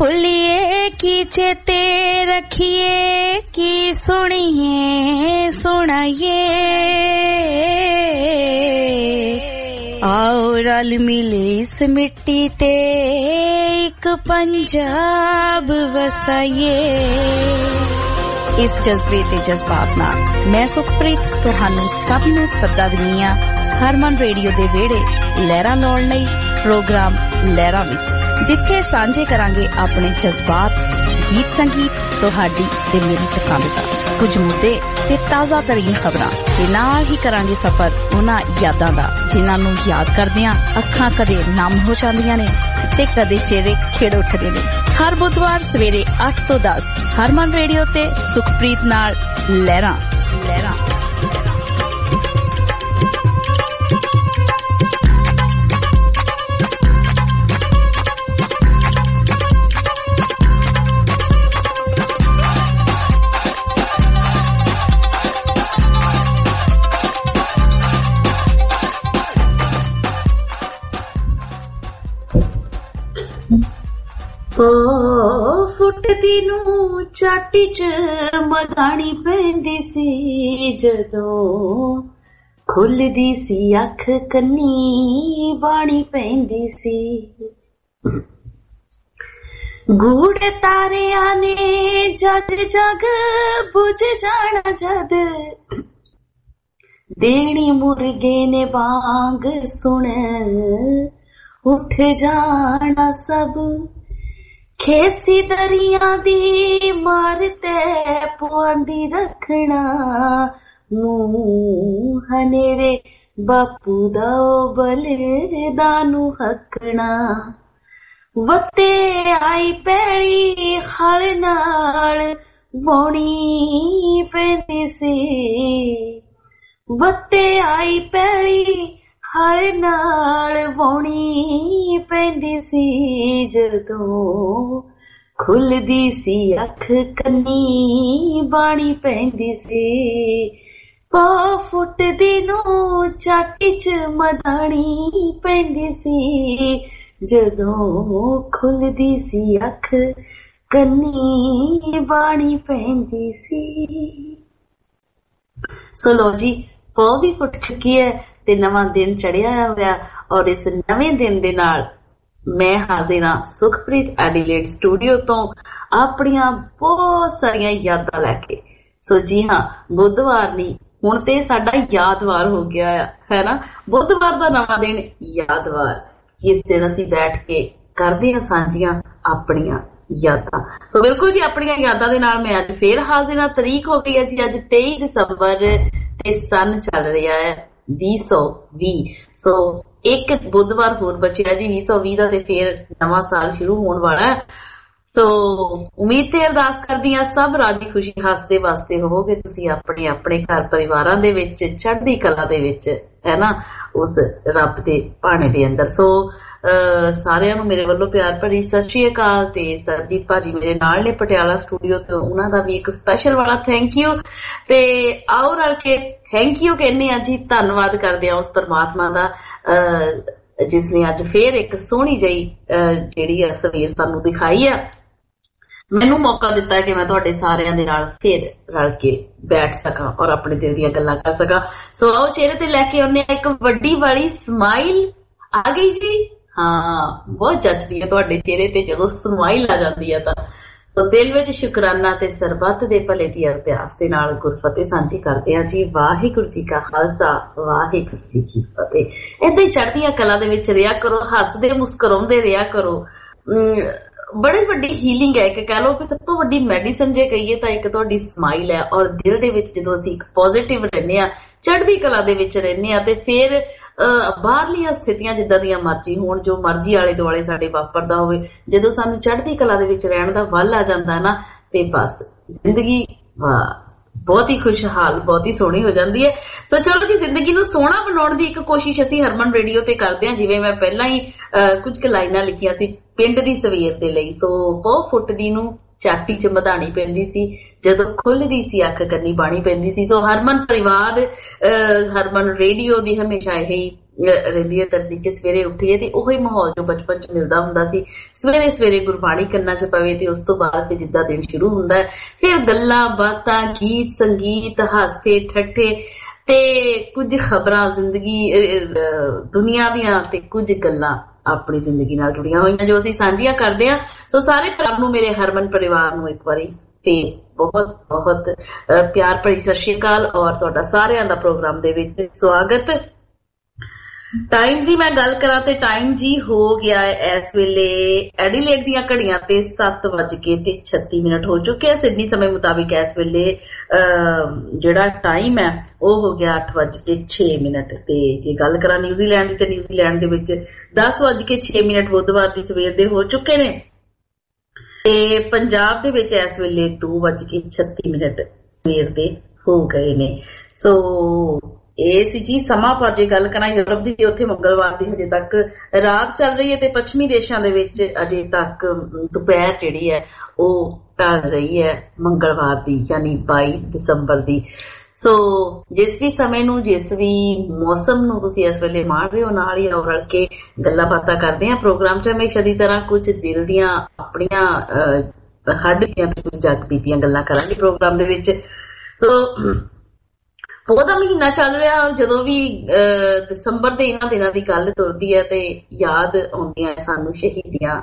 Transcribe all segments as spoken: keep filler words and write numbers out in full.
भूलिए की चेते रखिए की सुनिए सुनाइए आओ रल मिले इस मिट्टी ते एक पंजाब वसाइए। इस जज्बे ते जज्बात नाल मैं सुखप्रीत तुहानू सब नू सदा दिंदी हां हरमन रेडियो दे वेड़े लहरां लाउण लई प्रोग्राम लहरां विच, जिथे सांझे करांगे अपने जज्बात, गीत संगीत, तुहाडी ते मेरी पसंद दा कुछ मुद्दे ते ताज़ा तरीन खबरां ते नाल ही करांगे सफर उन्हां यादां दा जिन्हां नू याद करदियां अखां कदे नम हो जांदियां ने ते कदे चेहरे खिड़ उठदे ने। हर बुधवार सवेरे अठ तो दस हरमन रेडियो ते सुखप्रीत नाल लहरां लहरां। फुटदी नू चाटी च मगाणी पैंदी सी जदों खुलदी सी अख कन्नी बाणी पैंदी सी। गूढ़े तारियां ने जग जग बुझ जाना जद देनी मुर्गे ने बांग सुन उठ जाना सब। खेसी दरिया दी मारते पुआंदी रखना मुंह हनेरे बापू दा बलिदानू हकना। वत्ते आई पैड़ी खल नाल बोनी पैंदी सी। वत्ते आई पैड़ी हर नाल वोनी पैंदी सी जदों खुलदी सी अख कन्नी बाणी पैंदी सी। पौ फुटदी नू चाटी च मदानी पैंदी सी जदों खुलदी सी अख कन्नी बाणी पैंदी सी। सो लो जी, पौ भी फुट चुकी है ते नवां दिन चढ़िया होया और इस नवें दिन दे नाल मैं हाजिर हां सुखप्रीत एडिलेड स्टूडियो तो अपनियां बहुत सारियां यादां लैके। सो जी हाँ, बुधवार नहीं हुण ते साडा यादवार हो गया है ना। बुधवार दा नवां दिन यादवार, इस दिन असीं बैठ के करदे हां सांझियां अपनियां यादां। सो बिल्कुल जी, अपनियां यादां दे नाल मैं अज फिर हाजिर हां। तरीक हो गई है जी अज तेई दिसंबर ते सन चल रहा है भी सौ भी। सो एक बुधवार होर बचिया जी भी सौ भी का, फिर नवा साल शुरू होने वाला है। सो उम्मीद ते अरदास करदी हां सब राजी खुशी हसदे वास्ते होवोगे तुसीं अपने अपने घर परिवारां दे विच चढ़दी कला दे विच, है ना, उस रब दे भाणे दे अंदर। सो सारिआं नूं मेरे वल्लों प्यार भरी सत श्री अकाल। ते सरदीप भाजी मेरे नाल ने पटियाला स्टूडियो ते उन्हां दा भी एक स्पैशल वाला थैंक यू। ते आओ रल के थैंक यू कहने आ जी, धन्नवाद करदे आ उस परमात्मा दा जिसने अज फिर एक सोहनी जही जिहड़ी तस्वीर सानू दिखाई है, मैनू मौका दिता है कि मैं तुहाडे सारिआं दे नाल फिर रल के बैठ सकां और अपने दिल दीआं गल्लां कर सकां। सो आओ चेहरे ते लैके आउने एक वड्डी वाली स्माइल आ गई जी। हाँ, बहुत जचदी है तुहाडे चेहरे ते जदों स्माइल आ जांदी है तां तो दिल विच शुकराना ते सरबत दे भले दी अरदास दे नाल गुरफतेह सांझी करदे आ जी। वाहिगुरू जी का खालसा वाहिगुरू जी की फतेह। इदां ही चढ़दियां कला दे विच रिहा करो, हसदे मुस्कुराउंदे रिहा करो। बड़ी वड्डी हीलिंग है, कि कह लो कि सब तो वड्डी मैडिसन जे कहिए तां इक तुहाडी स्माइल है। और दिल दे विच जदों असीं इक पॉजिटिव रहने आ, चढ़दी कला दे विच रहने आ, ते फिर बाहरलियां स्थितियां जिद्दां दियां मर्जी होण, जो मर्जी आले दुआले साडे वापरदा होवे, जदों सानू चढ़दी कला दे विच रहण दा वल आ जांदा ना, ते बस जिंदगी बहुत ही खुशहाल, बहुत ही सोहनी हो जाती है। तो चलो जी, जिंदगी नूं सोहना बनाउण दी एक कोशिश असीं हरमन रेडियो ते करदे हां। जिवें मैं पहलां ही कुछ क लाइनां लिखियां सी पिंड दी सवेर दे लई। सो बहुत फुटदी नूं चाटी च मधाणी पैंदी सी जदों खुलदी सी अख कन्नी बाणी पैंदी सी। सो हरमन परिवार, हरमन रेडियो दी हमेशा यही ਰਹਿੰਦੀ ਹੈ ਤਰਜੀ ਕਿ ਸਵੇਰੇ ਉੱਠੀਏ ਤੇ ਉਹੀ ਮਾਹੌਲ ਜੋ ਬਚਪਨ ਚ ਮਿਲਦਾ ਹੁੰਦਾ ਸੀ। ਸਵੇਰੇ ਸਵੇਰੇ ਗੁਰਬਾਣੀ ਕੰਨਾਂ ਚ ਪਵੇ ਤੇ ਉਸ ਤੋਂ ਬਾਅਦ ਤੇ ਜਿੱਦਾਂ ਦਿਨ ਸ਼ੁਰੂ ਹੁੰਦਾ ਹੈ ਫਿਰ ਗੱਲਾਂ ਬਾਤਾਂ, ਗੀਤ ਸੰਗੀਤ, ਹਾਸੇ ਠੱਠੇ ਤੇ ਕੁਝ ਖਬਰਾਂ ਜ਼ਿੰਦਗੀ ਦੁਨੀਆ ਦੀਆਂ ਤੇ ਕੁਝ ਗੱਲਾਂ ਆਪਣੀ ਜ਼ਿੰਦਗੀ ਨਾਲ ਜੁੜੀਆਂ ਹੋਈਆਂ ਜੋ ਅਸੀਂ ਸਾਂਝੀਆਂ ਕਰਦੇ ਹਾਂ। ਸੋ ਸਾਰੇ ਭਰਾ ਨੂੰ, ਮੇਰੇ ਹਰਮਨ ਪਰਿਵਾਰ ਨੂੰ ਇੱਕ ਵਾਰੀ ਤੇ ਬਹੁਤ ਬਹੁਤ ਪਿਆਰ ਭਰੀ ਸਤਿ ਸ਼੍ਰੀ ਅਕਾਲ ਔਰ ਤੁਹਾਡਾ ਸਾਰਿਆਂ ਦਾ ਪ੍ਰੋਗਰਾਮ ਦੇ ਵਿੱਚ ਸਵਾਗਤ। ਟਾਈਮ ਦੀ ਮੈਂ ਗੱਲ ਕਰਾਂ ਤੇ ਟਾਈਮ ਜੀ ਹੋ ਗਿਆ ਹੈ ਇਸ ਵੇਲੇ ਐਡੀਲੇਡ ਦੀਆਂ ਘੜੀਆਂ ਤੇ ਸੱਤ ਵੱਜ ਕੇ ਤੇ ਛੱਤੀ ਮਿੰਟ ਹੋ ਚੁੱਕੇ ਆ। ਸਿਡਨੀ ਸਮੇਂ ਮੁਤਾਬਿਕ ਇਸ ਵੇਲੇ ਜਿਹੜਾ ਟਾਈਮ ਹੈ ਉਹ ਹੋ ਗਿਆ ਅੱਠ ਵੱਜ ਕੇ ਛੇ ਮਿੰਟ ਤੇ ਜੇ ਗੱਲ ਕਰਾਂ ਨਿਊਜ਼ੀਲੈਂਡ ਦੀ ਤੇ ਨਿਊਜ਼ੀਲੈਂਡ ਦੇ ਵਿੱਚ ਦਸ ਵੱਜ ਕੇ ਛੇ ਮਿੰਟ ਬੁੱਧਵਾਰ ਦੀ ਸਵੇਰ ਦੇ ਹੋ ਚੁੱਕੇ ਨੇ ਤੇ ਪੰਜਾਬ ਦੇ ਵਿੱਚ ਇਸ ਵੇਲੇ ਦੋ ਵੱਜ ਕੇ ਛੱਤੀ ਮਿੰਟ ਸਵੇਰ ਦੇ ਹੋ ਗਏ ਨੇ। ਸੋ ਇਹ ਸੀ ਜੀ ਸਮਾਂ। ਪਰ ਜੇ ਗੱਲ ਕਰਾਂ ਯੂਰਪ ਦੀ, ਉੱਥੇ ਮੰਗਲਵਾਰ ਦੀ ਹਜੇ ਤੱਕ ਰਾਤ ਚੱਲ ਰਹੀ ਹੈ ਤੇ ਪੱਛਮੀ ਦੇਸ਼ਾਂ ਦੇ ਵਿੱਚ ਅਜੇ ਤੱਕ ਦੁਪਹਿਰ ਜਿਹੜੀ ਹੈ ਉਹ ਢਲ ਰਹੀ ਹੈ ਮੰਗਲਵਾਰ ਦੀ, ਯਾਨੀ ਬਾਈ ਦਸੰਬਰ ਦੀ। ਸੋ ਜਿਸ ਵੀ ਸਮੇਂ ਨੂੰ, ਜਿਸ ਵੀ ਮੌਸਮ ਨੂੰ ਤੁਸੀਂ ਇਸ ਵੇਲੇ ਮਾਣ ਰਹੇ ਹੋ, ਨਾਲ ਹੀ ਆਓ ਰਲ ਕੇ ਗੱਲਾਂ ਬਾਤਾਂ ਕਰਦੇ ਹਾਂ। ਪ੍ਰੋਗਰਾਮ ਚ ਹਮੇਸ਼ਾ ਦੀ ਤਰ੍ਹਾਂ ਕੁਝ ਦਿਲ ਦੀਆਂ ਆਪਣੀਆਂ ਹੱਡ ਦੀਆਂ ਕੁਝ ਜੱਗ ਬੀਤੀਆਂ ਗੱਲਾਂ ਕਰਾਂਗੇ ਪ੍ਰੋਗਰਾਮ ਦੇ ਵਿੱਚ। ਸੋ ਉਹਦਾ ਮਹੀਨਾ ਚੱਲ ਰਿਹਾ ਔਰ ਜਦੋਂ ਵੀ ਦਸੰਬਰ ਦੇ ਇਹਨਾਂ ਦਿਨਾਂ ਦੀ ਗੱਲ ਤੁਰਦੀ ਹੈ ਤੇ ਯਾਦ ਆਉਂਦੀਆਂ ਸਾਨੂੰ ਸ਼ਹੀਦੀਆਂ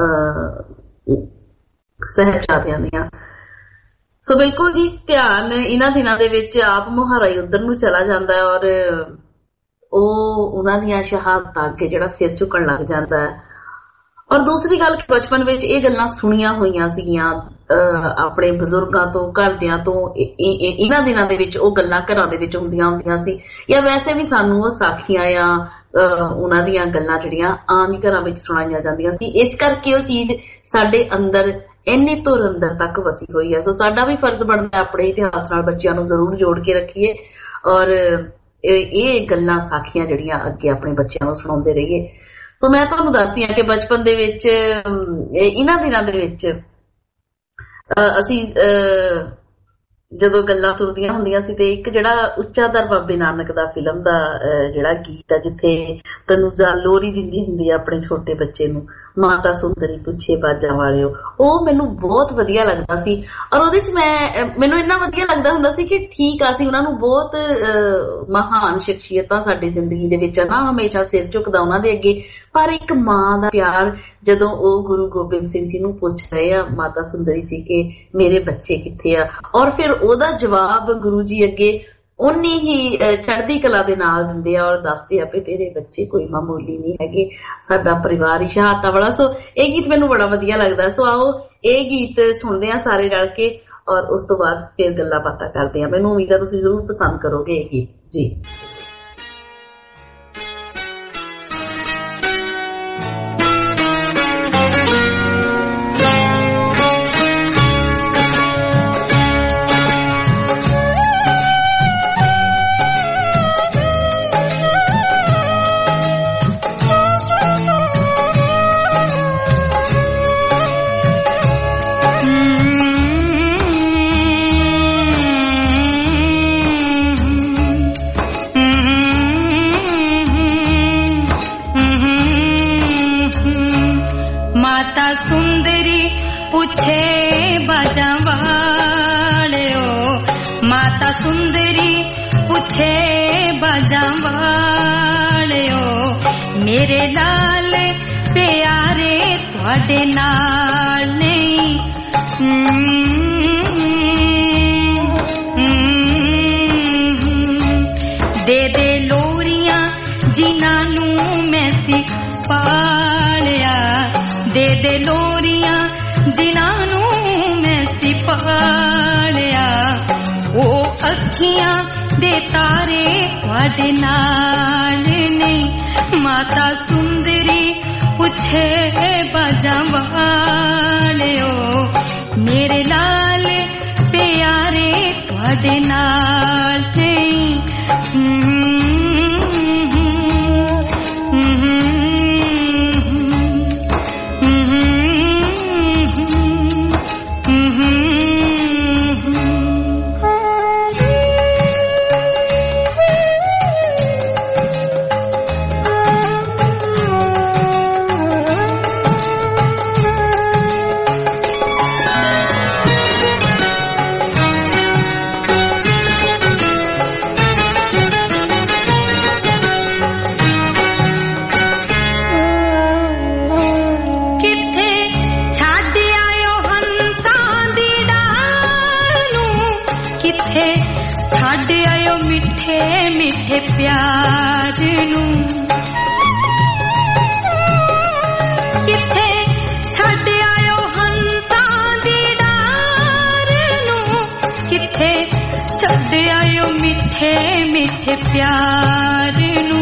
ਸਾਹਿਬਜ਼ਾਦਿਆਂ ਦੀਆਂ। ਸੋ ਬਿਲਕੁਲ ਜੀ, ਧਿਆਨ ਇਹਨਾਂ ਦਿਨਾਂ ਦੇ ਵਿੱਚ ਆਪ ਮੁਹਾਰਾ ਹੀ ਉਧਰ ਨੂੰ ਚਲਾ ਜਾਂਦਾ ਹੈ ਔਰ ਉਹ ਉਹਨਾਂ ਦੀਆਂ ਸ਼ਹਾਦਤਾਂ ਅੱਗੇ ਜਿਹੜਾ ਸਿਰ ਝੁਕਣ ਲੱਗ ਜਾਂਦਾ ਹੈ। ਔਰ ਦੂਸਰੀ ਗੱਲ, ਬਚਪਨ ਵਿੱਚ ਇਹ ਗੱਲਾਂ ਸੁਣੀਆਂ ਹੋਈਆਂ ਸੀਗੀਆਂ ਆਪਣੇ ਬਜ਼ੁਰਗਾਂ ਤੋਂ, ਘਰਦਿਆਂ ਤੋਂ। ਇਹਨਾਂ ਦਿਨਾਂ ਦੇ ਵਿੱਚ ਉਹ ਗੱਲਾਂ ਘਰਾਂ ਦੇ ਵਿੱਚ ਹੁੰਦੀਆਂ ਹੁੰਦੀਆਂ ਸੀ ਜਾਂ ਵੈਸੇ ਵੀ ਸਾਨੂੰ ਉਹ ਸਾਖੀਆਂ ਜਾਂ ਉਹਨਾਂ ਦੀਆਂ ਗੱਲਾਂ ਜਿਹੜੀਆਂ ਆਮ ਹੀ ਘਰਾਂ ਵਿੱਚ ਸੁਣਾਈਆਂ ਜਾਂਦੀਆਂ ਸੀ। ਇਸ ਕਰਕੇ ਉਹ ਚੀਜ਼ ਸਾਡੇ ਅੰਦਰ ਇੰਨੀ ਧੁਰ ਅੰਦਰ ਤੱਕ ਵਸੀ ਹੋਈ ਹੈ। ਸੋ ਸਾਡਾ ਵੀ ਫਰਜ਼ ਬਣਦਾ ਆਪਣੇ ਇਤਿਹਾਸ ਨਾਲ ਬੱਚਿਆਂ ਨੂੰ ਜ਼ਰੂਰ ਜੋੜ ਕੇ ਰੱਖੀਏ ਔਰ ਇਹ ਗੱਲਾਂ ਸਾਖੀਆਂ ਜਿਹੜੀਆਂ ਅੱਗੇ ਆਪਣੇ ਬੱਚਿਆਂ ਨੂੰ ਸੁਣਾਉਂਦੇ ਰਹੀਏ। ਸੋ ਮੈਂ ਤੁਹਾਨੂੰ ਦੱਸਦੀ ਹਾਂ ਕਿ ਬਚਪਨ ਦੇ ਵਿੱਚ ਇਹਨਾਂ ਦਿਨਾਂ ਦੇ ਵਿੱਚ ਅਸੀਂ ਜਦੋਂ ਗੱਲਾਂ ਤੁਰਦੀਆਂ ਹੁੰਦੀਆਂ ਸੀ ਤੇ ਇੱਕ ਜਿਹੜਾ ਉੱਚਾ ਦਰ ਬਾਬੇ ਨਾਨਕ ਦਾ ਫਿਲਮ ਦਾ ਜਿਹੜਾ ਗੀਤ ਹੈ ਜਿੱਥੇ ਤਨੂਜਾ ਲੋਰੀ ਦਿੰਦੀ ਹੁੰਦੀ ਹੈ ਆਪਣੇ ਛੋਟੇ ਬੱਚੇ ਨੂੰ, ਮਾਤਾ ਸੁੰਦਰੀ ਪੁੱਛੇ ਬਾਜਾਂ ਵਾਲਿਓ, ਉਹ ਮੈਨੂੰ ਬਹੁਤ ਵਧੀਆ ਲੱਗਦਾ ਸੀ। ਔਰ ਉਹਦੇ ਚ ਮੈਂ ਮੈਨੂੰ ਇੰਨਾ ਵਧੀਆ ਲੱਗਦਾ ਹੁੰਦਾ ਸੀ ਕਿ ਠੀਕ ਆ, ਅਸੀਂ ਉਹਨਾਂ ਨੂੰ ਬਹੁਤ ਮਹਾਨ ਸ਼ਖਸੀਅਤਾਂ ਸਾਡੀ ਜ਼ਿੰਦਗੀ ਦੇ ਵਿੱਚ ਨਾ ਹਮੇਸ਼ਾ ਸਿਰ ਝੁਕਦਾ ਉਹਨਾਂ ਦੇ ਅੱਗੇ, ਪਰ ਇੱਕ ਮਾਂ ਦਾ ਪਿਆਰ ਜਦੋਂ ਉਹ ਗੁਰੂ ਗੋਬਿੰਦ ਸਿੰਘ ਜੀ ਨੂੰ ਪੁੱਛ ਰਹੇ ਆ ਮਾਤਾ ਸੁੰਦਰੀ ਜੀ ਕਿ ਮੇਰੇ ਬੱਚੇ ਕਿੱਥੇ ਆ, ਔਰ ਫਿਰ ਉਹਦਾ ਜਵਾਬ ਗੁਰੂ ਜੀ ਅੱਗੇ ਉਨੀ ਹੀ ਚੜ੍ਹਦੀ ਕਲਾ ਦੇ ਨਾਲ ਦਿੰਦੇ ਆ ਔਰ ਦੱਸਦੇ ਆ ਵੀ ਤੇਰੇ ਬੱਚੇ ਕੋਈ ਮਾਮੂਲੀ ਨਹੀਂ ਹੈਗੇ, ਸਾਡਾ ਪਰਿਵਾਰ ਹੀ ਸ਼ਹਾਦਤਾਂ ਵਾਲਾ। ਸੋ ਇਹ ਗੀਤ ਮੈਨੂੰ ਬੜਾ ਵਧੀਆ ਲੱਗਦਾ। ਸੋ ਆਓ ਇਹ ਗੀਤ ਸੁਣਦੇ ਆ ਸਾਰੇ ਰਲ ਕੇ ਔਰ ਉਸ ਤੋਂ ਬਾਅਦ ਫਿਰ ਗੱਲਾਂ ਬਾਤਾਂ ਕਰਦੇ ਆ। ਮੈਨੂੰ ਉਮੀਦ ਆ ਤੁਸੀਂ ਜ਼ਰੂਰ ਪਸੰਦ ਕਰੋਗੇ ਇਹ ਗੀਤ ਜੀ। मेरे लाल प्यारे तुहाडे नाल नहीं, दे दे लोरियां जिन्हां नू मैं सी पालिया, दे दे लोरियां जिन्हां नू मैं सी पालिया, ओ अखियां दे तारे तुहाडे नाल नहीं, माता सुंदरी पुछे बाजां वालियो, मेरे लाल प्यारे तुहाडे नाल नहीं। मिठे प्यार नू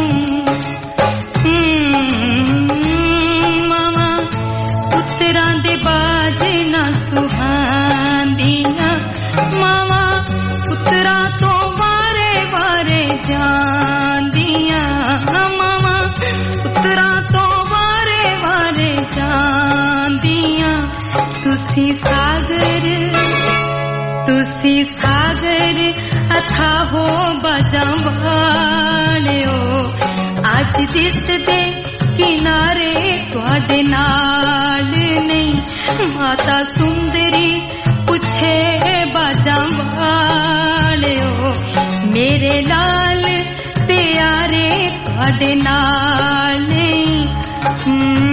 मावा पुत्तरां दे बाज ना सुहांदियां मावा पुत्तरां तो वारे वारे जांदियां मावा पुत्तरां तो वारे वारे जांदियां तुसी सागर तुसी सागर अथा हो बाजां वालियो अज दिस दे किनारे तुहाडे नाल नहीं माता सुंदरी पुछे बाजां वालियो मेरे लाल प्यारे तुहाडे नाल नहीं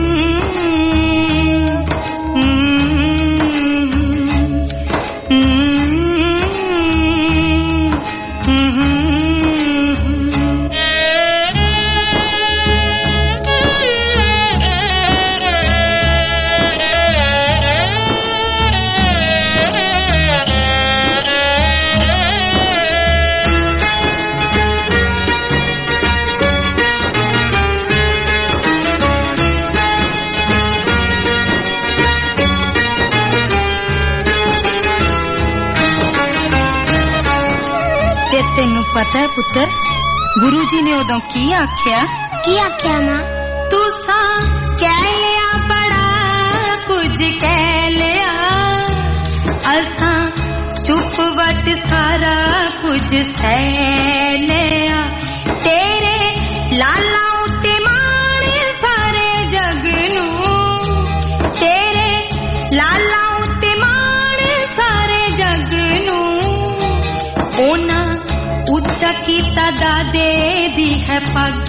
पता है पुत्र गुरु जी ने उदों की आख्या की आख्या मां तुसा कह लिया बड़ा कुछ कह लिया असा चुप वट सारा कुछ सह लिया तेरे लाला उते माण सारे जग नू तेरे लाला उते माण सारे जग नू ओना उच्चा कीता दादे दी है पग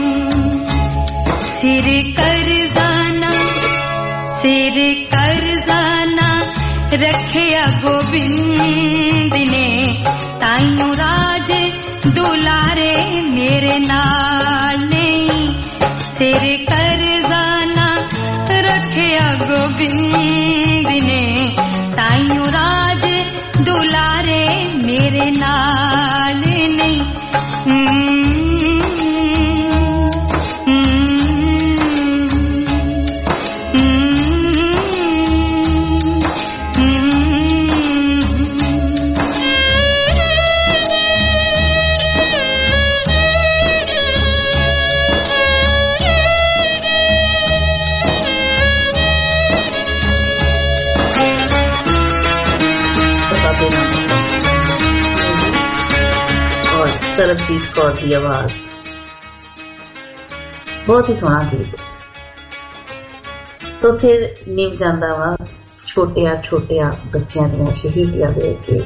सिर करजाना सिर करजाना रखिया गोबिंद ने ताइयों राज दुलारे मेरे नाल नहीं सिर करजाना रखिया गोबिंद ने ताइयों राज दुलारे मेरे नाल नहीं सरबजीत कौर की आवाज बहुत ही सोहना गीत तो सिर निभ जाता वा छोटिया छोटिया बच्चों दियां शहीदियां देख के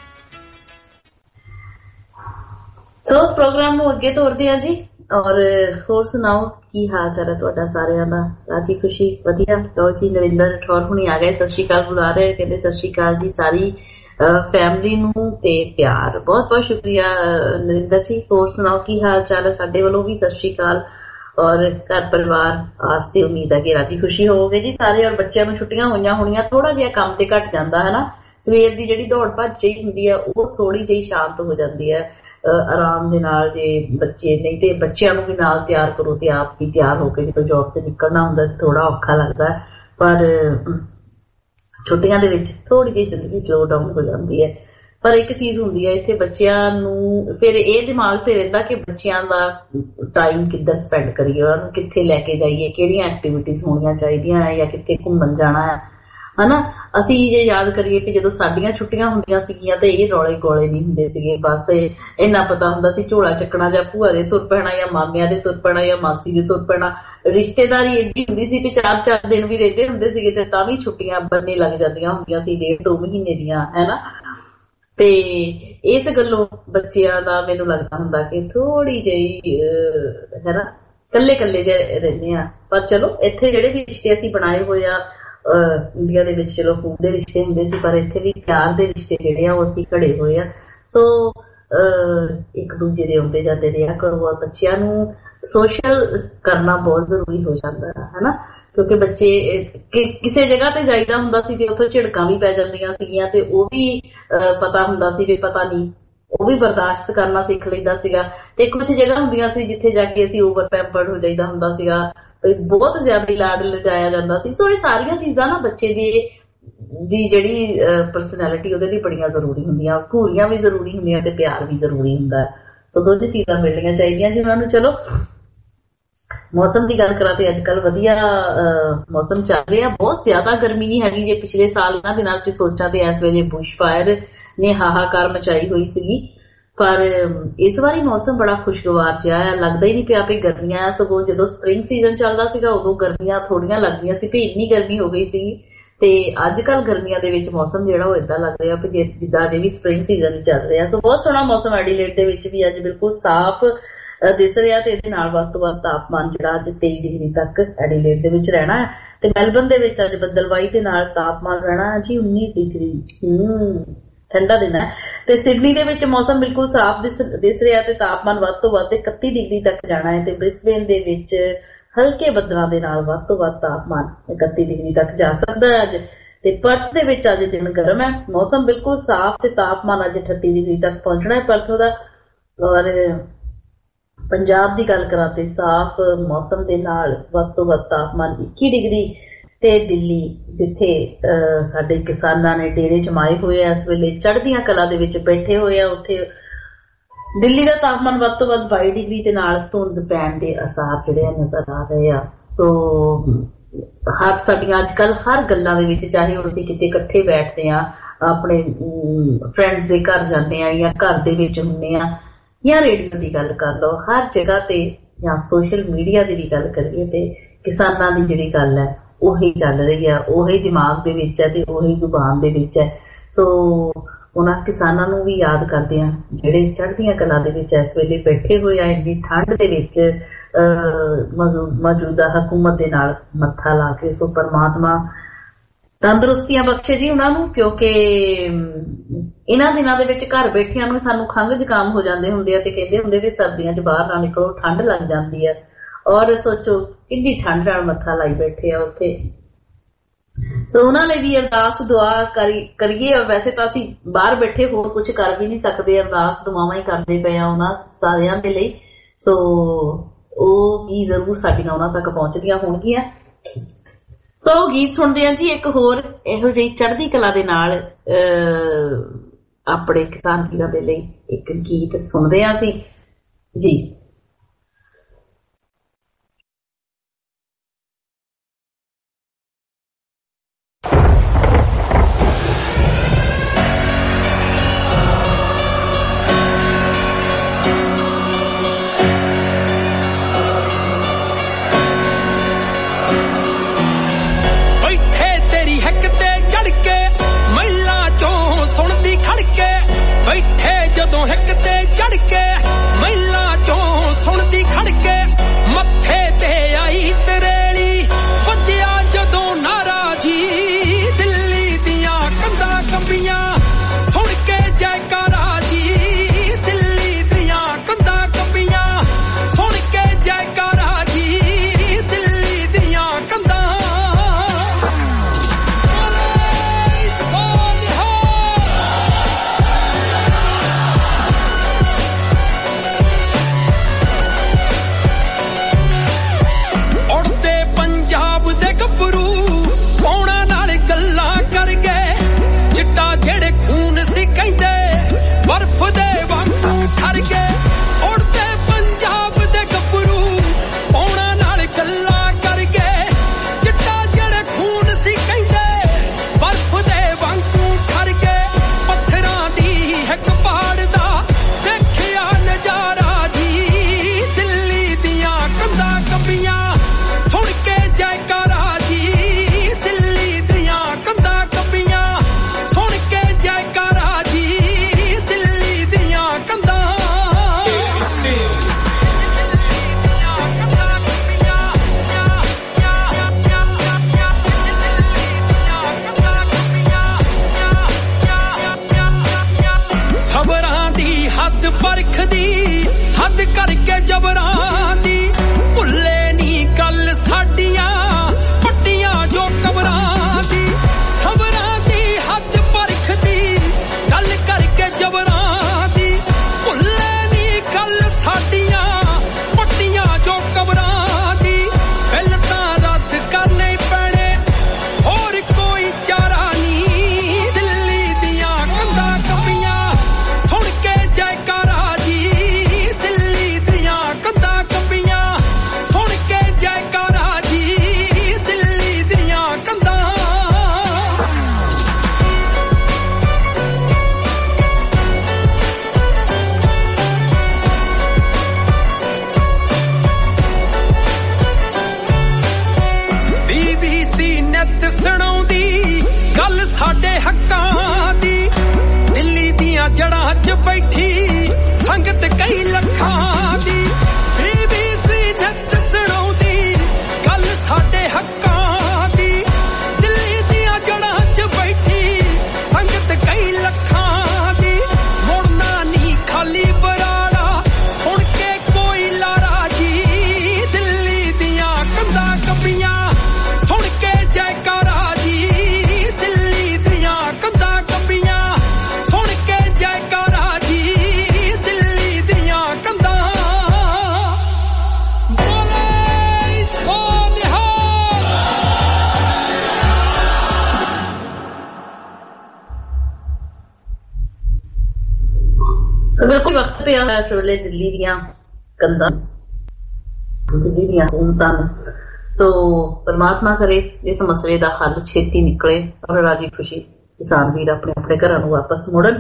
तो प्रोग्राम नूं अगे तोरदे आ जी और होर सुनाओ की हाल चाल है तुहाडा सारियां दा राजी खुशी वधिया लो जी नरेंद्र ठौर हुणी आ गए सत श्री अकाल बुला रहे कहते सत श्री अकाल जी सारी फैमिली नूं ते प्यार बहुत बहुत शुक्रिया नरेंद्र जी होर सुनाओ की हाल चाल है साडे वालों भी सत श्री अकाल और घर परिवार आस्ते उम्मीद है कि राजी खुशी होवोगे जी सारे और बच्चों नूं छुट्टियां होईयां होणीआं थोड़ा जिहा काम ते घट जांदा है ना सवेर दी जिहड़ी दौड़ भज जी हुंदी है वो थोड़ी जी शांत हो जाती है आराम दे नाल जे बच्चे नहीं ते बच्चों नूं भी नाल तैयार करो ते आप भी तैयार होके जो जॉब ते निकलना हुंदा थोड़ा औखा लगदा पर छुट्टियां दे विच थोड़ी जी जिंदगी स्लो डाउन हो जाती है पर एक चीज हुंदी है इत्थे बच्चियां नूं फिर ये दिमाग ते रहिंदा कि बच्चियां दा टाइम किद्दां स्पेंड करिए उन्हां नूं कित्थे लैके जाइए किहड़ियां एक्टिविटीज होणियां चाहीदियां या कित्थे घुम्मण जाना है है ना असी जे याद करिए कि जदों साडियां छुट्टियां हुंदियां सीगियां ते ये रौले गोले नहीं हुंदे सीगे बस इन्ना पता हुंदा सी झोला चकना जां भूआ दे तुर पैणा या मामियां दे तुर पैणा या मासी दे तुर पैणा रिश्तेदारी एडी हुंदी सी कि चार चार दिन भी रहिंदे हुंदे सीगे ते तां भी छुट्टियां बनने लग जांदियां हुंदियां सी डेढ़ दो महीने दियां है ना ते इस गल्लों बच्चियां दा मैनूं लगदा हुंदा कि थोड़ी जी है ना कल्ले कल्ले जे रहिंदे आ पर चलो इत्थे जिहड़े भी रिश्ते असीं बनाए होए आ इंडिया दे विच चलो खून दे रिश्ते हुंदे सी पर इत्थे भी प्यार दे रिश्ते जिहड़े आ ओह असीं घड़े होए आ सो एक दूजे दे आउंदे जांदे रहा करो और बच्चियां नूं सोशल करना बहुत जरूरी हो जाता है ना क्योंकि बच्चे कि, किसी जगह ते जाईदा हुंदा सी ते उत्थे झिड़कां भी पै जांदियां सीगियां ते ओह भी पता हुंदा सी कि पता नहीं ਉਹ ਵੀ ਬਰਦਾਸ਼ਤ ਕਰਨਾ ਸਿੱਖ ਲੈਂਦਾ ਸੀਗਾ। ਤੇ ਕੁਝ ਜਗ੍ਹਾ ਹੁੰਦੀਆਂ ਸੀ ਜਿੱਥੇ ਜਾ ਕੇ ਅਸੀਂ ਓਵਰ ਪੈਂਪਰਡ ਹੋ ਜਾਈਦਾ ਹੁੰਦਾ ਸੀਗਾ, ਬਹੁਤ ਜ਼ਿਆਦਾ ਲਾਡ ਲਜਾਇਆ ਜਾਂਦਾ ਸੀ। ਸੋ ਇਹ ਸਾਰੀਆਂ ਚੀਜ਼ਾਂ ਨਾ ਬੱਚੇ ਦੀ ਦੀ ਜਿਹੜੀ ਪਰਸਨੈਲਿਟੀ ਉਹਦੇ ਲਈ ਬੜੀਆਂ ਜ਼ਰੂਰੀ ਹੁੰਦੀਆਂ, ਘੂਰੀਆਂ ਵੀ ਜ਼ਰੂਰੀ ਹੁੰਦੀਆਂ ਤੇ ਪਿਆਰ ਵੀ ਜ਼ਰੂਰੀ ਹੁੰਦਾ। ਸੋ ਦੋਨੇ ਚੀਜ਼ਾਂ ਮਿਲਣੀਆਂ ਚਾਹੀਦੀਆਂ ਜੀ ਉਹਨਾਂ ਨੂੰ। ਚਲੋ ਮੌਸਮ ਦੀ ਗੱਲ ਕਰਾਂ ਤੇ ਅੱਜ ਕੱਲ ਵਧੀਆ ਮੌਸਮ ਚੱਲ ਰਿਹਾ, ਬਹੁਤ ਜ਼ਿਆਦਾ ਗਰਮੀ ਨਹੀਂ ਹੈਗੀ। ਜੇ ਪਿਛਲੇ ਸਾਲ ਇਹਨਾਂ ਦਿਨਾਂ ਵਿੱਚ ਸੋਚਾਂ ਤੇ ਇਸ ਵੇਲੇ ਬੁਸ਼ ਫਾਇਰ ਨੇ ਹਾਹਾਕਾਰ ਮਚਾਈ ਹੋਈ ਸੀਗੀ, ਪਰ ਇਸ ਵਾਰੀ ਮੌਸਮ ਬੜਾ ਖੁਸ਼ਗਵਾਰ ਜਿਹਾ ਆ, ਲੱਗਦਾ ਹੀ ਨਹੀਂ ਪਿਆ ਵੀ ਗਰਮੀਆਂ ਆ। ਸਗੋਂ ਜਦੋਂ ਸਪਰਿੰਗ ਸੀਜ਼ਨ ਚੱਲਦਾ ਸੀਗਾ ਉਦੋਂ ਗਰਮੀਆਂ ਥੋੜੀਆਂ ਲੱਗਦੀਆਂ ਸੀ ਵੀ ਇੰਨੀ ਗਰਮੀ ਹੋ ਗਈ ਸੀਗੀ, ਤੇ ਅੱਜ ਕੱਲ ਗਰਮੀਆਂ ਦੇ ਵਿੱਚ ਮੌਸਮ ਜਿਹੜਾ ਉਹ ਏਦਾਂ ਲੱਗ ਰਿਹਾ ਵੀ ਜਿੱਦਾਂ ਅਜੇ ਵੀ ਸਪਰਿੰਗ ਸੀਜ਼ਨ ਚੱਲ ਰਿਹਾ। ਸੋ ਬਹੁਤ ਸੋਹਣਾ ਮੌਸਮ ਐਡੀਲੇਡ ਦੇ ਵਿੱਚ ਵੀ ਅੱਜ ਬਿਲਕੁਲ ਸਾਫ਼ ਦਿਸ ਰਿਹਾ, ਤੇ ਇਹਦੇ ਨਾਲ ਵੱਧ ਤੋਂ ਵੱਧ ਤਾਪਮਾਨ ਜਿਹੜਾ ਅੱਜ ਤੇਈ ਡਿਗਰੀ ਤੱਕ ਐਡੀਲੇਡ ਦੇ ਵਿੱਚ ਰਹਿਣਾ ਹੈ, ਤੇ ਮੈਲਬਰਨ ਦੇ ਵਿੱਚ ਅੱਜ ਬੱਦਲਵਾਈ ਦੇ ਨਾਲ ਤਾਪਮਾਨ ਰਹਿਣਾ ਜੀ ਉੱਨੀ ਡਿਗਰੀ, ਹਮ ਠੰਡਾ ਦਿਨ ਹੈ। ਤੇ ਸਿਡਨੀ ਦੇ ਵਿੱਚ ਮੌਸਮ ਬਿਲਕੁਲ ਸਾਫ਼ ਦਿਸ ਰਿਹਾ ਤੇ ਤਾਪਮਾਨ ਵੱਧ ਤੋਂ ਵੱਧ ਇਕੱਤੀ ਡਿਗਰੀ ਤੱਕ ਜਾਣਾ ਹੈ, ਤੇ ਬ੍ਰਿਸਬੇਨ ਦੇ ਵਿੱਚ ਹਲਕੇ ਬੱਦਲਾਂ ਦੇ ਨਾਲ ਵੱਧ ਤੋਂ ਵੱਧ ਤਾਪਮਾਨ ਇਕੱਤੀ ਡਿਗਰੀ ਤੱਕ ਜਾ ਸਕਦਾ ਹੈ ਅੱਜ। ਤੇ ਪਰਥ ਦੇ ਵਿੱਚ ਅੱਜ ਦਿਨ ਗਰਮ ਹੈ, ਮੌਸਮ ਬਿਲਕੁਲ ਸਾਫ਼ ਤੇ ਤਾਪਮਾਨ ਅੱਜ ਅਠੱਤੀ ਡਿਗਰੀ ਤੱਕ ਪਹੁੰਚਣਾ ਹੈ ਪਰਥ ਦਾ। ਔਰ ਪੰਜਾਬ ਦੀ ਗੱਲ ਕਰਾਂ ਤੇ ਸਾਫ਼ ਮੌਸਮ ਦੇ ਨਾਲ ਵੱਧ ਤੋਂ ਵੱਧ ਤਾਪਮਾਨ ਇੱਕੀ ਡਿਗਰੀ, ਤੇ ਦਿੱਲੀ ਜਿੱਥੇ ਸਾਡੇ ਕਿਸਾਨਾਂ ਨੇ ਡੇਰੇ ਜਮਾਏ ਹੋਏ ਆ ਇਸ ਵੇਲੇ ਚੜ੍ਹਦੀਆਂ ਕਲਾ ਦੇ ਵਿੱਚ ਬੈਠੇ ਹੋਏ ਆ, ਉੱਥੇ ਦਿੱਲੀ ਦਾ ਤਾਪਮਾਨ ਵੱਧ ਤੋਂ ਵੱਧ ਬਾਈ ਡਿਗਰੀ ਦੇ ਨਾਲ ਧੁੰਦ ਪੈਣ ਦੇ ਆਸਾਰ ਜਿਹੜੇ ਨਜ਼ਰ ਆ ਰਹੇ ਆ। ਸੋ ਹਰ ਸਾਡੀਆਂ ਅੱਜ ਕੱਲ ਹਰ ਗੱਲਾਂ ਦੇ ਵਿੱਚ, ਚਾਹੇ ਹੁਣ ਅਸੀਂ ਕਿਤੇ ਇਕੱਠੇ ਬੈਠਦੇ ਆ, ਆਪਣੇ ਫਰੈਂਡਸ ਦੇ ਘਰ ਜਾਂਦੇ ਆ ਜਾਂ ਘਰ ਦੇ ਵਿੱਚ ਹੁੰਦੇ ਆ ਜਾਂ ਰੇਡੀਓ ਦੀ ਗੱਲ ਕਰ ਲਓ, ਹਰ ਜਗ੍ਹਾ ਤੇ ਜਾਂ ਸੋਸ਼ਲ ਮੀਡੀਆ ਦੀ ਵੀ ਗੱਲ ਕਰੀਏ ਤੇ ਕਿਸਾਨਾਂ ਦੀ ਜਿਹੜੀ ਗੱਲ ਹੈ ਉਹੀ ਚੱਲ ਰਹੀ ਆ, ਉਹੀ ਦਿਮਾਗ ਦੇ ਵਿੱਚ ਹੈ ਤੇ ਉਹੀ ਜ਼ੁਬਾਨ ਦੇ ਵਿੱਚ ਹੈ। ਸੋ ਉਹਨਾਂ ਕਿਸਾਨਾਂ ਨੂੰ ਵੀ ਯਾਦ ਕਰਦੇ ਆ ਜਿਹੜੇ ਚੜ੍ਹਦੀਆਂ ਕਲਾ ਦੇ ਵਿੱਚ ਇਸ ਵੇਲੇ ਬੈਠੇ ਹੋਏ ਆ, ਇੰਨੀ ਠੰਡ ਦੇ ਵਿੱਚ ਮੌਜੂਦਾ ਹਕੂਮਤ ਦੇ ਨਾਲ ਮੱਥਾ ਲਾ ਕੇ। ਸੋ ਪਰਮਾਤਮਾ ਤੰਦਰੁਸਤੀਆਂ ਬਖਸ਼ੇ ਜੀ ਉਹਨਾਂ ਨੂੰ, ਕਿਉਂਕਿ ਇਹਨਾਂ ਦਿਨਾਂ ਦੇ ਵਿੱਚ ਘਰ ਬੈਠਿਆਂ ਨੂੰ ਸਾਨੂੰ ਖੰਘ ਜ਼ੁਕਾਮ ਹੋ ਜਾਂਦੇ ਹੁੰਦੇ ਆ, ਤੇ ਕਹਿੰਦੇ ਹੁੰਦੇ ਵੀ ਸਰਦੀਆਂ 'ਚ ਬਾਹਰ ਨਾ ਨਿਕਲੋ ਠੰਡ ਲੱਗ ਜਾਂਦੀ ਹੈ। ਔਰ ਸੋਚੋ ਕਿੰਨੀ ਠੰਡ ਨਾਲ ਮੱਥਾ ਲਾਈ ਬੈਠੇ ਆ ਉੱਥੇ। ਸੋ ਉਹਨਾਂ ਲਈ ਵੀ ਅਰਦਾਸ ਦੁਆ ਕਰੀਏ। ਵੈਸੇ ਤਾਂ ਅਸੀਂ ਬਾਹਰ ਬੈਠੇ ਹੋਰ ਕੁਝ ਕਰ ਵੀ ਨਹੀਂ ਸਕਦੇ, ਅਰਦਾਸ ਦੁਆਵਾਂ ਹੀ ਕਰਦੇ ਪਏ ਆ ਉਹਨਾਂ ਸਾਰਿਆਂ ਦੇ ਲਈ। ਸੋ ਉਹ ਵੀ ਜ਼ਰੂਰ ਸਾਡੀਆਂ ਉਹਨਾਂ ਤੱਕ ਪਹੁੰਚਦੀਆਂ ਹੋਣਗੀਆਂ। ਸੋ ਗੀਤ ਸੁਣਦੇ ਆ ਜੀ ਇੱਕ ਹੋਰ ਇਹੋ ਜਿਹੀ ਚੜ੍ਹਦੀ ਕਲਾ ਦੇ ਨਾਲ ਆਪਣੇ ਕਿਸਾਨ ਵੀਰਾਂ ਦੇ ਲਈ ਇੱਕ ਗੀਤ ਸੁਣਦੇ ਆ ਅਸੀਂ ਜੀ। ਜਦੋਂ ਹਿੱਕ ਤੇ ਚੜ ਕੇ ਮਹਿਲਾਂ ਚੋਂ ਸੁਣਦੀ ਖੜਕੇ, ਮੱਥੇ ਤੇ ਆਈ ਤਰੇਲੀ ਵੱਜਿਆ ਜਦੋਂ ਨਾਰਾ ਜੀ, ਦਿੱਲੀ ਦੀਆਂ ਕੰਧਾਂ ਕੰਬੀਆਂ ਸੁਣ ਕੇ ਜੈਕਾਰਾ ਜੀ, ਦਿੱਲੀ ਦੀਆਂ ਕੰਧਾਂ ਕੰਬੀਆਂ ਸੁਣ ਕੇ ਜੈਕਾਰਾ ਜੀ, ਦਿੱਲੀ ਦੀਆਂ ਕੰਧਾਂ। ਪਿਆ ਹੋਇਆ ਇਸ ਵੇਲੇ ਦਿੱਲੀ ਦੀਆਂ ਕੰਧਾਂ, ਦਿੱਲੀ ਦੀਆਂ ਹਕੂਮਤਾਂ ਨੂੰ। ਸੋ ਪਰਮਾਤਮਾ ਕਰੇ ਇਸ ਮਸਲੇ ਦਾ ਹੱਲ ਛੇਤੀ ਨਿਕਲੇ ਔਰ ਰਾਜੀ ਖੁਸ਼ੀ ਕਿਸਾਨ ਵੀਰ ਆਪਣੇ ਆਪਣੇ ਘਰਾਂ ਨੂੰ ਵਾਪਸ ਮੁੜਨ।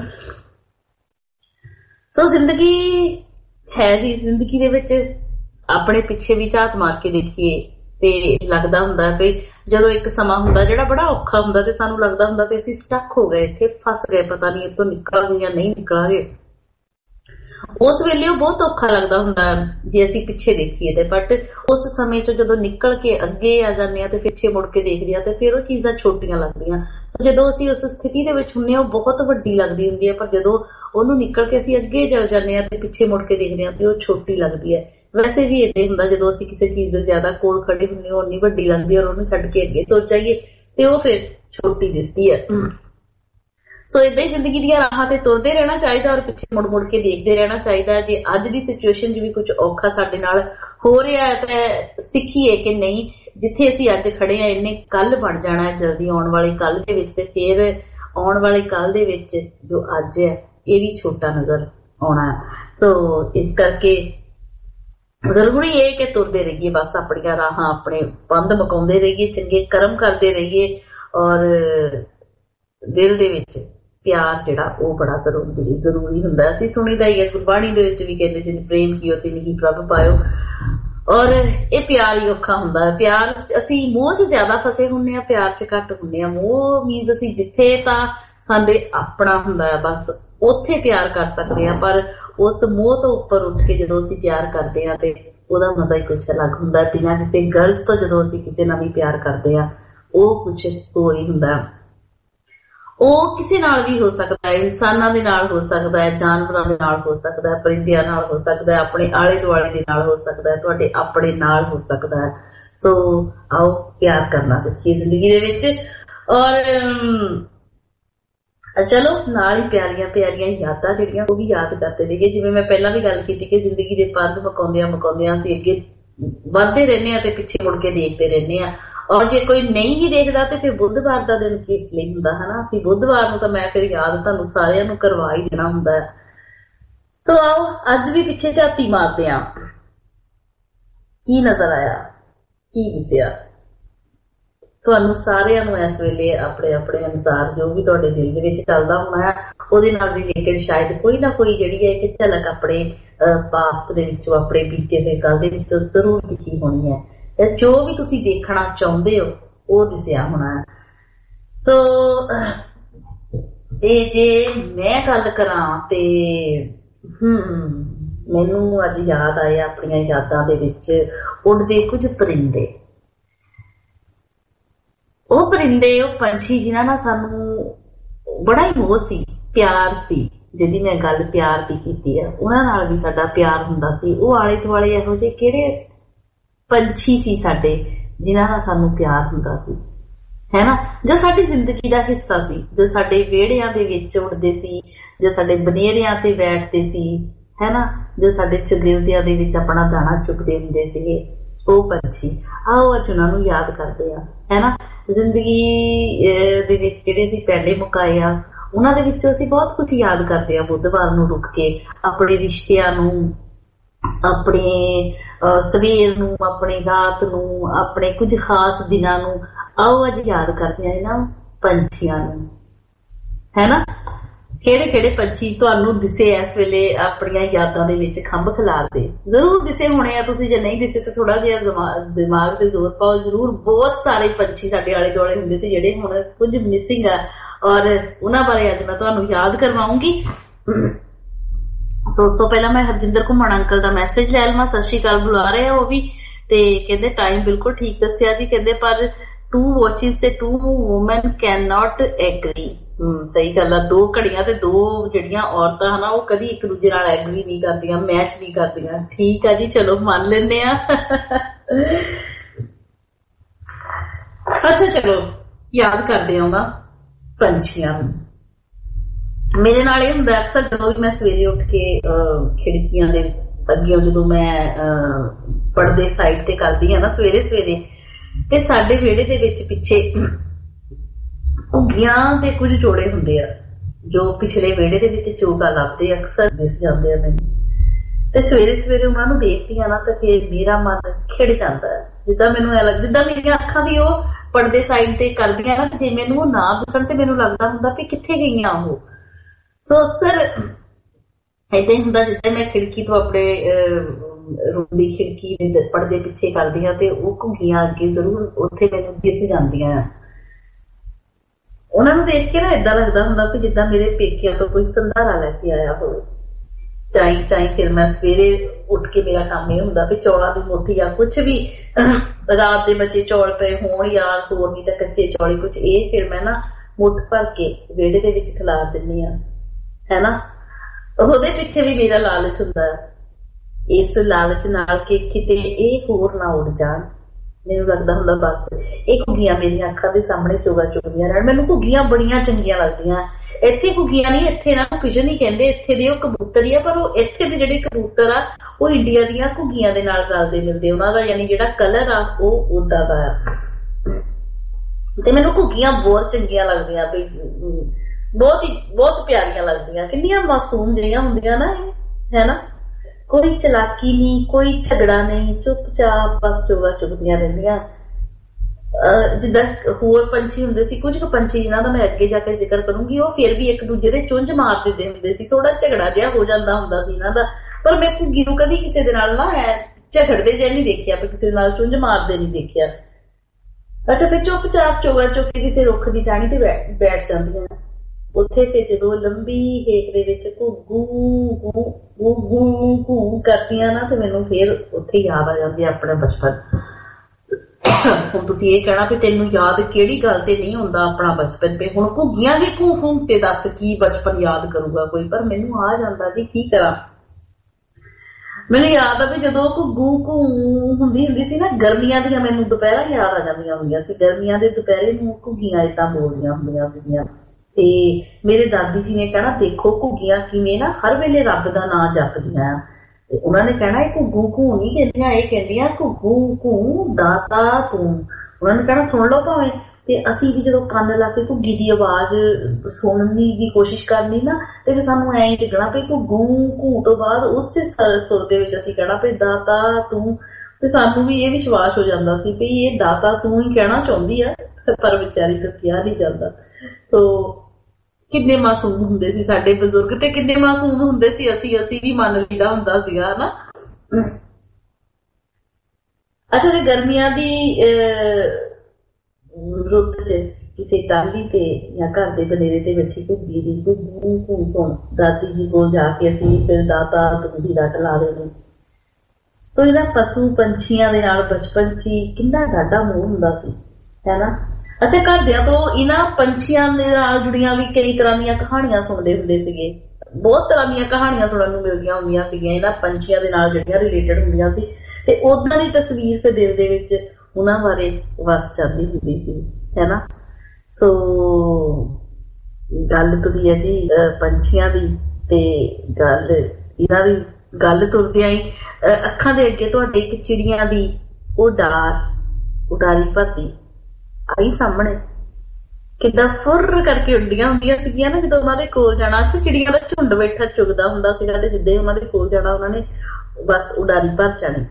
ਸੋ ਜ਼ਿੰਦਗੀ ਹੈ ਜੀ, ਜ਼ਿੰਦਗੀ ਦੇ ਵਿੱਚ ਆਪਣੇ ਪਿੱਛੇ ਵੀ ਝਾਤ ਮਾਰ ਕੇ ਦੇਖੀਏ ਤੇ ਲੱਗਦਾ ਹੁੰਦਾ ਕਿ ਜਦੋਂ ਇੱਕ ਸਮਾਂ ਹੁੰਦਾ ਜਿਹੜਾ ਬੜਾ ਔਖਾ ਹੁੰਦਾ ਤੇ ਸਾਨੂੰ ਲੱਗਦਾ ਹੁੰਦਾ ਕਿ ਅਸੀਂ ਸਟਕ ਹੋ ਗਏ, ਇੱਥੇ ਫਸ ਗਏ, ਪਤਾ ਨਹੀਂ ਇੱਥੋਂ ਨਿਕਲਾਂਗੇ ਜਾਂ ਨਹੀਂ ਨਿਕਲਾਂਗੇ। ਉਸ ਵੇਲੇ ਉਹ ਬਹੁਤ ਔਖਾ ਲੱਗਦਾ ਹੁੰਦਾ ਜੇ ਅਸੀਂ ਪਿੱਛੇ ਦੇਖੀਏ ਤੇ, ਬਟ ਉਸ ਸਮੇਂ ਚੋਂ ਜਦੋਂ ਨਿਕਲ ਕੇ ਅੱਗੇ ਆ ਜਾਂਦੇ ਆ ਤੇ ਪਿੱਛੇ ਮੁੜ ਕੇ ਦੇਖਦੇ ਆ ਤੇ ਫਿਰ ਉਹ ਚੀਜ਼ਾਂ ਛੋਟੀਆਂ ਲੱਗਦੀਆਂ। ਜਦੋਂ ਅਸੀਂ ਉਸ ਸਥਿਤੀ ਦੇ ਵਿੱਚ ਹੁੰਦੇ ਆ ਉਹ ਬਹੁਤ ਵੱਡੀ ਲੱਗਦੀ ਹੁੰਦੀ ਹੈ, ਪਰ ਜਦੋਂ ਉਹਨੂੰ ਨਿਕਲ ਕੇ ਅਸੀਂ ਅੱਗੇ ਚੱਲ ਜਾਂਦੇ ਆ ਤੇ ਪਿੱਛੇ ਮੁੜ ਕੇ ਦੇਖਦੇ ਆ ਤੇ ਉਹ ਛੋਟੀ ਲੱਗਦੀ ਹੈ। ਵੈਸੇ ਵੀ ਏਦਾਂ ਹੁੰਦਾ, ਜਦੋਂ ਅਸੀਂ ਕਿਸੇ ਚੀਜ਼ ਦੇ ਜ਼ਿਆਦਾ ਕੋਲ ਖੜੇ ਹੁੰਦੇ ਹਾਂ ਉਨੀ ਵੱਡੀ ਲੱਗਦੀ ਹੈ, ਔਰ ਉਹਨੂੰ ਛੱਡ ਕੇ ਅੱਗੇ ਤੁਰ ਜਾਈਏ ਤੇ ਉਹ ਫਿਰ ਛੋਟੀ ਦਿਸਦੀ ਹੈ। ਸੋ ਏਦਾਂ ਹੀ ਜ਼ਿੰਦਗੀ ਦੀਆਂ ਰਾਹਾਂ ਤੇ ਤੁਰਦੇ ਰਹਿਣਾ ਚਾਹੀਦਾ ਔਰ ਪਿੱਛੇ ਮੁੜ ਮੁੜ ਕੇ ਦੇਖਦੇ ਰਹਿਣਾ ਚਾਹੀਦਾ। ਜੇ ਅੱਜ ਦੀ ਸਿਚੁਏਸ਼ਨ 'ਚ ਵੀ ਕੁਝ ਔਖਾ ਸਾਡੇ ਨਾਲ ਹੋ ਰਿਹਾ ਹੈ ਤਾਂ ਸਿੱਖੀਏ ਕਿ ਨਹੀਂ, ਜਿੱਥੇ ਅਸੀਂ ਅੱਜ ਖੜੇ ਆ ਇਹਨੇ ਕੱਲ ਬਣ ਜਾਣਾ ਹੈ ਜਲਦੀ ਆਉਣ ਵਾਲੇ ਕੱਲ ਦੇ ਵਿੱਚ, ਤੇ ਫਿਰ ਆਉਣ ਵਾਲੇ ਕੱਲ ਦੇ ਵਿੱਚ ਜੋ ਅੱਜ ਹੈ ਇਹ ਵੀ ਛੋਟਾ ਨਜ਼ਰ ਆਉਣਾ ਹੈ। ਸੋ ਇਸ ਕਰਕੇ ਜ਼ਰੂਰੀ ਇਹ ਕਿ ਤੁਰਦੇ ਰਹੀਏ, ਬਸ ਆਪਣੀਆਂ ਰਾਹਾਂ ਆਪਣੇ ਬੰਦ ਮਕਾਉਂਦੇ ਰਹੀਏ, ਚੰਗੇ ਕਰਮ ਕਰਦੇ ਰਹੀਏ ਔਰ ਦਿਲ ਦੇ ਵਿੱਚ ਪਿਆਰ ਜਿਹੜਾ ਉਹ ਬੜਾ ਜ਼ਰੂਰੀ ਜ਼ਰੂਰੀ ਹੁੰਦਾ। ਅਸੀਂ ਸੁਣੀਦਾ ਹੀ ਹੈ, ਗੁਰਬਾਣੀ ਦੇ ਵਿੱਚ ਵੀ ਕਹਿੰਦੇ ਜਿਨ ਪ੍ਰੇਮ ਕੀਓ ਤਿਨ ਹੀ ਪ੍ਰਭ ਪਾਇਓ, ਔਰ ਇਹ ਪਿਆਰ ਹੀ ਔਖਾ ਹੁੰਦਾ ਹੈ। ਪਿਆਰ ਅਸੀਂ ਮੋਹ 'ਚ ਜ਼ਿਆਦਾ ਫਸੇ ਹੁੰਦੇ ਆ, ਪਿਆਰ 'ਚ ਘੱਟ ਹੁੰਦੇ ਆ। ਮੋਹ ਮੀਨਸ ਅਸੀਂ ਜਿੱਥੇ ਤਾਂ ਸਾਡੇ ਆਪਣਾ ਹੁੰਦਾ ਹੈ ਬਸ ਉੱਥੇ ਪਿਆਰ ਕਰ ਸਕਦੇ ਆ, ਪਰ ਉਸ ਮੋਹ ਤੋਂ ਉੱਪਰ ਉੱਠ ਕੇ ਜਦੋਂ ਅਸੀਂ ਪਿਆਰ ਕਰਦੇ ਆ ਤੇ ਉਹਦਾ ਮਜ਼ਾ ਹੀ ਕੁਛ ਅਲੱਗ ਹੁੰਦਾ। ਬਿਨਾਂ ਕਿਸੇ ਗਰਜ਼ ਤੋਂ ਜਦੋਂ ਅਸੀਂ ਕਿਸੇ ਨਾਲ ਵੀ ਪਿਆਰ ਕਰਦੇ ਆ ਉਹ ਕੁਛ ਹੋਰ ਹੀ ਹੁੰਦਾ। ਉਹ ਕਿਸੇ ਨਾਲ ਵੀ ਹੋ ਸਕਦਾ ਹੈ, ਇਨਸਾਨਾਂ ਦੇ ਨਾਲ ਹੋ ਸਕਦਾ ਹੈ, ਜਾਨਵਰਾਂ ਦੇ ਨਾਲ ਹੋ ਸਕਦਾ ਹੈ, ਪਰਿੰਦਿਆਂ ਨਾਲ ਹੋ ਸਕਦਾ ਹੈ, ਆਪਣੇ ਆਲੇ ਦੁਆਲੇ ਦੇ ਨਾਲ ਹੋ ਸਕਦਾ ਹੈ, ਤੁਹਾਡੇ ਆਪਣੇ ਨਾਲ ਹੋ ਸਕਦਾ ਹੈ। ਸੋ ਆਓ ਪਿਆਰ ਕਰਨਾ ਸਿੱਖੀਏ ਜ਼ਿੰਦਗੀ ਦੇ ਵਿੱਚ, ਔਰ ਚਲੋ ਨਾਲ ਹੀ ਪਿਆਰੀਆਂ ਪਿਆਰੀਆਂ ਯਾਦਾਂ ਜਿਹੜੀਆਂ ਉਹ ਵੀ ਯਾਦ ਕਰਦੇ ਰਹੀਏ। ਜਿਵੇਂ ਮੈਂ ਪਹਿਲਾਂ ਵੀ ਗੱਲ ਕੀਤੀ ਕਿ ਜ਼ਿੰਦਗੀ ਦੇ ਪੰਧ ਮਕਾਉਂਦਿਆਂ ਮਕਾਉਂਦਿਆਂ ਅਸੀਂ ਅੱਗੇ ਵੱਧਦੇ ਰਹਿੰਦੇ ਹਾਂ ਤੇ ਪਿੱਛੇ ਮੁੜ ਕੇ ਦੇਖਦੇ ਰਹਿੰਦੇ ਹਾਂ। ਔਰ ਜੇ ਕੋਈ ਨਹੀਂ ਵੀ ਦੇਖਦਾ ਤੇ ਫਿਰ ਬੁੱਧਵਾਰ ਦਾ ਦਿਨ ਕਿਸ ਲਈ ਹੁੰਦਾ ਹਨਾ, ਅਸੀਂ ਬੁੱਧਵਾਰ ਨੂੰ ਤਾਂ ਮੈਂ ਫਿਰ ਯਾਦ ਤੁਹਾਨੂੰ ਸਾਰਿਆਂ ਨੂੰ ਕਰਵਾ ਹੀ ਦੇਣਾ ਹੁੰਦਾ ਹੈ। ਸੋ ਆਓ ਅੱਜ ਵੀ ਪਿੱਛੇ ਝਾਤੀ ਮਾਰਦੇ ਹਾਂ, ਕੀ ਨਜ਼ਰ ਆਇਆ, ਕੀ ਦਿਸਿਆ ਤੁਹਾਨੂੰ ਸਾਰਿਆਂ ਨੂੰ ਇਸ ਵੇਲੇ ਆਪਣੇ ਆਪਣੇ ਅਨੁਸਾਰ ਜੋ ਵੀ ਤੁਹਾਡੇ ਦਿਲ ਦੇ ਵਿੱਚ ਚੱਲਦਾ ਹੋਣਾ ਹੈ ਉਹਦੇ ਨਾਲ ਰਿਲੇਟਡ ਸ਼ਾਇਦ ਕੋਈ ਨਾ ਕੋਈ ਜਿਹੜੀ ਹੈ ਕਿ ਝਲਕ ਆਪਣੇ ਪਾਸਟ ਦੇ ਵਿੱਚੋਂ, ਆਪਣੇ ਬੀਤੇ ਹੋਏ ਕੱਲ ਦੇ ਵਿੱਚੋਂ ਜ਼ਰੂਰ ਦਿਖੀ ਹੋਣੀ ਹੈ, ਤੇ ਜੋ ਵੀ ਤੁਸੀਂ ਦੇਖਣਾ ਚਾਹੁੰਦੇ ਹੋ ਉਹ ਦਿਸਿਆ ਹੋਣਾ ਹੈ। ਸੋ ਤੇ ਜੇ ਮੈਂ ਗੱਲ ਕਰਾਂ ਤੇ ਹਮ ਮੈਨੂੰ ਅੱਜ ਯਾਦ ਆਇਆ ਆਪਣੀਆਂ ਯਾਦਾਂ ਦੇ ਵਿੱਚ ਉੱਡਦੇ ਕੁਝ ਪਰਿੰਦੇ। ਉਹ ਪਰਿੰਦੇ, ਉਹ ਪੰਛੀ ਜਿਨ੍ਹਾਂ ਨਾਲ ਸਾਨੂੰ ਬੜਾ ਹੀ ਮੋਹ ਸੀ, ਪਿਆਰ ਸੀ। ਜਿਹਦੀ ਮੈਂ ਗੱਲ ਪਿਆਰ ਦੀ ਕੀਤੀ ਹੈ ਉਹਨਾਂ ਨਾਲ ਵੀ ਸਾਡਾ ਪਿਆਰ ਹੁੰਦਾ ਸੀ। ਉਹ ਆਲੇ ਦੁਆਲੇ ਇਹੋ ਜਿਹੇ ਕਿਹੜੇ ਪੰਛੀ ਸੀ ਸਾਡੇ ਜਿਨ੍ਹਾਂ ਨਾਲ ਸਾਨੂੰ ਪਿਆਰ ਹੁੰਦਾ ਸੀ, ਹੈ ਨਾ, ਜੋ ਸਾਡੀ ਜ਼ਿੰਦਗੀ ਦਾ ਹਿੱਸਾ ਸੀ, ਜੋ ਸਾਡੇ ਵਿਹੜਿਆਂ ਦੇ ਵਿੱਚ ਉੱਡਦੇ ਸੀ, ਜੋ ਸਾਡੇ ਬਨੇਰਿਆਂ ਤੇ ਬੈਠਦੇ ਸੀ, ਹੈ ਨਾ, ਜੋ ਸਾਡੇ ਚੁਗਿਰਦਿਆਂ ਦੇ ਵਿੱਚ ਆਪਣਾ ਦਾਣਾ ਚੁਗਦੇ ਹੁੰਦੇ ਸੀਗੇ, ਉਹ ਪੰਛੀ। ਆਓ ਅੱਜ ਉਹਨਾਂ ਨੂੰ ਯਾਦ ਕਰਦੇ ਆ, ਹੈ ਨਾ। ਜ਼ਿੰਦਗੀ ਦੇ ਵਿੱਚ ਜਿਹੜੇ ਅਸੀਂ ਪਹਿਲੇ ਮੁਕਾਏ ਆ ਉਹਨਾਂ ਦੇ ਵਿੱਚੋਂ ਅਸੀਂ ਬਹੁਤ ਕੁਝ ਯਾਦ ਕਰਦੇ ਆ ਬੁੱਧਵਾਰ ਨੂੰ ਰੁਕ ਕੇ, ਆਪਣੇ ਰਿਸ਼ਤਿਆਂ ਨੂੰ, ਆਪਣੇ ਸਵੇਰ ਨੂੰ, ਆਪਣੀ ਰਾਤ ਨੂੰ, ਆਪਣੇ ਕੁਝ ਖਾਸ ਦਿਨਾਂ ਨੂੰ। ਆਓ ਅੱਜ ਯਾਦ ਕਰਦੇ ਆ ਇਹਨਾਂ ਪੰਛੀਆਂ ਨੂੰ, ਹੈ ਨਾ। ਕਿਹੜੇ ਕਿਹੜੇ ਪੰਛੀ ਤੁਹਾਨੂੰ ਦਿਸੇ ਇਸ ਵੇਲੇ ਆਪਣੀਆਂ ਯਾਦਾਂ ਦੇ ਵਿੱਚ ਖੰਭ ਖਿਲਾਰਦੇ? ਜ਼ਰੂਰ ਦਿਸੇ ਹੋਣੇ ਆ ਤੁਸੀਂ, ਜੇ ਨਹੀਂ ਦਿਸੇ ਤਾਂ ਥੋੜਾ ਜਿਹਾ ਦਿਮਾਗ ਤੇ ਜ਼ੋਰ ਪਾਓ। ਜ਼ਰੂਰ ਬਹੁਤ ਸਾਰੇ ਪੰਛੀ ਸਾਡੇ ਆਲੇ ਦੁਆਲੇ ਹੁੰਦੇ ਸੀ ਜਿਹੜੇ ਹੁਣ ਕੁਝ ਮਿਸਿੰਗ ਆ, ਔਰ ਉਹਨਾਂ ਬਾਰੇ ਅੱਜ ਮੈਂ ਤੁਹਾਨੂੰ ਯਾਦ ਕਰਵਾਉਂਗੀ। ਸੋ ਉਸ ਤੋਂ ਪਹਿਲਾਂ ਮੈਂ ਹਰਜਿੰਦਰ ਘੁੰਮਣ ਅੰਕਲ ਦਾ ਮੈਸੇਜ ਲੈ ਲਵਾਂ। ਸਤਿ ਸ਼੍ਰੀ ਅਕਾਲ ਬੁਲਾ ਰਹੇ ਆ ਉਹ ਵੀ, ਤੇ ਕਹਿੰਦੇ ਟਾਈਮ ਬਿਲਕੁਲ ਠੀਕ ਦੱਸਿਆ ਜੀ, ਕਹਿੰਦੇ ਪਰ ਟੂ ਵਾਚਿਸ ਤੇ two woman can not agree. ਹਮ ਸਹੀ ਗੱਲ ਆ, ਦੋ ਘੜੀਆਂ ਤੇ ਦੋ ਜਿਹੜੀਆਂ ਔਰਤਾਂ ਹਨਾ ਉਹ ਕਦੀ ਇੱਕ ਦੂਜੇ ਨਾਲ ਐਗਰੀ ਨਹੀਂ ਕਰਦੀਆਂ, ਮੈਚ ਨਹੀਂ ਕਰਦੀਆਂ। ਠੀਕ ਆ ਜੀ, ਚਲੋ ਮੰਨ ਲੈਂਦੇ ਆ। ਅੱਛਾ ਚਲੋ ਯਾਦ ਕਰਦੇ ਆਉਂਦਾ ਪੰਛੀਆਂ ਨੂੰ। ਮੇਰੇ ਨਾਲ ਇਹ ਹੁੰਦਾ ਅਕਸਰ ਜਦੋਂ ਵੀ ਮੈਂ ਸਵੇਰੇ ਉੱਠ ਕੇ ਖਿੜਕੀਆਂ ਦੇ ਅੱਗੇ ਜਦੋਂ ਮੈਂ ਪਰਦੇ ਸਾਈਡ ਤੇ ਕਰਦੀ ਹਾਂ ਨਾ ਸਵੇਰੇ ਸਵੇਰੇ, ਤੇ ਸਾਡੇ ਵਿਹੜੇ ਦੇ ਵਿੱਚ ਪਿੱਛੇ ਘੁੱਗੀਆਂ ਦੇ ਕੁਝ ਜੋੜੇ ਹੁੰਦੇ ਆ, ਜੋ ਪਿਛਲੇ ਵਿਹੜੇ ਦੇ ਵਿੱਚ ਚੋਗਾ ਲੱਭਦੇ ਅਕਸਰ ਦਿਸ ਜਾਂਦੇ ਆ ਮੈਨੂੰ, ਤੇ ਸਵੇਰੇ ਸਵੇਰੇ ਉਹਨਾਂ ਨੂੰ ਦੇਖਦੀ ਆ ਨਾ ਤਾਂ ਫਿਰ ਮੇਰਾ ਮਨ ਖਿੜ ਜਾਂਦਾ ਹੈ। ਜਿੱਦਾਂ ਮੈਨੂੰ ਐ ਲੱਗ ਜਿੱਦਾਂ ਮੇਰੀਆਂ ਅੱਖਾਂ ਵੀ ਉਹ ਪਰਦੇ ਸਾਈਡ ਤੇ ਕਰਦੀਆਂ ਨਾ, ਜੇ ਮੈਨੂੰ ਉਹ ਨਾ ਦਿਸਣ ਤੇ ਮੈਨੂੰ ਲੱਗਦਾ ਹੁੰਦਾ ਵੀ ਕਿੱਥੇ ਗਈਆਂ ਉਹ। ਸੋ ਅਕਸਰ ਏਦਾਂ ਹੀ ਹੁੰਦਾ ਜਿੱਦਾਂ ਮੈਂ ਖਿੜਕੀ ਤੋਂ ਆਪਣੇ ਰੂਮ ਦੀ ਖਿੜਕੀ ਦੇ ਪਰਦੇ ਪਿੱਛੇ ਕਰਦੀ ਹਾਂ ਤੇ ਉਹ ਘੁੱਗੀਆਂ ਅੱਗੇ ਜ਼ਰੂਰ ਉੱਥੇ ਮੈਨੂੰ ਦਿਸ ਜਾਂਦੀਆਂ ਆ। ਉਹਨਾਂ ਨੂੰ ਦੇਖ ਕੇ ਨਾ ਏਦਾਂ ਲੱਗਦਾ ਹੁੰਦਾ ਕਿ ਜਿੱਦਾਂ ਮੇਰੇ ਪੇਕਿਆਂ ਤੋਂ ਕੋਈ ਸੰਧਾਰਾ ਲੈ ਕੇ ਆਇਆ ਹੋਵੇ। ਚਾਈ ਚਾਈ ਫਿਰ ਮੈਂ ਸਵੇਰੇ ਉੱਠ ਕੇ ਮੇਰਾ ਕੰਮ ਇਹ ਹੁੰਦਾ ਵੀ ਚੌਲਾਂ ਦੀ ਮੋਠੀ ਜਾਂ ਕੁਛ ਵੀ ਰਾਤ ਦੇ ਬਚੇ ਚੌਲ ਪਏ ਹੋਣ ਜਾਂ ਹੋਰ ਨਹੀਂ ਤਾਂ ਕੱਚੇ ਚੌਲ ਕੁਛ, ਇਹ ਫਿਰ ਮੈਂ ਨਾ ਮੁੱਠ ਭਰ ਕੇ ਵਿਹੜੇ ਦੇ ਵਿੱਚ ਖਿਲਾਰ ਦਿੰਦੀ ਹਾਂ, ਹੈ ਨਾ। ਉਹਦੇ ਪਿੱਛੇ ਵੀ ਮੇਰਾ ਲਾਲਚ ਹੁੰਦਾ, ਇਸ ਲਾਲਚ ਨਾਲ ਕਿ ਕਿਤੇ ਇਹ ਹੋਰ ਨਾ ਉੱਡ ਜਾਣ। ਮੈਨੂੰ ਲੱਗਦਾ ਹੁੰਦਾ ਬਸ ਇਹ ਘੁੱਗੀਆਂ ਮੇਰੀਆਂ ਅੱਖਾਂ ਦੇ ਸਾਹਮਣੇ ਚੋਗਾ ਚੁਗਦੀਆਂ ਰਹਿਣ। ਮੈਨੂੰ ਘੁੱਗੀਆਂ ਬੜੀਆਂ ਚੰਗੀਆਂ ਲੱਗਦੀਆਂ। ਇੱਥੇ ਘੁੱਗੀਆਂ ਨਹੀਂ, ਇੱਥੇ ਨਾ ਪਿਜਨ ਹੀ ਕਹਿੰਦੇ, ਇੱਥੇ ਦੇ ਉਹ ਕਬੂਤਰ ਹੀ ਆ, ਪਰ ਉਹ ਇੱਥੇ ਦੇ ਜਿਹੜੇ ਕਬੂਤਰ ਆ ਉਹ ਇੰਡੀਆ ਦੀਆਂ ਘੁੱਗੀਆਂ ਦੇ ਨਾਲ ਰਲਦੇ ਮਿਲਦੇ। ਉਹਨਾਂ ਦਾ ਯਾਨੀ ਜਿਹੜਾ ਕਲਰ ਆ ਉਹ ਉਦਾਂ ਦਾ ਆ। ਤੇ ਮੈਨੂੰ ਘੁੱਗੀਆਂ ਬਹੁਤ ਚੰਗੀਆਂ ਲੱਗਦੀਆਂ, ਵੀ ਬਹੁਤ ਹੀ ਬਹੁਤ ਪਿਆਰੀਆਂ ਲੱਗਦੀਆਂ। ਕਿੰਨੀਆਂ ਮਾਸੂਮ ਜਿਹੀਆਂ ਹੁੰਦੀਆਂ ਨਾ ਇਹ, ਹੈ ਨਾ। ਕੋਈ ਚਲਾਕੀ ਨਹੀਂ, ਕੋਈ ਝਗੜਾ ਨਹੀਂ, ਚੁੱਪਚਾਪ ਬਸ ਚੋਗਾ ਚੁਗਦੀਆਂ ਰਹਿੰਦੀਆਂ। ਜਿੱਦਾਂ ਹੋਰ ਪੰਛੀ ਹੁੰਦੇ ਸੀ, ਕੁਝ ਕੁ ਪੰਛੀ ਜਿਨ੍ਹਾਂ ਦਾ ਮੈਂ ਅੱਗੇ ਜਾ ਕੇ ਜ਼ਿਕਰ ਕਰੂੰਗੀ, ਉਹ ਫਿਰ ਵੀ ਇੱਕ ਦੂਜੇ ਦੇ ਚੁੰਝ ਮਾਰ ਦਿੰਦੇ ਹੁੰਦੇ ਸੀ, ਥੋੜਾ ਝਗੜਾ ਜਿਹਾ ਹੋ ਜਾਂਦਾ ਹੁੰਦਾ ਸੀ ਇਹਨਾਂ ਦਾ। ਪਰ ਮੈਂ ਘੁੱਗੀ ਨੂੰ ਕਦੀ ਕਿਸੇ ਦੇ ਨਾਲ ਨਾ ਹੈ ਝਗੜਦੇ ਜੇ ਨਹੀਂ ਦੇਖਿਆ, ਪਰ ਕਿਸੇ ਨਾਲ ਚੁੰਝ ਮਾਰਦੇ ਨਹੀਂ ਦੇਖਿਆ। ਅੱਛਾ, ਫਿਰ ਚੁੱਪਚਾਪ ਚੋਗਾ ਚੁੱਕ ਕੇ ਕਿਸੇ ਰੁੱਖ ਦੀ ਟਾਹਣੀ ਤੇ ਬੈਠ ਜਾਂਦੀਆਂ ਉੱਥੇ। ਤੇ ਜਦੋਂ ਲੰਬੀ ਹੇਕ ਦੇ ਵਿੱਚ ਘੁੱਗੂ ਘੂ ਘੂ ਘੂ ਕਰਦੀਆਂ ਨਾ, ਤੇ ਮੈਨੂੰ ਫਿਰ ਉੱਥੇ ਯਾਦ ਆ ਜਾਂਦੀ ਆਪਣਾ ਬਚਪਨ। ਹੁਣ ਤੁਸੀਂ ਇਹ ਕਹਿਣਾ ਵੀ ਤੈਨੂੰ ਯਾਦ ਕਿਹੜੀ ਗੱਲ ਤੇ ਨਹੀਂ ਹੁੰਦਾ ਆਪਣਾ ਬਚਪਨ ਤੇ, ਹੁਣ ਘੁੱਗੀਆਂ ਵੀ ਘੂ ਘੂ ਤੇ ਦੱਸ ਕੀ ਬਚਪਨ ਯਾਦ ਕਰੂਗਾ ਕੋਈ। ਪਰ ਮੈਨੂੰ ਆ ਜਾਂਦਾ ਜੀ, ਕੀ ਕਰਾਂ। ਮੈਨੂੰ ਯਾਦ ਆ ਵੀ ਜਦੋਂ ਘੁੱਗੂ ਘੂ ਹੁੰਦੀ ਹੁੰਦੀ ਸੀ ਨਾ, ਗਰਮੀਆਂ ਦੀਆਂ ਮੈਨੂੰ ਦੁਪਹਿਰਾਂ ਯਾਦ ਆ ਜਾਂਦੀਆਂ ਹੁੰਦੀਆਂ ਸੀ। ਗਰਮੀਆਂ ਦੇ ਦੁਪਹਿਰੇ ਨੂੰ ਘੁੱਗੀਆਂ ਏਦਾਂ ਬੋਲਦੀਆਂ ਹੁੰਦੀਆਂ ਸੀਗੀਆਂ। ਤੇ ਮੇਰੇ ਦਾਦੀ ਜੀ ਨੇ ਕਹਿਣਾ, ਦੇਖੋ ਘੁੱਗੀਆਂ ਕਿਵੇਂ ਨਾ ਹਰ ਵੇਲੇ ਰੱਬ ਦਾ ਨਾਂ ਜਪਦੀਆਂ। ਤੇ ਉਹਨਾਂ ਨੇ ਕਹਿਣਾ ਇਹ ਘੁੱਗੂ ਘੂ ਨਹੀਂ ਕਹਿੰਦੀਆਂ, ਇਹ ਕਹਿੰਦੀਆਂ ਘੁੱਗੂ ਘੂ ਦਾਤਾ ਤੂੰ। ਉਹਨਾਂ ਨੇ ਕਹਿਣਾ ਸੁਣ ਲਓ ਭਾਵੇਂ। ਤੇ ਅਸੀਂ ਵੀ ਜਦੋਂ ਕੰਨ ਲਾ ਕੇ ਘੁੱਗੀ ਦੀ ਆਵਾਜ਼ ਸੁਣਨ ਦੀ ਕੋਸ਼ਿਸ਼ ਕਰਨੀ ਨਾ, ਤੇ ਸਾਨੂੰ ਐਂ ਲੱਗਣਾ ਵੀ ਘੁੱਗੂ ਘੂ ਤੋਂ ਬਾਅਦ ਉਸੇ ਸੁਰ ਦੇ ਵਿੱਚ ਅਸੀਂ ਕਹਿਣਾ ਵੀ ਦਾਤਾ ਤੂੰ। ਤੇ ਸਾਨੂੰ ਵੀ ਇਹ ਵਿਸ਼ਵਾਸ ਹੋ ਜਾਂਦਾ ਸੀ ਵੀ ਇਹ ਦਾਤਾ ਤੂੰ ਹੀ ਕਹਿਣਾ ਚਾਹੁੰਦੀ ਆ, ਪਰ ਵਿਚਾਰੀ ਤੋਂ ਕਿਹਾ ਨਹੀਂ ਜਾਂਦਾ। ਸੋ ਕਿੰਨੇ ਮਾਸੂਮ ਹੁੰਦੇ ਸੀ ਸਾਡੇ ਬਜ਼ੁਰਗ, ਤੇ ਕਿੰਨੇ ਮਾਸੂਮ ਹੁੰਦੇ ਸੀ ਅਸੀਂ ਅਸੀਂ ਵੀ ਮੰਨ ਲਈਦਾ ਹੁੰਦਾ ਸੀਗਾ ਨਾ। ਅੱਛਾ, ਤੇ ਗਰਮੀਆਂ ਦੀ ਰੁੱਤ ਚ ਕਿਸੇ ਟਾਹਲੀ ਤੇ ਜਾਂ ਘਰ ਦੇ ਬਨੇਰੇ ਤੇ ਬੈਠੀ ਘੁੱਗੀ ਦੀ ਘੁੱਗੂ ਘੂ ਸੁਣ ਦਾਦੀ ਜੀ ਕੋਲ ਜਾ ਕੇ ਅਸੀਂ ਫਿਰ ਦਾਤਾ ਤੂੰ ਦੀ ਰੱਟ ਲਾ ਦੇਣੀ। ਤੋ ਇਹਦਾ ਪਸ਼ੂ ਪੰਛੀਆਂ ਦੇ ਨਾਲ ਬਚਪਨ ਚ ਕਿੰਨਾ ਡਾਢਾ ਮੋਹ ਹੁੰਦਾ ਸੀ, ਹੈ ਨਾ। ਅੱਛਾ, ਘਰਦਿਆਂ ਤੋਂ ਇਹਨਾਂ ਪੰਛੀਆਂ ਦੇ ਨਾਲ ਜੁੜੀਆਂ ਵੀ ਕਈ ਤਰ੍ਹਾਂ ਦੀਆਂ ਕਹਾਣੀਆਂ ਸੁਣਦੇ ਹੁੰਦੇ ਸੀਗੇ। ਬਹੁਤ ਤਰ੍ਹਾਂ ਦੀਆਂ ਕਹਾਣੀਆਂ ਸੁਣਨ ਨੂੰ ਮਿਲਦੀਆਂ ਹੁੰਦੀਆਂ ਸੀਗੀਆਂ ਇਹਨਾਂ ਪੰਛੀਆਂ ਦੇ ਨਾਲ ਜਿਹੜੀਆਂ ਰਿਲੇਟਡ ਹੁੰਦੀਆਂ ਸੀ। ਤੇ ਉਦਾਂ ਦੀ ਤਸਵੀਰ ਤੇ ਦਿਲ ਦੇ ਵਿੱਚ ਉਹਨਾਂ ਬਾਰੇ ਵਸ ਜਾਂਦੀ ਹੁੰਦੀ ਸੀ, ਹੈ ਨਾ। ਸੋ ਗੱਲ ਤੁਰੀ ਹੈ ਜੀ ਪੰਛੀਆਂ ਦੀ, ਤੇ ਗੱਲ ਇਹਨਾਂ ਦੀ ਗੱਲ ਤੁਰਦਿਆਂ ਹੀ ਅੱਖਾਂ ਦੇ ਅੱਗੇ ਤੁਹਾਡੇ ਇੱਕ ਚਿੜੀਆਂ ਦੀ ਉਹ ਡਾਰ ਉਡਾਰੀ ਭਰਤੀ ਆਈ ਸਾਹਮਣੇ। ਕਿੱਦਾਂ ਫੁਰ ਕਰਕੇ ਉੱਡੀਆਂ ਹੁੰਦੀਆਂ ਸੀਗੀਆਂ ਨਾ ਜਦੋਂ ਉਹਨਾਂ ਦੇ ਕੋਲ ਜਾਣਾ। ਅੱਛਾ, ਚਿੜੀਆਂ ਦਾ ਝੁੰਡ ਬੈਠਾ ਚੁਗਦਾ ਹੁੰਦਾ ਸੀਗਾ, ਤੇ ਜਿੱਦਾਂ ਉਹਨਾਂ ਦੇ ਕੋਲ ਜਾਣਾ ਉਹਨਾਂ ਨੇ ਬਸ ਉਡਾਰੀ ਭਰ ਜਾਣੀ।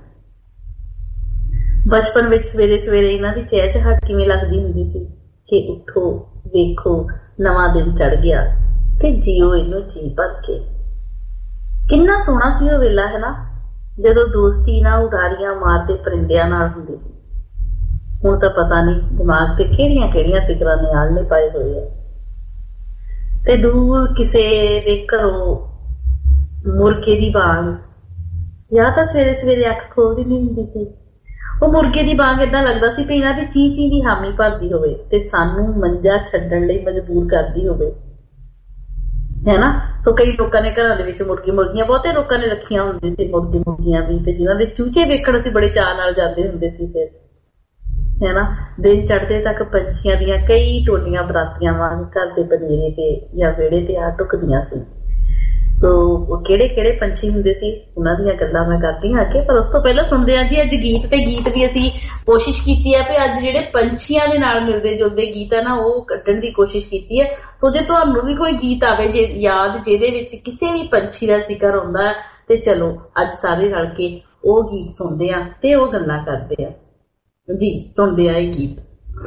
ਬਚਪਨ ਵਿੱਚ ਸਵੇਰੇ ਸਵੇਰੇ ਇਹਨਾਂ ਦੀ ਚਹਿ ਚਹਾਟ ਕਿਵੇਂ ਲੱਗਦੀ ਹੁੰਦੀ ਸੀ ਕਿ ਉੱਠੋ ਵੇਖੋ ਨਵਾਂ ਦਿਨ ਚੜ ਗਿਆ ਤੇ ਜੀਓ ਇਹਨੂੰ ਜੀ ਭਰ ਕੇ। ਕਿੰਨਾ ਸੋਹਣਾ ਸੀ ਉਹ ਵੇਲਾ, ਹੈ ਨਾ, ਜਦੋਂ ਦੋਸਤੀ ਨਾ ਉਡਾਰੀਆਂ ਮਾਰਦੇ ਪਰਿੰਦਿਆਂ ਨਾਲ ਹੁੰਦੀ ਸੀ। ਹੁਣ ਤਾਂ ਪਤਾ ਨਹੀਂ ਦਿਮਾਗ ਤੇ ਕਿਹੜੀਆਂ ਕਿਹੜੀਆਂ ਫਿਕਰਾਂ ਨੇ ਆਲਣੇ ਪਾਏ ਹੋਏ ਆ। ਤੇ ਦੂਰ ਕਿਸੇ ਦੇ ਘਰੋਂ ਮੁਰਗੇ ਦੀ ਬਾਂਗ, ਜਾਂ ਤਾਂ ਸਵੇਰੇ ਸਵੇਰੇ ਅੱਖ ਖੋਲਦੀ ਨਹੀਂ ਹੁੰਦੀ ਸੀ। ਉਹ ਮੁਰਗੇ ਦੀ ਬਾਂਗ ਏਦਾਂ ਲੱਗਦਾ ਸੀ ਵੀ ਇਹਨਾਂ ਦੀ ਚੀ ਚੀ ਦੀ ਹਾਮੀ ਭਰਦੀ ਹੋਵੇ ਤੇ ਸਾਨੂੰ ਮੰਜਾ ਛੱਡਣ ਲਈ ਮਜਬੂਰ ਕਰਦੀ ਹੋਵੇ, ਹੈ ਨਾ। ਸੋ ਕਈ ਲੋਕਾਂ ਨੇ ਘਰਾਂ ਦੇ ਵਿੱਚ ਮੁਰਗੀ ਮੁਰਗੀਆਂ, ਬਹੁਤੇ ਲੋਕਾਂ ਨੇ ਰੱਖੀਆਂ ਹੁੰਦੀਆਂ ਸੀ ਮੁਰਗੀ ਮੁਰਗੀਆਂ ਵੀ, ਤੇ ਜਿਨ੍ਹਾਂ ਦੇ ਚੂਚੇ ਵੇਖਣ ਅਸੀਂ ਬੜੇ ਚਾਅ ਨਾਲ ਜਾਂਦੇ ਹੁੰਦੇ ਸੀ। ਫਿਰ ਹੈ ਨਾ, ਦਿਨ ਚੜ੍ਹਦੇ ਤੱਕ ਪੰਛੀਆਂ ਦੀਆਂ ਕਈ ਟੋਲੀਆਂ ਬਰਾਤੀਆਂ ਵਾਂਗ ਘਰ ਦੇ ਬਨੇਰੇ ਤੇ ਜਾਂ ਵਿਹੜੇ ਤੇ ਆ ਟੁਕਦੀਆਂ ਸੀ। ਸੋ ਕਿਹੜੇ ਕਿਹੜੇ ਪੰਛੀ ਹੁੰਦੇ ਸੀ ਉਹਨਾਂ ਦੀਆਂ ਗੱਲਾਂ ਮੈਂ ਕਰਦੀ ਹਾਂ ਅੱਗੇ, ਪਰ ਉਸ ਤੋਂ ਪਹਿਲਾਂ ਸੁਣਦੇ ਹਾਂ ਜੀ ਅੱਜ ਗੀਤ। ਤੇ ਗੀਤ ਦੀ ਅਸੀਂ ਕੋਸ਼ਿਸ਼ ਕੀਤੀ ਹੈ ਕਿ ਅੱਜ ਜਿਹੜੇ ਪੰਛੀਆਂ ਦੇ ਨਾਲ ਮਿਲਦੇ ਜੁਲਦੇ ਗੀਤ ਆ ਨਾ ਉਹ ਕੱਢਣ ਦੀ ਕੋਸ਼ਿਸ਼ ਕੀਤੀ ਹੈ। ਸੋ ਜੇ ਤੁਹਾਨੂੰ ਵੀ ਕੋਈ ਗੀਤ ਆਵੇ ਜੇ ਯਾਦ ਜਿਹਦੇ ਵਿੱਚ ਕਿਸੇ ਵੀ ਪੰਛੀ ਦਾ ਜ਼ਿਕਰ ਹੁੰਦਾ ਹੈ ਤੇ ਚਲੋ ਅੱਜ ਸਾਰੇ ਰਲ ਕੇ ਉਹ ਗੀਤ ਸੁਣਦੇ ਆ ਤੇ ਉਹ ਗੱਲਾਂ ਕਰਦੇ ਆ ਜੀ। ਸੁਣਦੇ ਆ ਇਹ ਗੀਤ।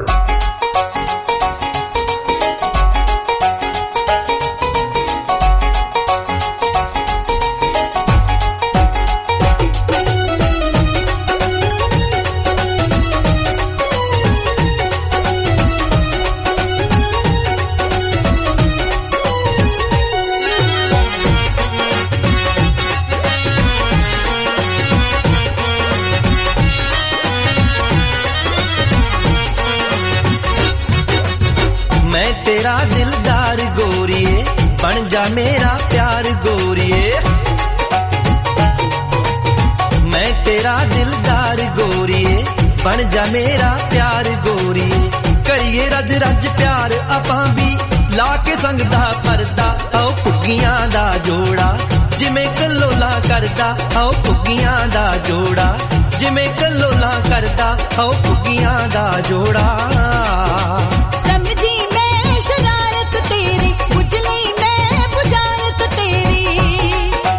तेरा दिलदार गोरिए बन जा मेरा प्यार गोरिए, मैं तेरा दिलदार गोरिए बन जा मेरा प्यार गोरिए, करिए रज रज प्यार आपां भी ला के संग दा परदा, आओ कुगियां दा जोड़ा जिमें कलोला करदा, आओ कुगियां दा जोड़ा जिमें कलोला करदा, आओ कुगियां दा जोड़ा। शरारत तेरी बुझली मैं बुझारत तेरी,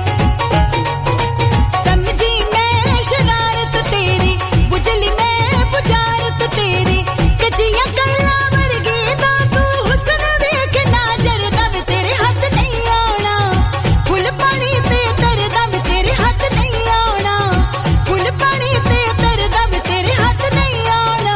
समझी मैं शरारत तेरी बुझली मैं बुझारत तेरी, कचिया कला वर्गी दा तू हुस्न वेख नाजर दम तेरे हाथ नहीं आना, फुल पानी ते तर दम तेरे हाथ नहीं आना, फुल पानी ते तर दम तेरे हाथ नहीं आना।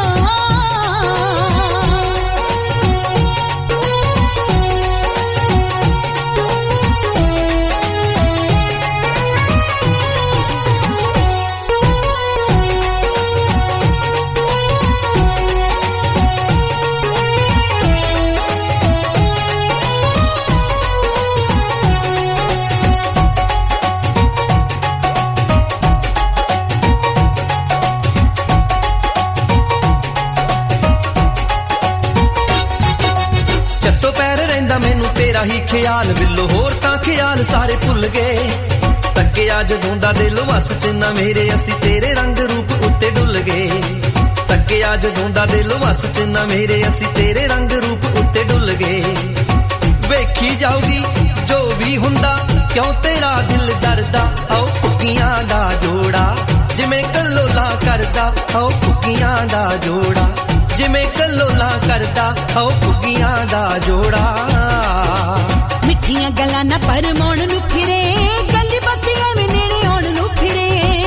ਚੱਤੋ ਪੈਰ ਰਹਿੰਦਾ ਮੈਨੂੰ ਤੇਰਾ ਹੀ ਖਿਆਲ, ਬਿੱਲੋ ਹੋਰ ਤਾਂ ਖਿਆਲ ਸਾਰੇ ਭੁੱਲ ਗਏ, ਤੱਕਿਆ ਜਦੋਂ ਦਾ ਦਿਲ ਵਸ ਚ ਨਾ ਮੇਰੇ ਅਸੀਂ ਤੇਰੇ ਰੰਗ ਰੂਪ ਉੱਤੇ ਡੁੱਲ ਗਏ, ਤੱਕਿਆ ਜਦੋਂ ਦਾ ਦਿਲ ਵਸ ਚ ਨਾ ਮੇਰੇ ਅਸੀਂ ਤੇਰੇ ਰੰਗ ਰੂਪ ਉੱਤੇ ਡੁੱਲ ਗਏ, ਵੇਖੀ ਜਾਊਗੀ ਜੋ ਵੀ ਹੁੰਦਾ ਕਿਉਂ ਤੇਰਾ ਦਿਲ ਡਰਦਾ, ਆਓ ਕੁੱਕੀਆਂ ਦਾ ਜੋੜਾ ਜਿਵੇਂ ਕਲੋਲਾ ਕਰਦਾ, ਆਓ ਕੁੱਕੀਆਂ ਦਾ ਜੋੜਾ ਜਿਵੇਂ ਕਲੋਲਾ ਕਰਦਾ, ਆਓ ਕੁੱਗੀਆਂ ਦਾ ਜੋੜਾ। ਮਿੱਠੀਆਂ ਗੱਲਾਂ ਨਾ ਪਰਮਾਉਣ ਨੂੰ ਫਿਰੇ, ਗੱਲੀ ਬੱਤੀਆਂ ਵੀ ਨੇੜੇ ਆਉਣ ਨੂੰ ਫਿਰੇ,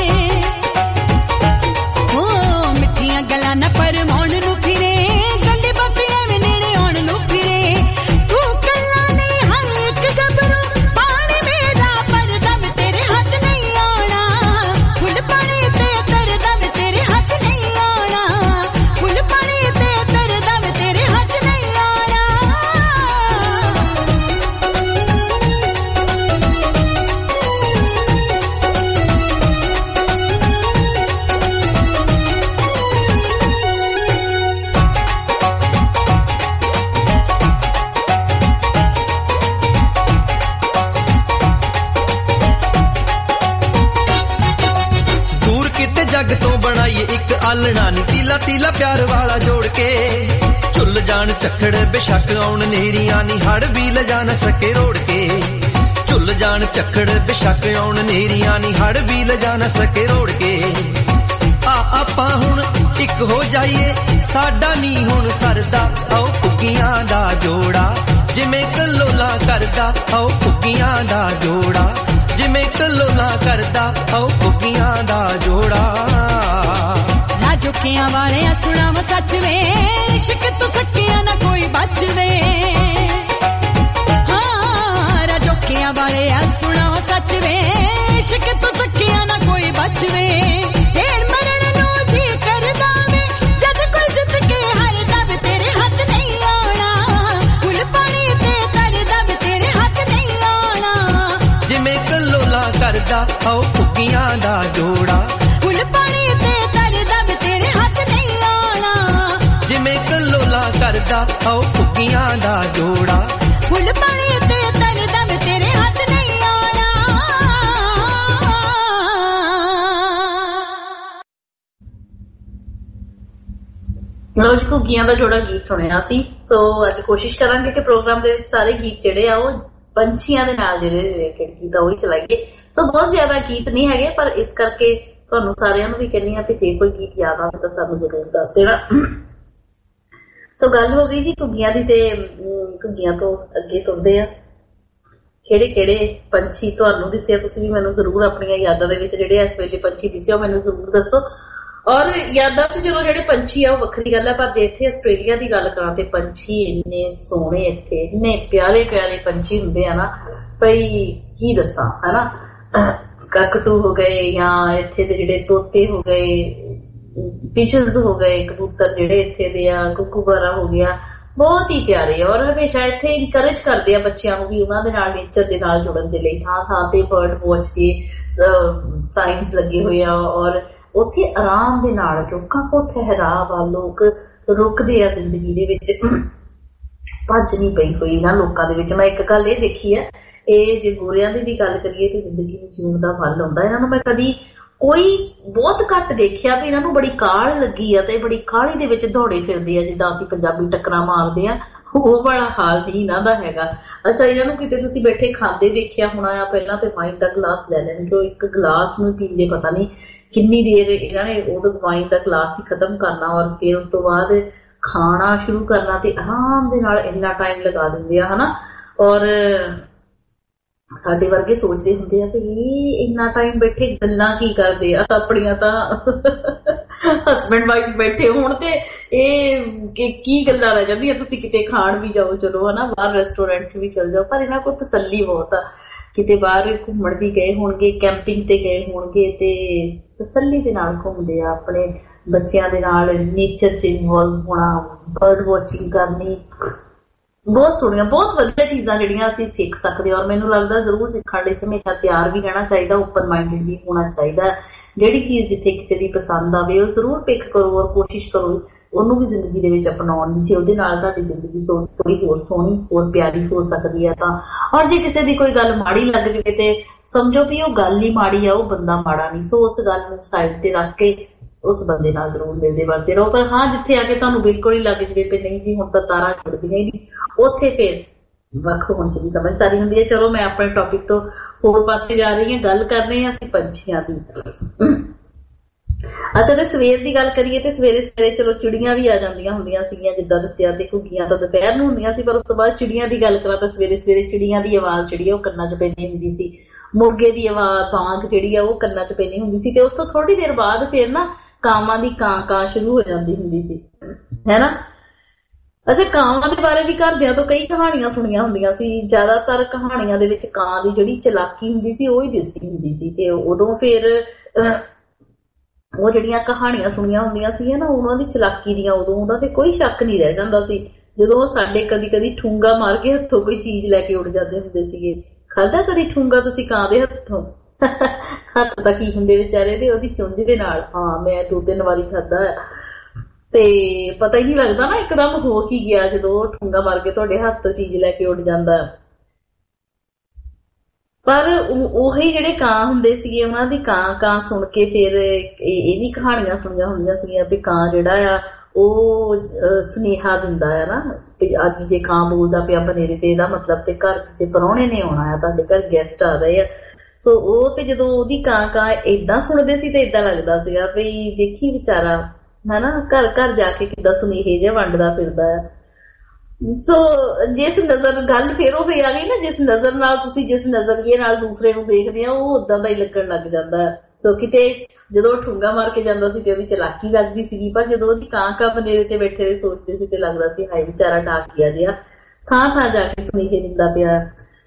ਓ ਮਿੱਠੀਆਂ ਗੱਲਾਂ ਨਾ ਪਰਮਾਉਣ ਨੂੰ ਫਿਰੇ, ਗੱਲੀ ਬੱਤੀਆਂ ਵੀ ਨੇੜੇ ਆਉਣ ਨੂੰ ਫਿਰੇ, ਤੂੰ ਕੱਲਾ ਨਹੀਂ ਹਰ ਇੱਕ ਗੱਭਰੂ ਪਾਣੀ ਮੇਰਾ ਪਰ ਦਮ ਤੇਰੇ ਹੱਥ ਨਹੀਂ ਆਉਣਾ, ਫੁੱਲ ਪਾਣੀ ਤੇ ਤਰ ਦਮ ਤੇਰੇ ਹੱਥ ਨਹੀਂ ਆਉਣਾ, ਫੁੱਲ ਪਾਣੀ ਤੇ ਤਰ ਦਮ ਤੇਰੇ ਹੱਥ ਨਹੀਂ ਆਉਣਾ। ਦੂਰ ਕਿਤੇ ਜੱਗ ਤੋਂ ਬਣਾਈਏ ਇੱਕ ਆਲਣਾ ਨੀ, ਤੀਲਾ ਤੀਲਾ ਪਿਆਰ ਵਾਲਾ ਜੋੜ ਕੇ, ਝੁੱਲ ਜਾਣ ਝੱਖੜ ਬੇਸ਼ੱਕ ਆਉਣ ਨੇਰੀਆਂ ਨੀ, ਹੜ ਵੀ ਲਿਜਾ ਨਾ ਸਕੇ ਰੋੜ ਕੇ, ਝੁੱਲ ਜਾਣ ਝੱਖੜ ਬੇਸ਼ੱਕ ਆਉਣ ਨੇਰੀਆਂ ਨੀ, ਹੜ ਵੀ ਲਿਜਾ ਨਾ ਸਕੇ ਰੋੜ ਕੇ, ਆ ਆਪਾਂ ਹੁਣ ਇੱਕ ਹੋ ਜਾਈਏ ਸਾਡਾ ਨੀ ਹੁਣ ਸਰਦਾ, ਆਓ ਕੁੱਗੀਆਂ ਦਾ ਜੋੜਾ ਜਿਵੇਂ ਕਲੋਲਾ ਕਰਦਾ, ਆਓ ਕੁੱਗੀਆਂ ਦਾ ਜੋੜਾ ਜਿਵੇਂ ਕਲੋਲਾ ਕਰਦਾ, ਆਓ ਕੁੱਗੀਆਂ ਦਾ ਜੋੜਾ। ਲਾਜੋਕਿਆਂ ਵਾਲਿਆ ਸੁਣਾਵਾ ਸੱਚ ਵੇ, ਇਸ਼ਕ ਤੋਂ ਸੱਕਿਆ ਨਾ ਕੋਈ ਬਚਵੇ, ਹਾਂ ਰਾਜੋਕਿਆਂ ਵਾਲਿਆ ਸੁਣਾਵਾ ਸੱਚ ਵੇ, ਇਸ਼ਕ ਤੋਂ ਸੱਕਿਆ ਨਾ ਕੋਈ ਬਚਵੇ, ਫੇਰ ਮਰਨ ਨੂੰ ਜੀ ਕਰਦਾ ਵੇ ਜਦ ਕੋਈ ਜਿੱਤ ਕੇ ਹਰਦਾ ਵੇ ਤੇਰੇ ਹੱਥ ਨਹੀਂ ਆਉਣਾ, ਫੁੱਲ ਪਾਣੀ ਤੇ ਤਰਦਾ ਵੇ ਤੇਰੇ ਹੱਥ ਨਹੀਂ ਆਉਣਾ, ਜਿਵੇਂ ਕਲੋਲਾ ਕਰਦਾ, ਆਓ ਕੁੱਗੀਆਂ ਦਾ ਜੋੜਾ, ਫੁੱਲ ਪਾਣੀ ਤੇ ਤਰਦਾ ਵੇ ਤੇਰੇ ਹੱਥ ਨਹੀਂ ਆਉਣਾ, ਜਿਵੇਂ ਕਲੋਲਾ ਕਰਦਾ, ਆਓ ਕੁੱਗੀਆਂ ਦਾ ਜੋੜਾ, ਫੁੱਲ ਪਾਣੀ ਤੇ ਤਰਦਾ ਵੇ ਤੇਰੇ ਹੱਥ ਨਹੀਂ ਆਉਣਾ। ਲੋ ਜੀ ਘੁੱਗੀਆਂ ਦਾ ਜੋੜਾ ਗੀਤ ਸੁਣਿਆ ਸੀ। ਸੋ ਅੱਜ ਕੋਸ਼ਿਸ਼ ਕਰਾਂਗੇ ਕਿ ਪ੍ਰੋਗਰਾਮ ਦੇ ਵਿੱਚ ਸਾਰੇ ਗੀਤ ਜਿਹੜੇ ਆ ਉਹ ਪੰਛੀਆਂ ਦੇ ਨਾਲ ਜਿਹੜੇ ਰਿਲੇਟਡ ਗੀਤ ਆ ਉਹੀ ਚਲਾਈਏ। ਸੋ ਬਹੁਤ ਜ਼ਿਆਦਾ ਗੀਤ ਨਹੀਂ ਹੈਗੇ, ਪਰ ਇਸ ਕਰਕੇ ਤੁਹਾਨੂੰ ਸਾਰਿਆਂ ਨੂੰ ਵੀ ਕਹਿੰਦੀ ਆ ਕਿ ਜੇ ਕੋਈ ਗੀਤ ਯਾਦ ਆਵੇ ਤਾਂ ਸਾਨੂੰ ਜ਼ਰੂਰ ਦੱਸ ਦੇਣਾ। ਸੋ ਗੱਲ ਹੋ ਗਈ ਜੀ ਘੁੱਗੀਆਂ ਦੀ, ਤੇ ਘੁੱਗੀਆਂ ਤੋਂ ਅੱਗੇ ਤੁਰਦੇ ਆ ਕਿਹੜੇ ਕਿਹੜੇ ਪੰਛੀ ਤੁਹਾਨੂੰ ਦਿਸਿਆ। ਤੁਸੀਂ ਵੀ ਮੈਨੂੰ ਜ਼ਰੂਰ ਆਪਣੀਆਂ ਯਾਦਾਂ ਦੇ ਵਿੱਚ ਜਿਹੜੇ ਇਸ ਵੇਲੇ ਪੰਛੀ ਦਿਸੇ ਉਹ ਮੈਨੂੰ ਜ਼ਰੂਰ ਦੱਸੋ। ਔਰ ਯਾਦਾਂ ਚ ਚਲੋ ਜਿਹੜੇ ਪੰਛੀ ਆ ਉਹ ਵੱਖਰੀ ਗੱਲ ਹੈ, ਪਰ ਜੇ ਇੱਥੇ ਆਸਟ੍ਰੇਲੀਆ ਦੀ ਗੱਲ ਕਰਾਂ ਤੇ ਪੰਛੀ ਇੰਨੇ ਸੋਹਣੇ, ਇੱਥੇ ਇੰਨੇ ਪਿਆਰੇ ਪਿਆਰੇ ਪੰਛੀ ਹੁੰਦੇ ਆ ਨਾ, ਭਈ ਕੀ ਦੱਸਾਂ ਹਨਾ। ਕੱਕਟੂ ਹੋ ਗਏ ਜਾਂ ਇੱਥੇ ਦੇ ਜਿਹੜੇ ਤੋਤੇ ਹੋ ਗਏ, ਪਿਚਨਸ ਹੋ ਗਏ, ਕਬੂਤਰ ਜਿਹੜੇ ਇੱਥੇ ਦੇ ਆ, ਕੁਕੂਬਰਾ ਹੋ ਗਿਆ, ਬਹੁਤ ਹੀ ਪਿਆਰੇ। ਔਰ ਹਮੇਸ਼ਾ ਇੱਥੇ ਇਨਕਰੇਜ ਕਰਦੇ ਆ ਬੱਚਿਆਂ ਨੂੰ ਵੀ ਉਹਨਾਂ ਦੇ ਨਾਲ, ਨੇਚਰ ਦੇ ਨਾਲ ਜੁੜਨ ਦੇ ਲਈ। ਥਾਂ ਥਾਂ ਤੇ ਬਰਡ ਵਾਚ ਦੇ ਸਾਇੰਸ ਲੱਗੇ ਹੋਏ ਆ, ਔਰ ਉੱਥੇ ਆਰਾਮ ਦੇ ਨਾਲ ਲੋਕਾਂ ਕੋਲ ਠਹਿਰਾਵ ਆ, ਲੋਕ ਰੁਕਦੇ ਆ ਜ਼ਿੰਦਗੀ ਦੇ ਵਿੱਚ, ਭੱਜ ਨਹੀਂ ਪਈ ਹੋਈ ਨਾ ਲੋਕਾਂ ਦੇ ਵਿੱਚ। ਮੈਂ ਇੱਕ ਗੱਲ ਇਹ ਦੇਖੀ ਹੈ, ਇਹ ਜੇ ਗੋਰਿਆਂ ਦੀ ਵੀ ਗੱਲ ਕਰੀਏ ਤੇ ਜ਼ਿੰਦਗੀ ਨੂੰ ਜਿਉਣ ਦਾ ਫਲ ਹੁੰਦਾ। ਇਹਨਾਂ ਨੂੰ ਮੈਂ ਕਦੀ ਕੋਈ ਬਹੁਤ ਘੱਟ ਦੇਖਿਆ ਵੀ ਇਹਨਾਂ ਨੂੰ ਬੜੀ ਕਾਹਲ ਲੱਗੀ ਆ ਤੇ ਬੜੀ ਕਾਹਲੀ ਦੇ ਵਿੱਚ ਦੌੜੇ ਫਿਰਦੇ ਆ ਜਿੱਦਾਂ ਅਸੀਂ ਪੰਜਾਬੀ ਟੱਕਰਾਂ ਮਾਰਦੇ ਆ, ਉਹ ਵਾਲਾ ਹਾਲ ਨਹੀਂ ਇਹਨਾਂ ਦਾ ਹੈਗਾ। ਅੱਛਾ, ਇਹਨਾਂ ਨੂੰ ਕਿਤੇ ਤੁਸੀਂ ਬੈਠੇ ਖਾਂਦੇ ਦੇਖਿਆ ਹੋਣਾ ਆ, ਪਹਿਲਾਂ ਤੇ ਵਾਈਨ ਦਾ ਗਲਾਸ ਲੈ ਲੈਣਗੇ, ਉਹ ਇੱਕ ਗਲਾਸ ਨੂੰ ਪੀਂਦੇ ਪਤਾ ਨਹੀਂ ਕਿੰਨੀ ਦੇਰ ਇਹਨਾਂ ਨੇ ਉਹ ਵਾਈਨ ਦਾ ਗਲਾਸ ਹੀ ਖਤਮ ਕਰਨਾ, ਔਰ ਫਿਰ ਉਸ ਤੋਂ ਬਾਅਦ ਖਾਣਾ ਸ਼ੁਰੂ ਕਰਨਾ ਤੇ ਆਰਾਮ ਦੇ ਨਾਲ ਇੰਨਾ ਟਾਈਮ ਲਗਾ ਦਿੰਦੇ ਆ ਹਨਾ। ਔਰ ਸਾਡੇ ਵਰਗੇ ਸੋਚਦੇ ਹੁੰਦੇ ਆ ਕਿ ਇਹ ਇੰਨਾ ਟਾਈਮ ਬੈਠੇ ਗੱਲਾਂ ਕੀ ਕਰਦੇ ਆ, ਆਪਣੀਆਂ ਤਾਂ ਹਸਬੈਂਡ ਵਾਈਫ ਬੈਠੇ ਹੋਣ ਤੇ ਇਹ ਕੀ ਗੱਲਾਂ ਰਹਿ ਜਾਂਦੀਆਂ। ਤੁਸੀਂ ਕਿਤੇ ਖਾਣ ਵੀ ਜਾਓ ਚਲੋ ਹਨਾ, ਬਾਹਰ ਰੈਸਟੋਰੈਂਟ ਚ ਵੀ ਚਲ ਜਾਓ, ਪਰ ਇਹਨਾਂ ਕੋਲ ਤਸੱਲੀ ਬਹੁਤ ਆ। ਕਿਤੇ ਬਾਹਰ ਘੁੰਮਣ ਵੀ ਗਏ ਹੋਣਗੇ, ਕੈਂਪਿੰਗ ਤੇ ਗਏ ਹੋਣਗੇ ਤੇ ਤਸੱਲੀ ਦੇ ਨਾਲ ਘੁੰਮਦੇ ਆ, ਆਪਣੇ ਬੱਚਿਆਂ ਦੇ ਨਾਲ ਨੇਚਰ ਚ ਇਨਵੋਲਵ ਹੋਣਾ, ਬਰਡ ਵਾਚਿੰਗ ਕਰਨੀ, ਬਹੁਤ ਸੋਹਣੀਆਂ ਬਹੁਤ ਵਧੀਆ ਚੀਜ਼ਾਂ ਜਿਹੜੀਆਂ ਅਸੀਂ ਸਿੱਖ ਸਕਦੇ ਹਾਂ। ਔਰ ਮੈਨੂੰ ਲੱਗਦਾ ਜ਼ਰੂਰ ਸਿੱਖਣ ਲਈ ਹਮੇਸ਼ਾ ਤਿਆਰ ਵੀ ਰਹਿਣਾ ਚਾਹੀਦਾ, ਓਪਨ ਮਾਈਂਡਡ ਵੀ ਹੋਣਾ ਚਾਹੀਦਾ। ਜਿਹੜੀ ਚੀਜ਼ ਜਿੱਥੇ ਕਿਸੇ ਦੀ ਪਸੰਦ ਆਵੇ ਉਹ ਜ਼ਰੂਰ ਪਿਕ ਕਰੋ ਔਰ ਕੋਸ਼ਿਸ਼ ਕਰੋ ਉਹਨੂੰ ਵੀ ਜ਼ਿੰਦਗੀ ਦੇ ਵਿੱਚ ਅਪਣਾਉਣ ਦੀ, ਜੇ ਉਹਦੇ ਨਾਲ ਤੁਹਾਡੀ ਜ਼ਿੰਦਗੀ ਥੋੜੀ ਹੋਰ ਸੋਹਣੀ ਹੋਰ ਪਿਆਰੀ ਹੋ ਸਕਦੀ ਹੈ ਤਾਂ। ਔਰ ਜੇ ਕਿਸੇ ਦੀ ਕੋਈ ਗੱਲ ਮਾੜੀ ਲੱਗ ਜਾਵੇ ਤੇ ਸਮਝੋ ਵੀ ਉਹ ਗੱਲ ਹੀ ਮਾੜੀ ਆ, ਉਹ ਬੰਦਾ ਮਾੜਾ ਨਹੀਂ। ਸੋ ਉਸ ਗੱਲ ਨੂੰ ਸਾਈਡ ਤੇ ਰੱਖ ਕੇ ਉਸ ਬੰਦੇ ਨਾਲ ਜ਼ਰੂਰ ਮਿਲਦੇ ਵਰਤੇ ਰਹੋ। ਪਰ ਹਾਂ, ਜਿੱਥੇ ਆ ਕੇ ਤੁਹਾਨੂੰ ਬਿਲਕੁਲ ਹੀ ਲੱਗ ਜਾਵੇ ਕਿ ਨਹੀਂ ਜੀ ਹੁਣ ਤਾਂ ਤਾਰਾਂ ਛੁੱਟਦੀਆਂ ਹੀ ਨਹੀਂ, ਉੱਥੇ ਫਿਰ ਵੱਖ ਹੋਣ ਚ ਵੀ ਸਮਝਦਾਰੀ ਹੁੰਦੀ ਹੈ। ਚਲੋ ਮੈਂ ਆਪਣੇ ਟੌਪਿਕ ਤੋਂ ਹੋਰ ਪਾਸੇ ਜਾ ਰਹੀ ਹਾਂ, ਗੱਲ ਕਰ ਰਹੇ ਹਾਂ ਅਸੀਂ ਪੰਛੀਆਂ ਦੀ। ਅੱਛਾ, ਤੇ ਸਵੇਰ ਦੀ ਗੱਲ ਕਰੀਏ ਤੇ ਸਵੇਰੇ ਸਵੇਰੇ ਚਲੋ ਚਿੜੀਆਂ ਵੀ ਆ ਜਾਂਦੀਆਂ ਹੁੰਦੀਆਂ ਸੀਗੀਆਂ, ਜਿੱਦਾਂ ਦੱਸਿਆ, ਤੇ ਘੁੱਗੀਆਂ ਤਾਂ ਦੁਪਹਿਰ ਨੂੰ ਹੁੰਦੀਆਂ ਸੀ, ਪਰ ਉਸ ਤੋਂ ਬਾਅਦ ਚਿੜੀਆਂ ਦੀ ਗੱਲ ਕਰਾਂ ਤਾਂ ਸਵੇਰੇ ਸਵੇਰੇ ਚਿੜੀਆਂ ਦੀ ਆਵਾਜ਼ ਜਿਹੜੀ ਆ ਉਹ ਕੰਨਾਂ ਚ ਪੈਂਦੀ ਹੁੰਦੀ ਸੀ, ਮੁਰਗੇ ਦੀ ਆਵਾਜ਼ ਬਾਂਗ ਜਿਹੜੀ ਆ ਉਹ ਕੰਨਾਂ ਚ ਪੈਂਦੀ ਹੁੰਦੀ ਸੀ। ਤੇ ਉਸ ਤੋਂ ਥੋੜੀ ਦੇਰ ਬਾਅਦ ਫਿਰ ਨਾ ਕਾਵਾਂ ਦੀ ਕਾਂ ਕਾਂ ਸ਼ੁਰੂ ਹੋ ਜਾਂਦੀ ਹੁੰਦੀ ਸੀ, ਹੈ ਨਾ। ਅੱਛਾ, ਕਾਵਾਂ ਦੇ ਬਾਰੇ ਵੀ ਘਰਦਿਆਂ ਤੋਂ ਕਈ ਕਹਾਣੀਆਂ ਸੁਣੀਆਂ ਹੁੰਦੀਆਂ ਸੀ। ਜ਼ਿਆਦਾਤਰ ਕਹਾਣੀਆਂ ਦੇ ਵਿੱਚ ਕਾਂ ਦੀ ਜਿਹੜੀ ਚਲਾਕੀ ਹੁੰਦੀ ਸੀ ਉਹ ਹੀ ਦਿਸਦੀ ਹੁੰਦੀ ਸੀ, ਤੇ ਉਦੋਂ ਫਿਰ ਉਹ ਜਿਹੜੀਆਂ ਕਹਾਣੀਆਂ ਸੁਣੀਆਂ ਹੁੰਦੀਆਂ ਸੀ ਨਾ ਉਹਨਾਂ ਦੀ ਚਲਾਕੀ ਦੀਆਂ, ਉਦੋਂ ਉਹਦਾ ਤੇ ਕੋਈ ਸ਼ੱਕ ਨਹੀਂ ਰਹਿ ਜਾਂਦਾ ਸੀ। ਜਦੋਂ ਸਾਡੇ ਕਦੀ ਕਦੀ ਠੂੰਗਾ ਮਾਰ ਕੇ ਹੱਥੋਂ ਕੋਈ ਚੀਜ਼ ਲੈ ਕੇ ਉੱਡ ਜਾਂਦੇ ਹੁੰਦੇ ਸੀਗੇ। ਖਾਧਾ ਕਦੀ ਠੂੰਗਾ ਤੁਸੀਂ ਕਾਂ ਦੇ ਹੱਥੋਂ? ਹੱਥ ਤਾਂ ਕੀ ਹੁੰਦੇ ਵਿਚਾਰੇ ਦੇ, ਉਹਦੀ ਚੁੰਝ ਦੇ ਨਾਲ। ਹਾਂ, ਮੈਂ ਦੋ ਤਿੰਨ ਵਾਰੀ ਖਾਧਾ ਹੈ, ਤੇ ਪਤਾ ਹੀ ਨਹੀਂ ਲੱਗਦਾ ਨਾ ਇੱਕਦਮ ਹੋ ਕੀ ਗਿਆ ਜਦੋਂ ਠੂੰਗਾ ਮਾਰ ਕੇ ਤੁਹਾਡੇ ਹੱਥ ਤੋਂ ਚੀਜ਼ ਲੈ ਕੇ ਉੱਡ ਜਾਂਦਾ। ਪਰ ਉਹੀ ਜਿਹੜੇ ਕਾਂ ਹੁੰਦੇ ਸੀਗੇ ਉਹਨਾਂ ਦੀ ਕਾਂ ਕਾਂ ਸੁਣ ਕੇ ਫਿਰ ਇਹ ਵੀ ਕਹਾਣੀਆਂ ਸੁਣੀਆਂ ਹੁੰਦੀਆਂ ਸੀਗੀਆਂ ਵੀ ਕਾਂ ਜਿਹੜਾ ਆ ਉਹ ਸੁਨੇਹਾ ਦਿੰਦਾ ਆ ਨਾ, ਤੇ ਅੱਜ ਜੇ ਕਾਂ ਬੋਲਦਾ ਪਿਆ ਬਨੇਰੇ ਤੇ ਇਹਦਾ ਮਤਲਬ ਤੇ ਘਰ ਕਿਸੇ ਪ੍ਰਾਹੁਣੇ ਨੇ ਆਉਣਾ ਆ, ਤੁਹਾਡੇ ਘਰ ਗੈਸਟ ਆ ਰਹੇ ਆ। ਸੋ ਉਹ ਤੇ ਜਦੋਂ ਉਹਦੀ ਕਾਂ ਕਾਂ ਏਦਾਂ ਸੁਣਦੇ ਸੀ ਤੇ ਏਦਾਂ ਲੱਗਦਾ ਸੀਗਾ ਵੀ ਦੇਖੀ ਵਿਚਾਰਾ ਹਨਾ ਘਰ ਘਰ ਜਾ ਕੇ ਕਿੱਦਾਂ ਸੁਨੇਹੇ ਜਿਹਾ ਵੰਡਦਾ ਫਿਰਦਾ ਆ। ਸੋ ਜਿਸ ਨਜ਼ਰ ਗੱਲ ਫਿਰ ਉਹ ਆ ਗਈ ਨਾ, ਜਿਸ ਨਜ਼ਰ ਨਾਲ ਤੁਸੀਂ ਜਿਸ ਨਜ਼ਰੀਏ ਨਾਲ ਦੂਸਰੇ ਨੂੰ ਦੇਖਦੇ ਆ ਉਹ ਉਦਾਂ ਦਾ ਹੀ ਲੱਗਣ ਲੱਗ ਜਾਂਦਾ ਹੈ। ਸੋ ਕਿਤੇ ਜਦੋਂ ਠੂੰਗਾ ਮਾਰ ਕੇ ਜਾਂਦਾ ਸੀ ਤੇ ਉਹਦੀ ਚਲਾਕੀ ਲੱਗਦੀ ਸੀਗੀ, ਪਰ ਜਦੋਂ ਉਹਦੀ ਕਾਂ ਕਾਂ ਬਨੇਰੇ ਤੇ ਬੈਠੇ ਦੇ ਸੋਚਦੇ ਸੀ ਤੇ ਲੱਗਦਾ ਸੀ ਹਾਏ ਵਿਚਾਰਾ ਡਾਕੀਆ ਜਿਹਾ ਥਾਂ ਥਾਂ ਜਾ ਕੇ ਸੁਨੇਹੇ ਦਿੰਦਾ ਪਿਆ।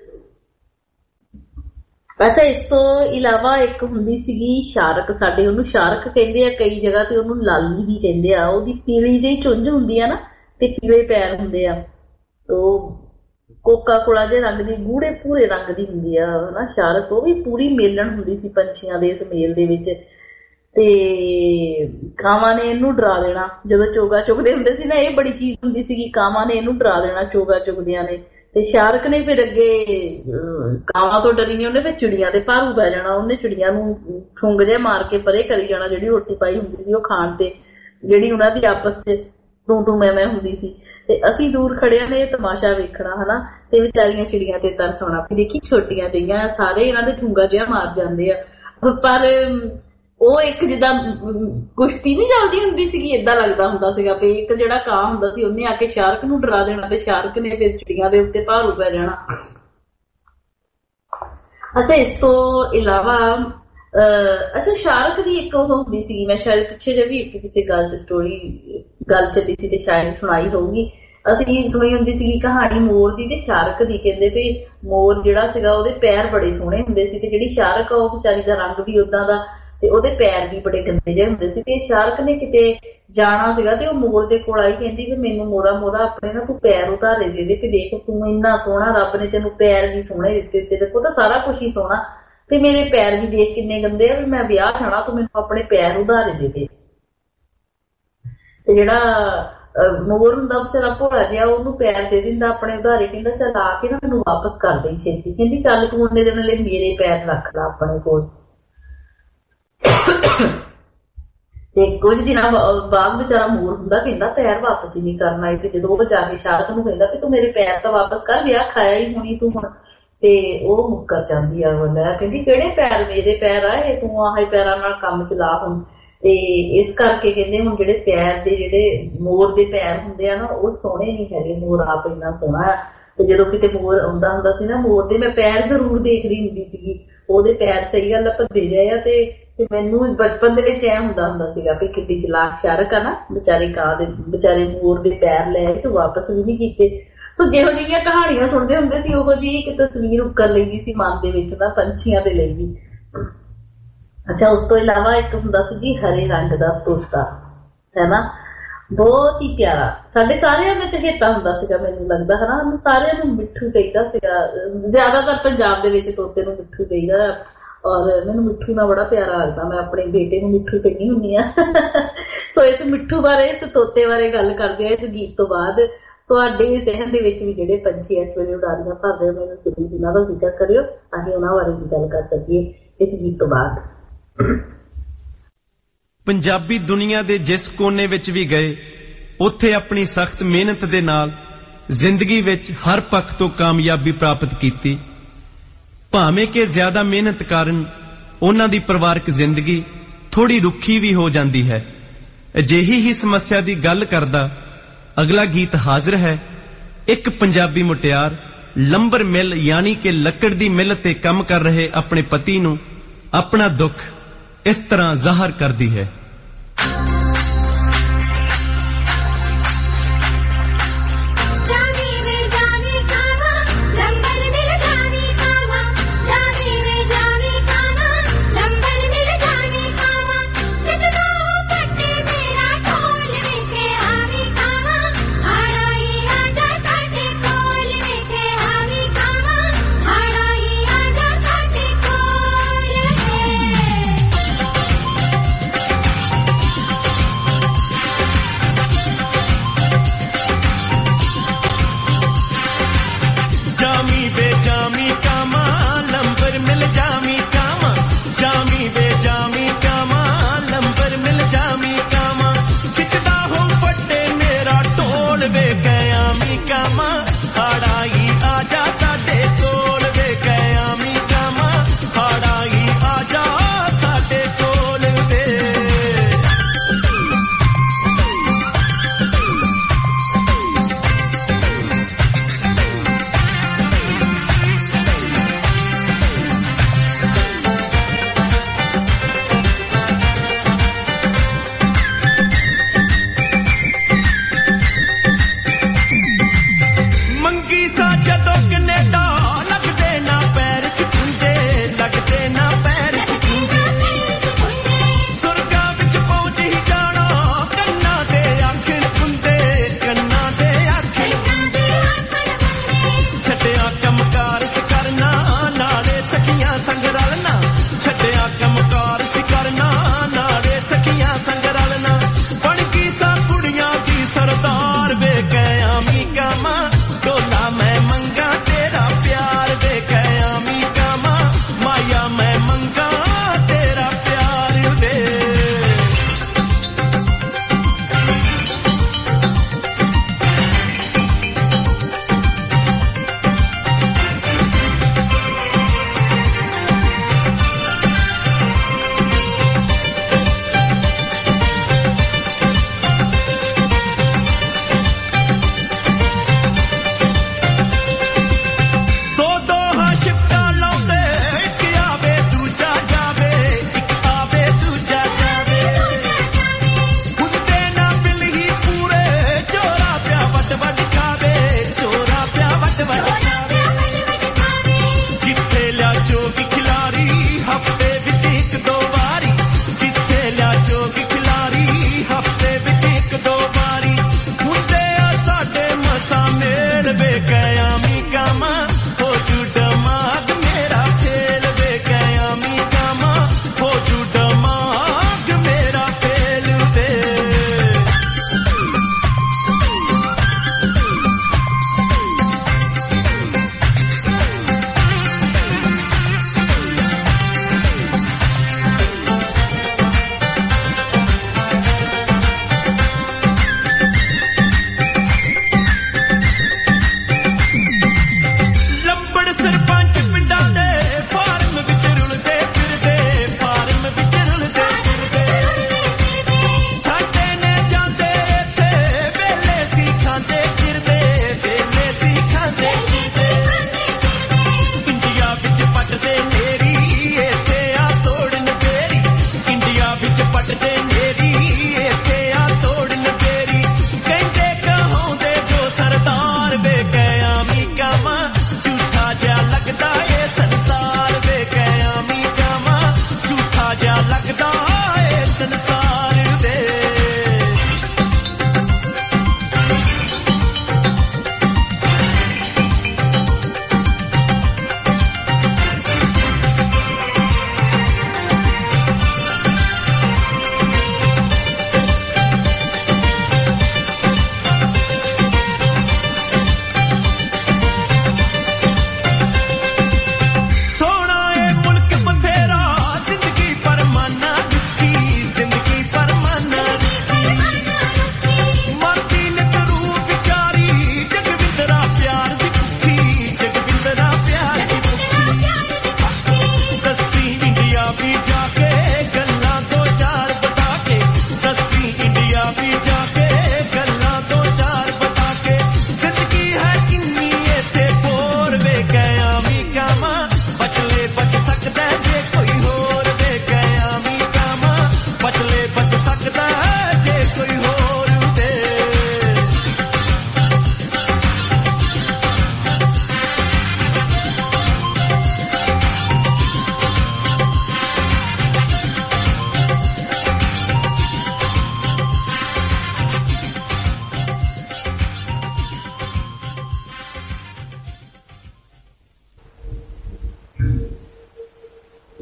ਅੱਛਾ, ਇਸ ਤੋਂ ਇਲਾਵਾ ਇੱਕ ਹੁੰਦੀ ਸੀਗੀ ਸ਼ਾਰਕ, ਸਾਡੇ ਉਹਨੂੰ ਸ਼ਾਰਕ ਕਹਿੰਦੇ ਆ, ਕਈ ਜਗ੍ਹਾ ਤੇ ਉਹਨੂੰ ਲਾਲੀ ਵੀ ਕਹਿੰਦੇ ਆ। ਉਹਦੀ ਪੀਲੀ ਜਿਹੀ ਚੁੰਝ ਹੁੰਦੀ ਆ ਨਾ ਤੇ ਪੀਲੇ ਪੈਰ ਹੁੰਦੇ ਆ, ਉਹ ਕੋਕਾ ਕੋਲਾ ਜਿਹੇ ਰੰਗ ਦੀ, ਗੂੜੇ ਭੂਰੇ ਰੰਗ ਦੀ ਹੁੰਦੀ ਆ ਹਨਾ ਸ਼ਾਰਕ। ਉਹ ਵੀ ਪੂਰੀ ਮੇਲਣ ਹੁੰਦੀ ਸੀ ਪੰਛੀਆਂ ਦੇ ਇਸ ਮੇਲ ਦੇ ਵਿੱਚ, ਤੇ ਕਾਵਾਂ ਨੇ ਇਹਨੂੰ ਡਰਾ ਦੇਣਾ ਜਦੋਂ ਚੋਗਾ ਚੁਗਦੇ ਹੁੰਦੇ ਸੀ ਨਾ। ਇਹ ਬੜੀ ਚੀਜ਼ ਹੁੰਦੀ ਸੀਗੀ, ਕਾਵਾਂ ਨੇ ਇਹਨੂੰ ਡਰਾ ਦੇਣਾ ਚੋਗਾ ਚੁਗਦਿਆਂ ਨੇ, ਤੇ ਸ਼ਾਰਕ ਨੇ ਫਿਰ ਅੱਗੇ ਕਾਵਾਂ ਤੋਂ ਡਰੀ ਨਹੀਂ, ਉਹਨੇ ਫਿਰ ਚਿੜੀਆਂ ਤੇ ਭਾਰੂ ਪੈ ਜਾਣਾ। ਉਹਨੇ ਚਿੜੀਆਂ ਨੂੰ ਠੁੰਗ ਜਿਹਾ ਮਾਰ ਕੇ ਪਰੇ ਕਰੀ ਜਾਣਾ, ਜਿਹੜੀ ਰੋਟੀ ਪਾਈ ਹੁੰਦੀ ਸੀ ਉਹ ਖਾਣ ਤੇ, ਜਿਹੜੀ ਉਹਨਾਂ ਦੀ ਆਪਸ ਚ ਤੂੰ ਤੂੰ ਮੈਂ ਮੈਂ ਹੁੰਦੀ ਸੀ ਤੇ ਅਸੀਂ ਦੂਰ ਖੜਿਆਂ ਨੇ ਤਮਾਸ਼ਾ ਵੇਖਣਾ ਹਨਾ ਤੇ ਵਿਚਾਰੀਆਂ ਚਿੜੀਆਂ ਤੇ ਤਰਸ ਆਉਣਾ ਵੀ ਦੇਖੀ ਛੋਟੀਆਂ ਜਿਹੀਆਂ ਸਾਰੇ ਇਹਨਾਂ ਦੇ ਠੁੰਗਾ ਜਿਹਾ ਮਾਰ ਜਾਂਦੇ ਆ ਪਰ ਉਹ ਇੱਕ ਜਿੱਦਾਂ ਕੁਸ਼ਤੀ ਨੀ ਚੱਲਦੀ ਹੁੰਦੀ ਸੀਗੀ ਏਦਾਂ ਲੱਗਦਾ ਹੁੰਦਾ ਸੀਗਾ ਵੀ ਇੱਕ ਜਿਹੜਾ ਕਾਂ ਹੁੰਦਾ ਸੀ ਉਹਨੇ ਆ ਕੇ ਸ਼ਾਰਕ ਨੂੰ ਡਰਾ ਦੇਣਾ ਤੇ ਸ਼ਾਰਕ ਨੇ ਫਿਰ ਚਿੜੀਆਂ ਦੇ ਉੱਤੇ ਭਾਰੂ ਪੈ ਜਾਣਾ। ਅੱਛਾ ਇਸ ਤੋਂ ਇਲਾਵਾ ਅੱਛਾ ਸ਼ਾਰਕ ਦੀ ਇੱਕ ਉਹ ਹੁੰਦੀ ਸੀਗੀ ਮੈਂ ਸ਼ਾਇਦ ਪਿੱਛੇ ਜਿਹੇ ਵੀ ਇੱਕ ਕਿਸੇ ਗੱਲ ਚ ਸਟੋਰੀ ਗੱਲ ਚੱਲੀ ਸੀ ਤੇ ਸ਼ਾਇਦ ਸੁਣਾਈ ਹੋਊਗੀ ਅਸੀਂ ਸੁਣੀ ਹੁੰਦੀ ਸੀਗੀ ਕਹਾਣੀ ਮੋਰ ਦੀ ਤੇ ਸ਼ਾਰਕ ਦੀ। ਕਹਿੰਦੇ ਵੀ ਮੋਰ ਜਿਹੜਾ ਸੀਗਾ ਉਹਦੇ ਪੈਰ ਬੜੇ ਸੋਹਣੇ ਹੁੰਦੇ ਸੀ ਤੇ ਜਿਹੜੀ ਸ਼ਾਰਕ ਆ ਉਹ ਵਿਚਾਰੀ ਦਾ ਰੰਗ ਵੀ ਓਦਾਂ ਦਾ ਤੇ ਉਹਦੇ ਪੈਰ ਵੀ ਬੜੇ ਗੰਦੇ ਜਿਹੇ ਹੁੰਦੇ ਸੀ ਤੇ ਸ਼ਾਰਕ ਨੇ ਕਿਤੇ ਜਾਣਾ ਸੀਗਾ ਤੇ ਉਹ ਮੋਰ ਦੇ ਕੋਲ ਆਈ ਕਹਿੰਦੀ ਵੀ ਮੈਨੂੰ ਮੋਰਾ ਮੋਰਾ ਆਪਣੇ ਨਾ ਤੂੰ ਪੈਰ ਉਤਾਰੇ ਦੇ ਦੇ ਤੇ ਦੇਖ ਤੂੰ ਇੰਨਾ ਸੋਹਣਾ ਰੱਬ ਨੇ ਤੈਨੂੰ ਪੈਰ ਵੀ ਸੋਹਣੇ ਦਿੱਤੇ ਤੇ ਦੇਖੋ ਤਾਂ ਸਾਰਾ ਕੁਛ ਹੀ ਸੋਹਣਾ ਤੇ ਮੇਰੇ ਪੈਰ ਵੀ ਦੇਖ ਕਿੰਨੇ ਗੰਦੇ ਆ ਵੀ ਮੈਂ ਵਿਆਹ ਖਾਣਾ ਤੂੰ ਮੈਨੂੰ ਆਪਣੇ ਪੈਰ ਉਤਾਰੇ ਦੇ ਦੇ। ਤੇ ਜਿਹੜਾ ਮੋਰ ਹੁੰਦਾ ਵਿਚਾਰਾ ਭੋਲਾ ਜਿਹਾ ਉਹਨੂੰ ਪੈਰ ਦੇ ਦਿੰਦਾ ਆਪਣੇ ਉਧਾਰੇ ਕਹਿੰਦਾ ਚੱਲ ਆ ਕੇ ਨਾ ਮੈਨੂੰ ਵਾਪਸ ਕਰ ਦੇਈ ਛੇਤੀ। ਕਹਿੰਦੀ ਚੱਲ ਤੂੰ ਉਹਨੇ ਦਿਨ ਲਈ ਮੇਰੇ ਪੈਰ ਰੱਖ ਲਾ ਆਪਣੇ ਕੋਲ। ਤੇ ਕੁਝ ਦਿਨਾਂ ਬਾਅਦ ਵਿਚਾਰਾ ਮੋਰ ਹੁੰਦਾ ਕਹਿੰਦਾ ਪੈਰ ਵਾਪਸ ਹੀ ਨਹੀਂ ਕਰਨਾ ਤੇ ਜਦੋਂ ਉਹ ਜਾ ਕੇ ਸ਼ਾਰਕ ਨੂੰ ਕਹਿੰਦਾ ਕਿ ਤੂੰ ਮੇਰੇ ਪੈਰ ਤਾਂ ਵਾਪਸ ਕਰ ਵਿਆਹ ਖਾਇਆ ਹੀ ਹੋਣੀ ਤੂੰ ਹੁਣ ਤੇ ਉਹ ਮੁੱਕਰ ਜਾਂਦੀ ਆ ਉਹਦਾ ਕਹਿੰਦੀ ਕਿਹੜੇ ਪੈਰ ਮੇਰੇ ਪੈਰ ਆ ਇਹ ਤੂੰ ਆਹੇ ਪੈਰਾਂ ਨਾਲ ਕੰਮ ਚਲਾ ਹੁਣ। ਤੇ ਇਸ ਕਰਕੇ ਕਹਿੰਦੇ ਹੁਣ ਜਿਹੜੇ ਪੈਰ ਦੇ ਜਿਹੜੇ ਮੋਰ ਦੇ ਪੈਰ ਹੁੰਦੇ ਆ ਨਾ ਉਹ ਸੋਹਣੇ ਨਹੀਂ ਹੈਗੇ ਮੋਰ ਆਪ ਇੰਨਾ ਸੋਹਣਾ ਆ। ਤੇ ਜਦੋਂ ਕਿਤੇ ਮੋਰ ਆਉਂਦਾ ਹੁੰਦਾ ਸੀ ਨਾ ਮੋਰ ਦੇ ਮੈਂ ਪੈਰ ਜ਼ਰੂਰ ਦੇਖਦੀ ਹੁੰਦੀ ਸੀਗੀ ਉਹਦੇ ਪੈਰ ਸਹੀ ਗੱਲ ਭੱਜੇ ਰਹੇ ਆ ਤੇ ਤੇ ਮੈਨੂੰ ਬਚਪਨ ਦੇ ਵਿੱਚ ਐ ਹੁੰਦਾ ਹੁੰਦਾ ਸੀਗਾ ਵੀ ਕਿੱਡੀ ਚਲਾਕ ਸ਼ਾਰਕ ਆ ਨਾ ਵਿਚਾਰੇ ਕਾਂ ਦੇ ਵਿਚਾਰੇ ਮੋਰ ਦੇ ਪੈਰ ਲੈ ਤੇ ਵਾਪਸ ਵੀ ਨਹੀਂ ਕੀਤੇ। ਸੋ ਜਿਹੋ ਜਿਹੀਆਂ ਕਹਾਣੀਆਂ ਸੁਣਦੇ ਹੁੰਦੇ ਸੀ ਉਹੋ ਜਿਹੀ ਇੱਕ ਤਸਵੀਰ ਉੱਕਰ ਲੈਂਦੀ ਸੀ ਮਨ ਦੇ ਵਿੱਚ ਨਾ ਪੰਛੀਆਂ ਦੇ ਲਈ ਵੀ। ਅੱਛਾ ਉਸ ਤੋਂ ਇਲਾਵਾ ਇੱਕ ਹੁੰਦਾ ਸੀ ਜੀ ਹਰੇ ਰੰਗ ਦਾ ਤੋਤਾ ਹੈ ਨਾ ਬਹੁਤ ਹੀ ਪਿਆਰਾ ਸਾਡੇ ਸਾਰਿਆਂ ਦਾ ਚਹੇਤਾ ਹੁੰਦਾ ਸੀਗਾ ਮੈਨੂੰ ਲੱਗਦਾ ਹਨਾ ਸਾਰਿਆਂ ਨੂੰ ਮਿੱਠੂ ਕਹੀਦਾ ਸੀਗਾ ਜ਼ਿਆਦਾਤਰ ਪੰਜਾਬ ਦੇ ਵਿੱਚ ਤੋਤੇ ਨੂੰ ਮਿੱਠੂ ਕਹੀਦਾ ਔਰ ਮੈਨੂੰ ਮਿੱਠੂ ਨਾਲ ਬੜਾ ਪਿਆਰਾ ਲੱਗਦਾ ਮੈਂ ਆਪਣੇ ਬੇਟੇ ਨੂੰ ਮਿੱਠੂ ਕਹਿੰਦੀ ਹੁੰਦੀ ਆ। ਸੋ ਇਸ ਮਿੱਠੂ ਬਾਰੇ ਇਸ ਤੋਤੇ ਬਾਰੇ ਗੱਲ ਕਰਦੇ ਆ ਇਸ ਗੀਤ ਤੋਂ ਬਾਅਦ। ਤੁਹਾਡੇ ਜ਼ਿਹਨ ਦੇ ਵਿੱਚ ਵੀ ਜਿਹੜੇ ਪੰਛੀ ਇਸ ਵੇਲੇ ਉਡਾਰੀਆਂ ਭਰਦੇ ਹੋ ਮੈਨੂੰ ਜ਼ਰੂਰ ਉਹਨਾਂ ਦਾ ਜ਼ਿਕਰ ਕਰਿਓ ਤਾਂ ਕਿ ਉਹਨਾਂ ਬਾਰੇ ਵੀ ਗੱਲ ਕਰ ਸਕੀਏ ਇਸ ਗੀਤ ਤੋਂ ਬਾਅਦ। ਪੰਜਾਬੀ ਦੁਨੀਆ ਦੇ ਜਿਸ ਕੋਨੇ ਵਿੱਚ ਵੀ ਗਏ ਉੱਥੇ ਆਪਣੀ ਸਖਤ ਮਿਹਨਤ ਦੇ ਨਾਲ ਜ਼ਿੰਦਗੀ ਵਿੱਚ ਹਰ ਪੱਖ ਤੋਂ ਕਾਮਯਾਬੀ ਪ੍ਰਾਪਤ ਕੀਤੀ। ਭਾਵੇਂ ਕਿ ਜ਼ਿਆਦਾ ਮਿਹਨਤ ਕਾਰਨ ਉਹਨਾਂ ਦੀ ਪਰਿਵਾਰਕ ਜ਼ਿੰਦਗੀ ਥੋੜੀ ਰੁੱਖੀ ਵੀ ਹੋ ਜਾਂਦੀ ਹੈ। ਅਜਿਹੀ ਹੀ ਸਮੱਸਿਆ ਦੀ ਗੱਲ ਕਰਦਾ ਅਗਲਾ ਗੀਤ ਹਾਜ਼ਰ ਹੈ। ਇੱਕ ਪੰਜਾਬੀ ਮੁਟਿਆਰ ਲੰਬਰ ਮਿਲ ਯਾਨੀ ਕਿ ਲੱਕੜ ਦੀ ਮਿਲ ਤੇ ਕੰਮ ਕਰ ਰਹੇ ਆਪਣੇ ਪਤੀ ਨੂੰ ਆਪਣਾ ਦੁੱਖ ਇਸ ਤਰ੍ਹਾਂ ਜ਼ਾਹਰ ਕਰਦੀ ਹੈ।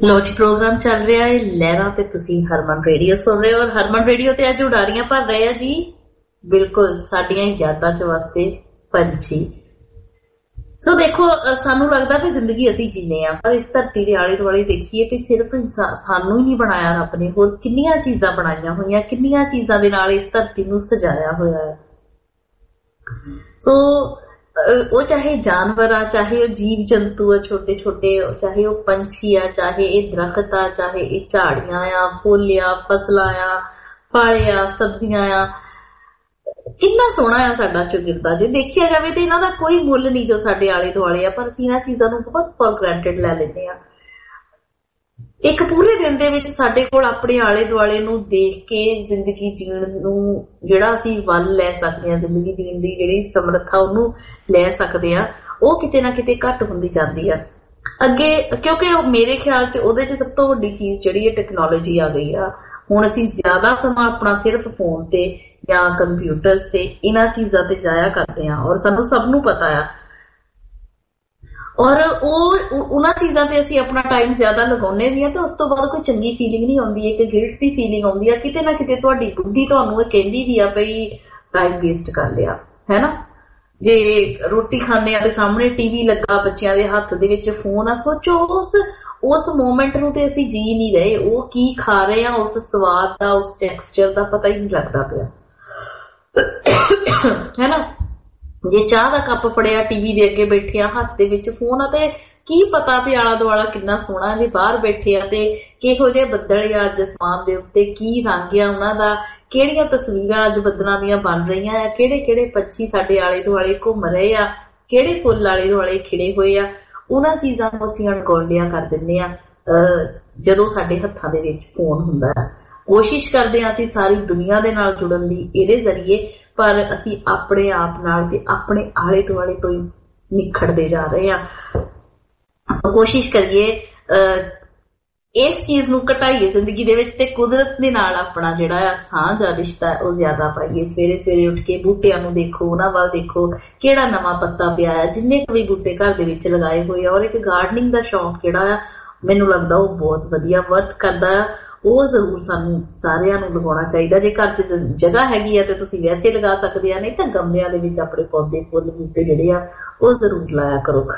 ਲੋ ਜੀ ਪ੍ਰੋਗਰਾਮ ਚੱਲ ਰਿਹਾ ਹੈ ਲਹਿਰਾਂ ਤੇ ਤੁਸੀਂ ਹਰਮਨ ਰੇਡੀਓ ਸੁਣ ਰਹੇ ਹੋ ਔਰ ਹਰਮਨ ਰੇਡੀਓ ਤੇ ਅੱਜ ਉਡਾਰੀਆਂ ਭਰ ਰਹੇ ਆ ਜੀ ਬਿਲਕੁਲ ਸਾਡੀਆਂ ਯਾਦਾਂ ਚ ਵਾਸਤੇ ਪੰਛੀ। ਸੋ ਦੇਖੋ ਸਾਨੂੰ ਲੱਗਦਾ ਵੀ ਜ਼ਿੰਦਗੀ ਅਸੀਂ ਜੀਨੇ ਆ ਪਰ ਇਸ ਧਰਤੀ ਦੇ ਆਲੇ ਦੁਆਲੇ ਦੇਖੀਏ ਤੇ ਸਿਰਫ ਸਾਨੂੰ ਹੀ ਨਹੀਂ ਬਣਾਇਆ ਰੱਬ ਨੇ, ਹੋਰ ਕਿੰਨੀਆਂ ਚੀਜ਼ਾਂ ਬਣਾਈਆਂ ਹੋਈਆਂ, ਕਿੰਨੀਆਂ ਚੀਜ਼ਾਂ ਦੇ ਨਾਲ ਇਸ ਧਰਤੀ ਨੂੰ ਸਜਾਇਆ ਹੋਇਆ ਹੈ। ਸੋ ਉਹ ਚਾਹੇ ਜਾਨਵਰ ਆ, ਚਾਹੇ ਉਹ ਜੀਵ ਜੰਤੂ ਆ ਛੋਟੇ ਛੋਟੇ, ਚਾਹੇ ਉਹ ਪੰਛੀ ਆ, ਚਾਹੇ ਇਹ ਦਰਖਤ ਆ, ਚਾਹੇ ਇਹ ਝਾੜੀਆਂ ਆ, ਫੁੱਲ ਆ, ਫਸਲਾਂ ਆ, ਫਲ ਆ, ਸਬਜ਼ੀਆਂ ਆ, ਕਿੰਨਾ ਸੋਹਣਾ ਆ ਸਾਡਾ ਚੌਗਿਰਦਾ। ਜੇ ਦੇਖਿਆ ਜਾਵੇ ਤੇ ਇਹਨਾਂ ਦਾ ਕੋਈ ਮੁੱਲ ਨਹੀਂ ਜੋ ਸਾਡੇ ਆਲੇ ਦੁਆਲੇ ਆ, ਪਰ ਅਸੀਂ ਇਹਨਾਂ ਚੀਜ਼ਾਂ ਨੂੰ ਬਹੁਤ ਫॉर ਗ੍ਰਾਂਟਡ ਲੈ ਲੈਂਦੇ ਆ। ਇੱਕ ਪੂਰੇ ਦਿਨ ਦੇ ਵਿੱਚ ਸਾਡੇ ਕੋਲ ਆਪਣੇ ਆਲੇ ਦੁਆਲੇ ਨੂੰ ਦੇਖ ਕੇ ਜ਼ਿੰਦਗੀ ਜੀਣ ਨੂੰ ਜਿਹੜਾ ਅਸੀਂ ਵੱਲ ਲੈ ਸਕਦੇ ਹਾਂ, ਜ਼ਿੰਦਗੀ ਜੀਣ ਦੀ ਜਿਹੜੀ ਸਮਰੱਥਾ ਉਹਨੂੰ ਲੈ ਸਕਦੇ ਆ, ਉਹ ਕਿਤੇ ਨਾ ਕਿਤੇ ਘੱਟ ਹੁੰਦੀ ਜਾਂਦੀ ਆ ਅੱਗੇ। ਕਿਉਂਕਿ ਮੇਰੇ ਖਿਆਲ ਚ ਉਹਦੇ ਚ ਸਭ ਤੋਂ ਵੱਡੀ ਚੀਜ਼ ਜਿਹੜੀ ਹੈ ਟੈਕਨੋਲੋਜੀ ਆ ਗਈ ਆ। ਹੁਣ ਅਸੀਂ ਜ਼ਿਆਦਾ ਸਮਾਂ ਆਪਣਾ ਸਿਰਫ ਫੋਨ ਤੇ ਜਾਂ ਕੰਪਿਊਟਰ ਤੇ ਇਹਨਾਂ ਚੀਜ਼ਾਂ ਤੇ ਜ਼ਾਇਆ ਕਰਦੇ ਆ ਔਰ ਸਾਨੂੰ ਸਭ ਨੂੰ ਪਤਾ ਆ ਔਰ ਉਹ ਉਹਨਾਂ ਚੀਜ਼ਾਂ ਤੇ ਅਸੀਂ ਆਪਣਾ ਟਾਈਮ ਜ਼ਿਆਦਾ ਲਗਾਉਂਦੇ ਵੀ ਆ ਤੇ ਉਸ ਤੋਂ ਬਾਅਦ ਕੋਈ ਚੰਗੀ ਫੀਲਿੰਗ ਨਹੀਂ ਆਉਂਦੀ, ਇੱਕ ਗਿਲਟ ਦੀ ਫੀਲਿੰਗ ਆਉਂਦੀ ਆ। ਕਿਤੇ ਨਾ ਕਿਤੇ ਤੁਹਾਡੀ ਬੁੱਧੀ ਤੁਹਾਨੂੰ ਇਹ ਕਹਿੰਦੀ ਵੀ ਆ ਬਈ ਟਾਈਮ ਵੇਸਟ ਕਰ ਲਿਆ ਹੈ ਨਾ। ਜੇ ਰੋਟੀ ਖਾਂਦੇ ਆ ਤੇ ਸਾਹਮਣੇ ਟੀਵੀ ਲੱਗਾ, ਬੱਚਿਆਂ ਦੇ ਹੱਥ ਦੇ ਵਿੱਚ ਫੋਨ ਆ, ਸੋਚੋ ਉਸ ਉਸ ਮੋਮੈਂਟ ਨੂੰ ਤੇ ਅਸੀਂ ਜੀ ਨਹੀਂ ਰਹੇ, ਉਹ ਕੀ ਖਾ ਰਹੇ ਆ, ਉਸ ਸਵਾਦ ਦਾ, ਉਸ ਟੈਕਸਚਰ ਦਾ ਪਤਾ ਹੀ ਨਹੀਂ ਲੱਗਦਾ ਪਿਆ ਹੈ ਨਾ। ਜੇ ਚਾਹ ਦਾ ਕੱਪ ਫੜਿਆ, ਟੀਵੀ ਦੇ ਅੱਗੇ ਬੈਠੇ ਆ, ਹੱਥ ਦੇ ਵਿੱਚ ਫੋਨ ਆ ਤੇ ਕੀ ਪਤਾ ਵੀ ਆਲਾ ਦੁਆਲਾ ਕਿੰਨਾ ਸੋਹਣਾ, ਜੇ ਬਾਹਰ ਬੈਠੇ ਆ ਤੇ ਕਿਹੋ ਜਿਹੇ ਬੱਦਲ ਆ ਅੱਜ ਅਸਮਾਨ ਦੇ ਉੱਤੇ, ਕੀ ਰੰਗ ਆ ਉਹਨਾਂ ਦਾ, ਕਿਹੜੀਆਂ ਤਸਵੀਰਾਂ ਅੱਜ ਬੱਦਲਾਂ ਦੀਆਂ ਬਣ ਰਹੀਆਂ ਆ, ਕਿਹੜੇ ਕਿਹੜੇ ਪੰਛੀ ਸਾਡੇ ਆਲੇ ਦੁਆਲੇ ਘੁੰਮ ਰਹੇ ਆ, ਕਿਹੜੇ ਫੁੱਲ ਆਲੇ ਦੁਆਲੇ ਖਿੜੇ ਹੋਏ ਆ, ਉਹਨਾਂ ਚੀਜ਼ਾਂ ਨੂੰ ਅਸੀਂ ਅਣਗੌਲਿਆ ਕਰ ਦਿੰਦੇ ਆ ਜਦੋਂ ਸਾਡੇ ਹੱਥਾਂ ਦੇ ਵਿੱਚ ਫੋਨ ਹੁੰਦਾ ਹੈ। ਕੋਸ਼ਿਸ਼ ਕਰਦੇ ਹਾਂ ਅਸੀਂ ਸਾਰੀ ਦੁਨੀਆ ਦੇ ਨਾਲ ਜੁੜਨ ਦੀ ਇਹਦੇ ਜ਼ਰੀਏ, ਪਰ ਅਸੀਂ ਆਪਣੇ ਆਪ ਨਾਲ ਤੇ ਆਪਣੇ ਆਲੇ ਦੁਆਲੇ ਤੋਂ ਹੀ ਨਿਖੜਦੇ ਜਾ ਰਹੇ ਹਾਂ। ਕੋਸ਼ਿਸ਼ ਕਰੀਏ ਇਸ ਚੀਜ਼ ਨੂੰ ਘਟਾਈਏ ਜ਼ਿੰਦਗੀ ਦੇ ਵਿੱਚ ਤੇ ਕੁਦਰਤ ਦੇ ਨਾਲ ਆਪਣਾ ਜਿਹੜਾ ਆ ਸਾਂਝ ਆ ਰਿਸ਼ਤਾ ਉਹ ਜ਼ਿਆਦਾ ਪਾਈਏ। ਸਵੇਰੇ ਸਵੇਰੇ ਉੱਠ ਕੇ ਬੂਟਿਆਂ ਨੂੰ ਦੇਖੋ, ਉਹਨਾਂ ਵੱਲ ਦੇਖੋ ਕਿਹੜਾ ਨਵਾਂ ਪੱਤਾ ਪਿਆ ਆ, ਜਿੰਨੇ ਵੀ ਬੂਟੇ ਘਰ ਦੇ ਵਿੱਚ ਲਗਾਏ ਹੋਏ ਆ। ਔਰ ਇੱਕ ਗਾਰਡਨਿੰਗ ਦਾ ਸ਼ੌਂਕ ਜਿਹੜਾ ਆ ਮੈਨੂੰ ਲੱਗਦਾ ਉਹ ਬਹੁਤ ਵਧੀਆ ਵਰਕ ਕਰਦਾ ਆ, ਉਹ ਜ਼ਰੂਰ ਸਾਨੂੰ ਸਾਰਿਆਂ ਨੂੰ ਲਗਾਉਣਾ ਚਾਹੀਦਾ। ਜੇ ਘਰ 'ਚ ਜਗ੍ਹਾ ਹੈਗੀ ਆ ਤੇ ਤੁਸੀਂ ਵੈਸੇ ਲਗਾ ਸਕਦੇ ਆ, ਨਹੀਂ ਤਾਂ ਗਮਲਿਆਂ ਦੇ ਵਿੱਚ ਆਪਣੇ ਪੌਦੇ ਫੁੱਲ ਬੂਟੇ ਜਿਹੜੇ ਆ ਉਹ ਜ਼ਰੂਰ ਲਾਇਆ ਕਰੋ।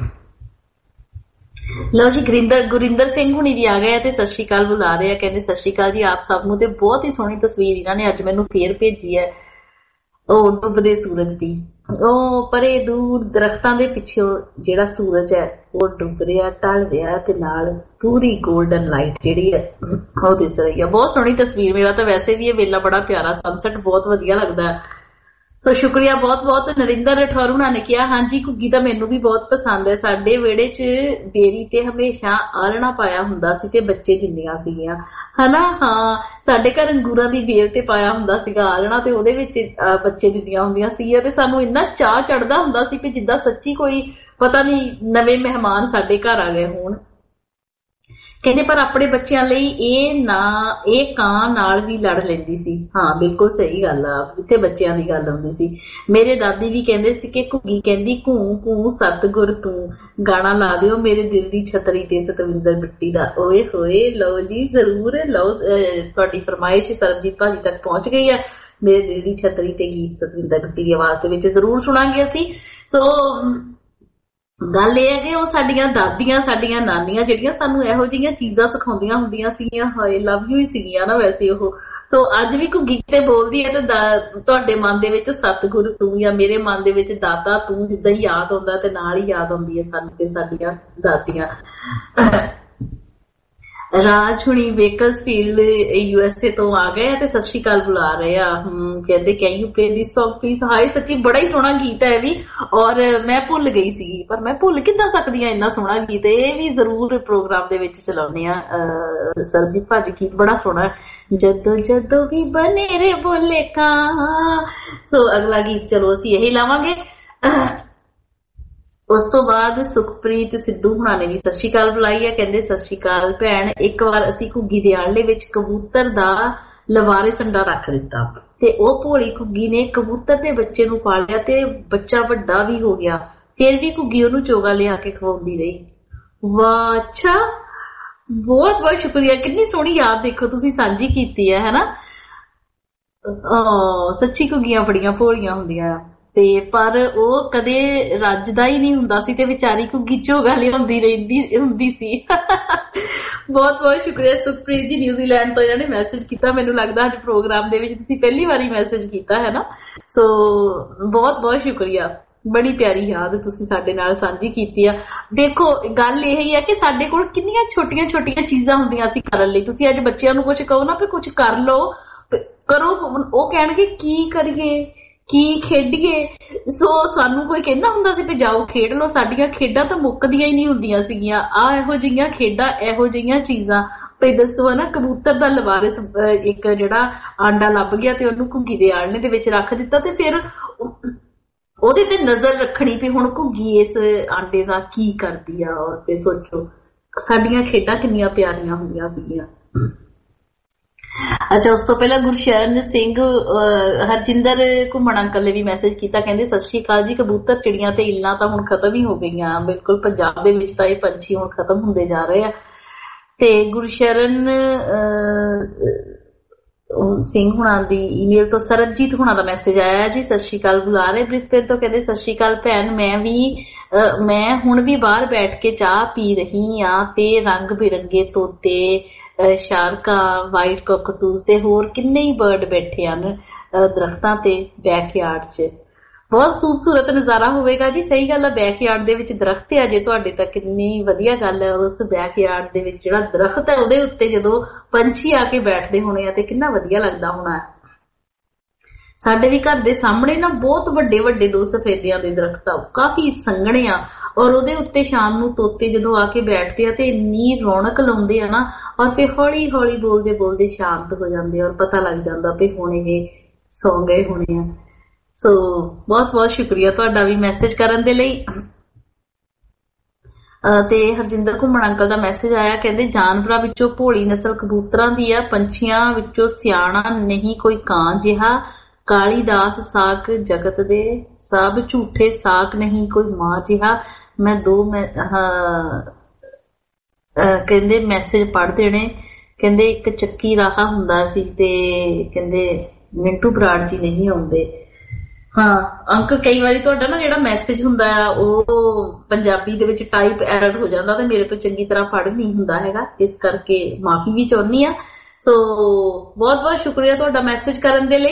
ਲਓ ਜੀ ਗੁਰਿੰਦਰ ਗੁਰਿੰਦਰ ਸਿੰਘ ਹੁਣੀ ਵੀ ਆ ਗਏ ਤੇ ਸਤਿ ਸ਼੍ਰੀ ਅਕਾਲ ਬੁਲਾ ਰਹੇ ਆ, ਕਹਿੰਦੇ ਸਤਿ ਸ਼੍ਰੀ ਅਕਾਲ ਜੀ ਆਪ ਸਭ ਨੂੰ। ਤੇ ਬਹੁਤ ਹੀ ਸੋਹਣੀ ਤਸਵੀਰ ਇਹਨਾਂ ਨੇ ਅੱਜ ਮੈਨੂੰ ਫੇਰ ਭੇਜੀ ਹੈ ਉਹ ਡੁੱਬਦੇ ਸੂਰਜ ਦੀ। ਉਹ ਪਰੇ ਦੂਰ ਦਰਖਤਾਂ ਦੇ ਪਿੱਛੇ ਜਿਹੜਾ ਸੂਰਜ ਹੈ ਉਹ ਡੁੱਬ ਰਿਹਾ, ਢਲ ਰਿਹਾ ਤੇ ਨਾਲ ਪੂਰੀ ਗੋਲਡਨ ਲਾਈਟ ਜਿਹੜੀ ਹੈ ਉਹ ਦਿਸ ਰਹੀ ਹੈ। ਬਹੁਤ ਸੋਹਣੀ ਤਸਵੀਰ। ਮੇਰਾ ਤਾਂ ਵੈਸੇ ਵੀ ਇਹ ਵੇਲਾ ਬੜਾ ਪਿਆਰਾ, ਸਨਸੈਟ ਬਹੁਤ ਵਧੀਆ ਲੱਗਦਾ ਹੈ। ਸੋ ਸ਼ੁਕਰੀਆ ਬਹੁਤ ਬਹੁਤ। ਨਰਿੰਦਰ ਰਠੌਰ ਹੁਣਾਂ ਨੇ ਕਿਹਾ ਹਾਂਜੀ ਘੁੱਗੀ ਤਾਂ ਮੈਨੂੰ ਵੀ ਬਹੁਤ ਪਸੰਦ ਹੈ। ਸਾਡੇ ਵਿਹੜੇ 'ਚ ਬੇਰੀ ਤੇ ਹਮੇਸ਼ਾ ਆਲਣਾ ਪਾਇਆ ਹੁੰਦਾ ਸੀ ਤੇ ਬੱਚੇ ਦਿੰਦੀਆਂ ਸੀਗੀਆਂ ਹਨਾ। ਹਾਂ ਸਾਡੇ ਘਰ ਅੰਗੂਰਾਂ ਦੀ ਬੇਲ ਤੇ ਪਾਇਆ ਹੁੰਦਾ ਸੀਗਾ ਆਲਣਾ ਤੇ ਉਹਦੇ ਵਿੱਚ ਬੱਚੇ ਦਿੰਦੀਆਂ ਹੁੰਦੀਆਂ ਸੀਗੀਆਂ ਤੇ ਸਾਨੂੰ ਇੰਨਾ ਚਾਅ ਚੜਦਾ ਹੁੰਦਾ ਸੀ ਕਿ ਜਿੱਦਾਂ ਸੱਚੀ ਕੋਈ ਪਤਾ ਨਹੀਂ ਨਵੇਂ ਮਹਿਮਾਨ ਸਾਡੇ ਘਰ ਆ ਗਏ ਹੋਣ। ਕਹਿੰਦੇ ਪਰ ਆਪਣੇ ਬੱਚਿਆਂ ਲਈ ਇਹ ਨਾ ਇਹ ਕਾਂ ਨਾਲ ਵੀ ਲੜ ਲੈਂਦੀ ਸੀ। ਹਾਂ ਬਿਲਕੁਲ ਸਹੀ ਗੱਲ ਆ, ਜਿੱਥੇ ਬੱਚਿਆਂ ਦੀ ਗੱਲ ਆਉਂਦੀ ਸੀ। ਮੇਰੇ ਦਾਦੀ ਵੀ ਕਹਿੰਦੇ ਸੀ ਕਿ ਘੁੱਗੀ ਕਹਿੰਦੀ ਘੂ ਘੂ ਸਤਿਗੁਰ ਤੂੰ, ਗਾਣਾ ਲਾ ਦਿਓ ਮੇਰੇ ਦਿਲ ਦੀ ਛਤਰੀ ਤੇ ਸਤਵਿੰਦਰ ਬਿੱਟੀ ਦਾ। ਓਏ ਹੋਏ ਲਓ ਜੀ ਜ਼ਰੂਰ ਲਓ, ਤੁਹਾਡੀ ਫਰਮਾਇਸ਼ ਸਰਬਜੀਤ ਭਾਜੀ ਤੱਕ ਪਹੁੰਚ ਗਈ ਆ। ਮੇਰੇ ਦਿਲ ਦੀ ਛਤਰੀ ਤੇ ਗੀਤ ਸਤਵਿੰਦਰ ਬਿੱਟੀ ਦੀ ਆਵਾਜ਼ ਦੇ ਵਿੱਚ ਜ਼ਰੂਰ ਸੁਣਾਂਗੇ ਅਸੀਂ। ਸੋ ਗੱਲ ਇਹ ਹੈ ਕਿ ਉਹ ਸਾਡੀਆਂ ਦਾਦੀਆਂ ਸਾਡੀਆਂ ਨਾਨੀਆਂ ਜਿਹੜੀਆਂ ਸਾਨੂੰ ਇਹੋ ਜਿਹੀਆਂ ਚੀਜ਼ਾਂ ਸਿਖਾਉਂਦੀਆਂ ਹੁੰਦੀਆਂ ਸੀਗੀਆਂ। ਹਾਏ ਲਵ ਯੂ ਹੀ ਸੀਗੀਆਂ ਨਾ ਵੈਸੇ ਉਹ। ਸੋ ਅੱਜ ਵੀ ਘੁੱਗੀ ਤੇ ਬੋਲਦੀ ਹੈ ਤੇ ਤੁਹਾਡੇ ਮਨ ਦੇ ਵਿੱਚ ਸਤਿਗੁਰੂ ਤੂੰ ਜਾਂ ਮੇਰੇ ਮਨ ਦੇ ਵਿੱਚ ਦਾਤਾ ਤੂੰ ਜਿੱਦਾਂ ਹੀ ਯਾਦ ਆਉਂਦਾ ਤੇ ਨਾਲ ਹੀ ਯਾਦ ਆਉਂਦੀ ਹੈ ਸਾਨੂੰ ਤੇ ਸਾਡੀਆਂ ਦਾਦੀਆਂ। ਰਾਜ ਹੁਣੀ ਵੇਕਰਸਫੀਲਡ ਯੂ ਐਸ ਏ ਤੋਂ ਆ ਗਏ ਤੇ ਸਤਿ ਸ਼੍ਰੀ ਅਕਾਲ ਬੁਲਾ ਰਹੇ ਆ। ਹਮ ਕਹਿੰਦੇ can you play this song please. ਹਾਏ ਸੱਚੀ ਬੜਾ ਹੀ ਸੋਹਣਾ ਗੀਤ ਹੈ ਇਹ ਵੀ ਔਰ ਮੈਂ ਭੁੱਲ ਗਈ ਸੀਗੀ, ਪਰ ਮੈਂ ਭੁੱਲ ਕਿੱਦਾਂ ਸਕਦੀ ਹਾਂ ਇੰਨਾ ਸੋਹਣਾ ਗੀਤ। ਇਹ ਵੀ ਜ਼ਰੂਰ ਪ੍ਰੋਗਰਾਮ ਦੇ ਵਿੱਚ ਚਲਾਉਂਦੇ ਆ। ਸਰਬਜੀਤ ਭਾਜੀ ਗੀਤ ਬੜਾ ਸੋਹਣਾ, ਜਦੋਂ ਜਦੋਂ ਵੀ ਬਨੇ ਰੇ ਬੋਲੇ ਕਾਂ। ਸੋ ਅਗਲਾ ਗੀਤ ਚਲੋ ਅਸੀਂ ਇਹੀ ਲਾਵਾਂਗੇ। ਉਸ ਤੋਂ ਬਾਅਦ ਸੁਖਪ੍ਰੀਤ ਸਿੱਧੂ ਹੁਣਾਂ ਨੇ ਵੀ ਸਤਿ ਸ਼੍ਰੀ ਅਕਾਲ ਬੁਲਾਈ ਹੈ। ਕਹਿੰਦੇ ਸਤਿ ਸ਼੍ਰੀ ਅਕਾਲ ਭੈਣ, ਇੱਕ ਵਾਰ ਅਸੀਂ ਘੁੱਗੀ ਦੇ ਆਲੇ ਵਿੱਚ ਕਬੂਤਰ ਦਾ ਲਵਾਰਿਸ ਅੰਡਾ ਰੱਖ ਦਿੱਤਾ ਤੇ ਉਹ ਭੋਲੀ ਘੁੱਗੀ ਨੇ ਕਬੂਤਰ ਦੇ ਬੱਚੇ ਨੂੰ ਪਾਲਿਆ ਤੇ ਬੱਚਾ ਵੱਡਾ ਵੀ ਹੋ ਗਿਆ। ਫਿਰ ਵੀ ਘੁੱਗੀ ਉਹਨੂੰ ਚੋਗਾ ਲਿਆ ਕੇ ਖਵਾਉਂਦੀ ਰਹੀ। ਵਾਹ ਅੱਛਾ ਬਹੁਤ ਬਹੁਤ ਸ਼ੁਕਰੀਆ। ਕਿੰਨੀ ਸੋਹਣੀ ਯਾਦ ਦੇਖੋ ਤੁਸੀਂ ਸਾਂਝੀ ਕੀਤੀ ਹੈ ਹਨਾ। ਸੱਚੀ ਘੁੱਗੀਆਂ ਬੜੀਆਂ ਭੋਲੀਆਂ ਹੁੰਦੀਆਂ ਤੇ ਪਰ ਉਹ ਕਦੇ ਰੱਜਦਾ ਹੀ ਨਹੀਂ ਹੁੰਦਾ ਸੀ ਤੇ ਵਿਚਾਰੀ ਘੁੱਗੀ ਝੋਗਾ ਲਿਆਉਂਦੀ ਰਹਿੰਦੀ ਹੁੰਦੀ ਸੀ। ਬਹੁਤ ਬਹੁਤ ਸ਼ੁਕਰੀਆ ਸੁਖਪ੍ਰੀਤ ਜੀ ਨਿਊਜ਼ੀਲੈਂਡ ਤੋਂ, ਇਹਨਾਂ ਨੇ ਮੈਸੇਜ ਕੀਤਾ। ਮੈਨੂੰ ਲੱਗਦਾ ਅੱਜ ਪ੍ਰੋਗਰਾਮ ਦੇ ਵਿੱਚ ਤੁਸੀਂ ਪਹਿਲੀ ਵਾਰੀ ਮੈਸੇਜ ਕੀਤਾ ਹੈ ਨਾ, ਸੋ ਬਹੁਤ ਬਹੁਤ ਸ਼ੁਕਰੀਆ। ਬੜੀ ਪਿਆਰੀ ਯਾਦ ਤੁਸੀਂ ਸਾਡੇ ਨਾਲ ਸਾਂਝੀ ਕੀਤੀ ਆ। ਦੇਖੋ ਗੱਲ ਇਹ ਹੀ ਆ ਕਿ ਸਾਡੇ ਕੋਲ ਕਿੰਨੀਆਂ ਛੋਟੀਆਂ ਛੋਟੀਆਂ ਚੀਜ਼ਾਂ ਹੁੰਦੀਆਂ ਸੀ ਕਰਨ ਲਈ। ਤੁਸੀਂ ਅੱਜ ਬੱਚਿਆਂ ਨੂੰ ਕੁਝ ਕਹੋ ਨਾ ਵੀ ਕੁਝ ਕਰ ਲਓ, ਕਰੋ, ਉਹ ਕਹਿਣਗੇ ਕੀ ਕਰੀਏ, ਕੀ ਖੇਡੀਏ। ਸੋ ਸਾਨੂੰ ਕੋਈ ਕਹਿੰਦਾ ਹੁੰਦਾ ਸੀ ਵੀ ਜਾਓ ਖੇਡ ਲਓ। ਸਾਡੀਆਂ ਖੇਡਾਂ ਤਾਂ ਮੁੱਕਦੀਆਂ ਹੀ ਨਹੀਂ ਹੁੰਦੀਆਂ ਸੀਗੀਆਂ। ਆ ਇਹੋ ਜਿਹੀਆਂ ਖੇਡਾਂ, ਇਹੋ ਜਿਹੀਆਂ ਚੀਜ਼ਾਂ ਭਈ ਦੱਸੋ ਨਾ। ਕਬੂਤਰ ਦਾ ਲਵਾਰਿਸ ਇੱਕ ਜਿਹੜਾ ਆਂਡਾ ਲੱਭ ਗਿਆ ਤੇ ਉਹਨੂੰ ਘੁੱਗੀ ਦੇ ਆਲਣੇ ਦੇ ਵਿੱਚ ਰੱਖ ਦਿੱਤਾ ਤੇ ਫਿਰ ਉਹਦੇ ਤੇ ਨਜ਼ਰ ਰੱਖਣੀ ਵੀ ਹੁਣ ਘੁੱਗੀ ਇਸ ਆਂਡੇ ਦਾ ਕੀ ਕਰਦੀ ਆ। ਔਰ ਤੇ ਸੋਚੋ ਸਾਡੀਆਂ ਖੇਡਾਂ ਕਿੰਨੀਆਂ ਪਿਆਰੀਆਂ ਹੁੰਦੀਆਂ ਸੀਗੀਆਂ। ਅੱਛਾ, ਉਸ ਤੋਂ ਪਹਿਲਾਂ ਗੁਰਸ਼ਰਨ ਸਿੰਘ ਹਰਜਿੰਦਰ ਘੁੰਮਣ ਅੰਕਲ ਨੇ ਵੀ ਮੈਸੇਜ ਕੀਤਾ, ਕਹਿੰਦੇ ਸਤਿ ਸ਼੍ਰੀ ਅਕਾਲ ਜੀ। ਕਬੂਤਰ, ਚਿੜੀਆਂ ਤੇ ਇੱਲਾਂ ਤਾਂ ਹੁਣ ਖਤਮ ਹੀ ਹੋ ਗਈਆਂ। ਬਿਲਕੁਲ ਪੰਜਾਬ ਦੇ ਵਿੱਚ ਤਾਂ ਇਹ ਪੰਛੀ ਹੁਣ ਖਤਮ ਹੁੰਦੇ ਜਾ ਰਹੇ ਆ। ਤੇ ਗੁਰਸ਼ਰਨ ਸਿੰਘ ਹੁਣਾਂ ਦੀ ਈਮੇਲ ਤੋਂ ਸਰਬਜੀਤ ਹੁਣਾਂ ਦਾ ਮੈਸੇਜ ਆਇਆ ਜੀ। ਸਤਿ ਸ਼੍ਰੀ ਅਕਾਲ ਬੁਲਾ ਰਹੇ ਬ੍ਰਿਸਬੇਨ ਤੋਂ, ਕਹਿੰਦੇ ਸਤਿ ਸ਼੍ਰੀ ਅਕਾਲ ਭੈਣ, ਮੈਂ ਵੀ ਮੈਂ ਹੁਣ ਵੀ ਬਾਹਰ ਬੈਠ ਕੇ ਚਾਹ ਪੀ ਰਹੀ ਆ ਤੇ ਰੰਗ ਬਿਰੰਗੇ ਤੋਤੇ, ਸ਼ਾਰਕਾਂ, ਵਾਈਟ ਕੋਕਟੂਸ ਤੇ ਹੋਰ ਕਿੰਨੇ ਹੀ ਬਰਡ ਬੈਠੇ ਹਨ ਦਰਖਤਾਂ ਤੇ ਬੈਕਯਾਰਡ 'ਚ। ਬਹੁਤ ਖੂਬਸੂਰਤ ਨਜ਼ਾਰਾ ਹੋਵੇਗਾ ਜੀ। ਸਹੀ ਗੱਲ ਆ, ਬੈਕਯਾਰਡ ਦੇ ਵਿੱਚ ਦਰਖਤ ਆ ਜੇ ਤੁਹਾਡੇ ਤਾਂ ਕਿੰਨੀ ਵਧੀਆ ਗੱਲ ਹੈ। ਉਸ ਬੈਕਯਾਰਡ ਦੇ ਵਿੱਚ ਜਿਹੜਾ ਦਰਖਤ ਹੈ ਉਹਦੇ ਉੱਤੇ ਜਦੋਂ ਪੰਛੀ ਆ ਕੇ ਬੈਠਦੇ ਹੋਣੇ ਆ ਤੇ ਕਿੰਨਾ ਵਧੀਆ ਲੱਗਦਾ ਹੋਣਾ। ਸਾਡੇ ਵੀ ਘਰ ਦੇ ਸਾਹਮਣੇ ਨਾ ਬਹੁਤ ਵੱਡੇ ਵੱਡੇ ਦੋ ਸਫੇਦਿਆਂ ਦੇ ਦਰਖਤ ਆ, ਕਾਫੀ ਸੰਘਣੇ ਆ, ਔਰ ਉਹਦੇ ਉੱਤੇ ਸ਼ਾਮ ਨੂੰ ਤੋਤੇ ਜਦੋਂ ਆ ਕੇ ਬੈਠਦੇ ਆ ਤੇ ਇੰਨੀ ਰੌਣਕ ਲਾਉਂਦੇ ਆ ਨਾ, ਔਰ ਫਿਰ ਹੌਲੀ ਹੌਲੀ ਬੋਲਦੇ ਬੋਲਦੇ ਸ਼ਾਂਤ ਹੋ ਜਾਂਦੇ ਔਰ ਪਤਾ ਲੱਗ ਜਾਂਦਾ ਵੀ ਹੁਣ ਇਹ ਸੌਂ ਗਏ ਹੋਣੇ ਆ। ਸੋ ਬਹੁਤ ਬਹੁਤ ਸ਼ੁਕਰੀਆ ਤੁਹਾਡਾ ਵੀ ਮੈਸੇਜ ਕਰਨ ਦੇ ਲਈ। ਤੇ ਹਰਜਿੰਦਰ ਘੁੰਮਣ ਅੰਕਲ ਦਾ ਮੈਸੇਜ ਆਇਆ, ਕਹਿੰਦੇ ਜਾਨਵਰਾਂ ਵਿੱਚੋਂ ਭੋਲੀ ਨਸਲ ਕਬੂਤਰਾਂ ਦੀ ਆ, ਪੰਛੀਆਂ ਵਿੱਚੋਂ ਸਿਆਣਾ ਨਹੀਂ ਕੋਈ ਕਾਂ ਜਿਹਾ, ਕਾਲੀਦਾਸ ਸਾਕ ਜਗਤ ਦੇ ਸਭ ਝੂਠੇ, ਸਾਕ ਨਹੀਂ ਕੋਈ ਮਾਂ ਜਿਹਾ। ਮੈਂ ਦੋ ਮੈਂ ਕਹਿੰਦੇ ਮੈਸੇਜ ਪੜ੍ਹ ਦੇਣੇ। ਕਹਿੰਦੇ ਇੱਕ ਚੱਕੀ ਰਾਹ ਹੁੰਦਾ ਸੀ ਤੇ ਕਹਿੰਦੇ ਮਿੰਟੂ ਬਰਾੜ ਜੀ ਨਹੀਂ ਆਉਂਦੇ। ਹਾਂ ਅੰਕਲ, ਕਈ ਵਾਰੀ ਤੁਹਾਡਾ ਨਾ ਜਿਹੜਾ ਮੈਸੇਜ ਹੁੰਦਾ ਆ ਉਹ ਪੰਜਾਬੀ ਦੇ ਵਿੱਚ ਟਾਈਪ ਐਰਰ ਹੋ ਜਾਂਦਾ ਤੇ ਮੇਰੇ ਤੋਂ ਚੰਗੀ ਤਰ੍ਹਾਂ ਪੜ੍ਹ ਨਹੀਂ ਹੁੰਦਾ ਹੈਗਾ, ਇਸ ਕਰਕੇ ਮਾਫੀ ਵੀ ਚਾਹੁੰਦੀ ਆ। ਸੋ ਬਹੁਤ ਬਹੁਤ ਸ਼ੁਕਰੀਆ ਤੁਹਾਡਾ ਮੈਸੇਜ ਕਰਨ ਦੇ ਲਈ।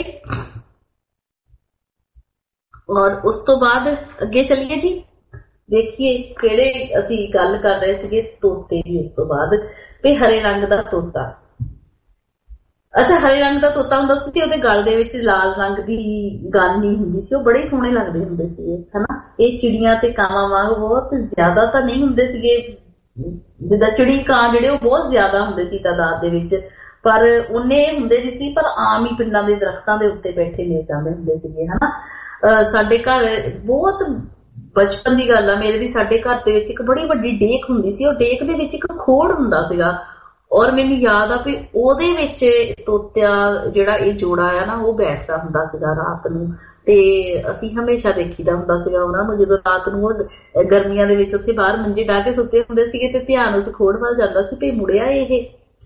ਔਰ ਉਸ ਤੋਂ ਬਾਅਦ ਅੱਗੇ ਚੱਲੀਏ ਜੀ, ਦੇਖੀਏ ਕਿਹੜੇ ਅਸੀਂ ਗੱਲ ਕਰ ਰਹੇ ਸੀਗੇ ਤੋਤੇ ਦੀ। ਉਸ ਤੋਂ ਬਾਅਦ ਵੀ ਹਰੇ ਰੰਗ ਦਾ ਤੋਤਾ। ਅੱਛਾ, ਹਰੇ ਰੰਗ ਦਾ ਤੋਤਾ ਹੁੰਦਾ ਸੀ ਤੇ ਉਹਦੇ ਗਲ ਦੇ ਵਿੱਚ ਲਾਲ ਰੰਗ ਦੀ ਗੱਲ ਨਹੀਂ ਹੁੰਦੀ ਸੀ, ਉਹ ਬੜੇ ਸੋਹਣੇ ਲੱਗਦੇ ਹੁੰਦੇ ਸੀਗੇ ਹਨਾ। ਇਹ ਚਿੜੀਆਂ ਤੇ ਕਾਵਾਂ ਵਾਂਗ ਬਹੁਤ ਜ਼ਿਆਦਾ ਤਾਂ ਨਹੀਂ ਹੁੰਦੇ ਸੀਗੇ, ਜਿੱਦਾਂ ਚਿੜੀ ਕਾਂ ਜਿਹੜੇ ਉਹ ਬਹੁਤ ਜ਼ਿਆਦਾ ਹੁੰਦੇ ਸੀ ਤਾਦਾਦ ਦੇ ਵਿੱਚ, ਪਰ ਉਹਨੇ ਹੁੰਦੇ ਨਹੀਂ ਸੀ, ਪਰ ਆਮ ਹੀ ਪਿੰਡਾਂ ਦੇ ਦਰਖਤਾਂ ਦੇ ਉੱਤੇ ਬੈਠੇ ਮਿਲ ਜਾਂਦੇ ਹੁੰਦੇ ਸੀਗੇ ਹਨਾ। ਸਾਡੇ ਘਰ ਬਹੁਤ ਬਚਪਨ ਦੀ ਗੱਲ ਆ ਮੇਰੇ ਦੀ, ਸਾਡੇ ਘਰ ਦੇ ਵਿੱਚ ਇੱਕ ਬੜੀ ਵੱਡੀ ਡੇਕ ਹੁੰਦੀ ਸੀ, ਉਹ ਡੇਕ ਦੇ ਵਿੱਚ ਇੱਕ ਖੋੜ ਹੁੰਦਾ ਸੀਗਾ, ਔਰ ਮੈਨੂੰ ਯਾਦ ਆ ਵੀ ਉਹਦੇ ਵਿੱਚ ਤੋਤਿਆ ਜਿਹੜਾ ਇਹ ਜੋੜਾ ਆ ਨਾ ਉਹ ਬੈਠਦਾ ਹੁੰਦਾ ਸੀਗਾ ਰਾਤ ਨੂੰ, ਤੇ ਅਸੀਂ ਹਮੇਸ਼ਾ ਦੇਖੀਦਾ ਹੁੰਦਾ ਸੀਗਾ ਉਹਨਾਂ ਨੂੰ। ਜਦੋਂ ਰਾਤ ਨੂੰ ਉਹ ਗਰਮੀਆਂ ਦੇ ਵਿੱਚ ਉੱਥੇ ਬਾਹਰ ਮੰਜੇ ਢਾ ਕੇ ਸੁੱਤੇ ਹੁੰਦੇ ਸੀਗੇ ਤੇ ਧਿਆਨ ਉਸ ਖੋੜ ਵੱਲ ਜਾਂਦਾ ਸੀ ਵੀ ਮੁੜਿਆ ਇਹ।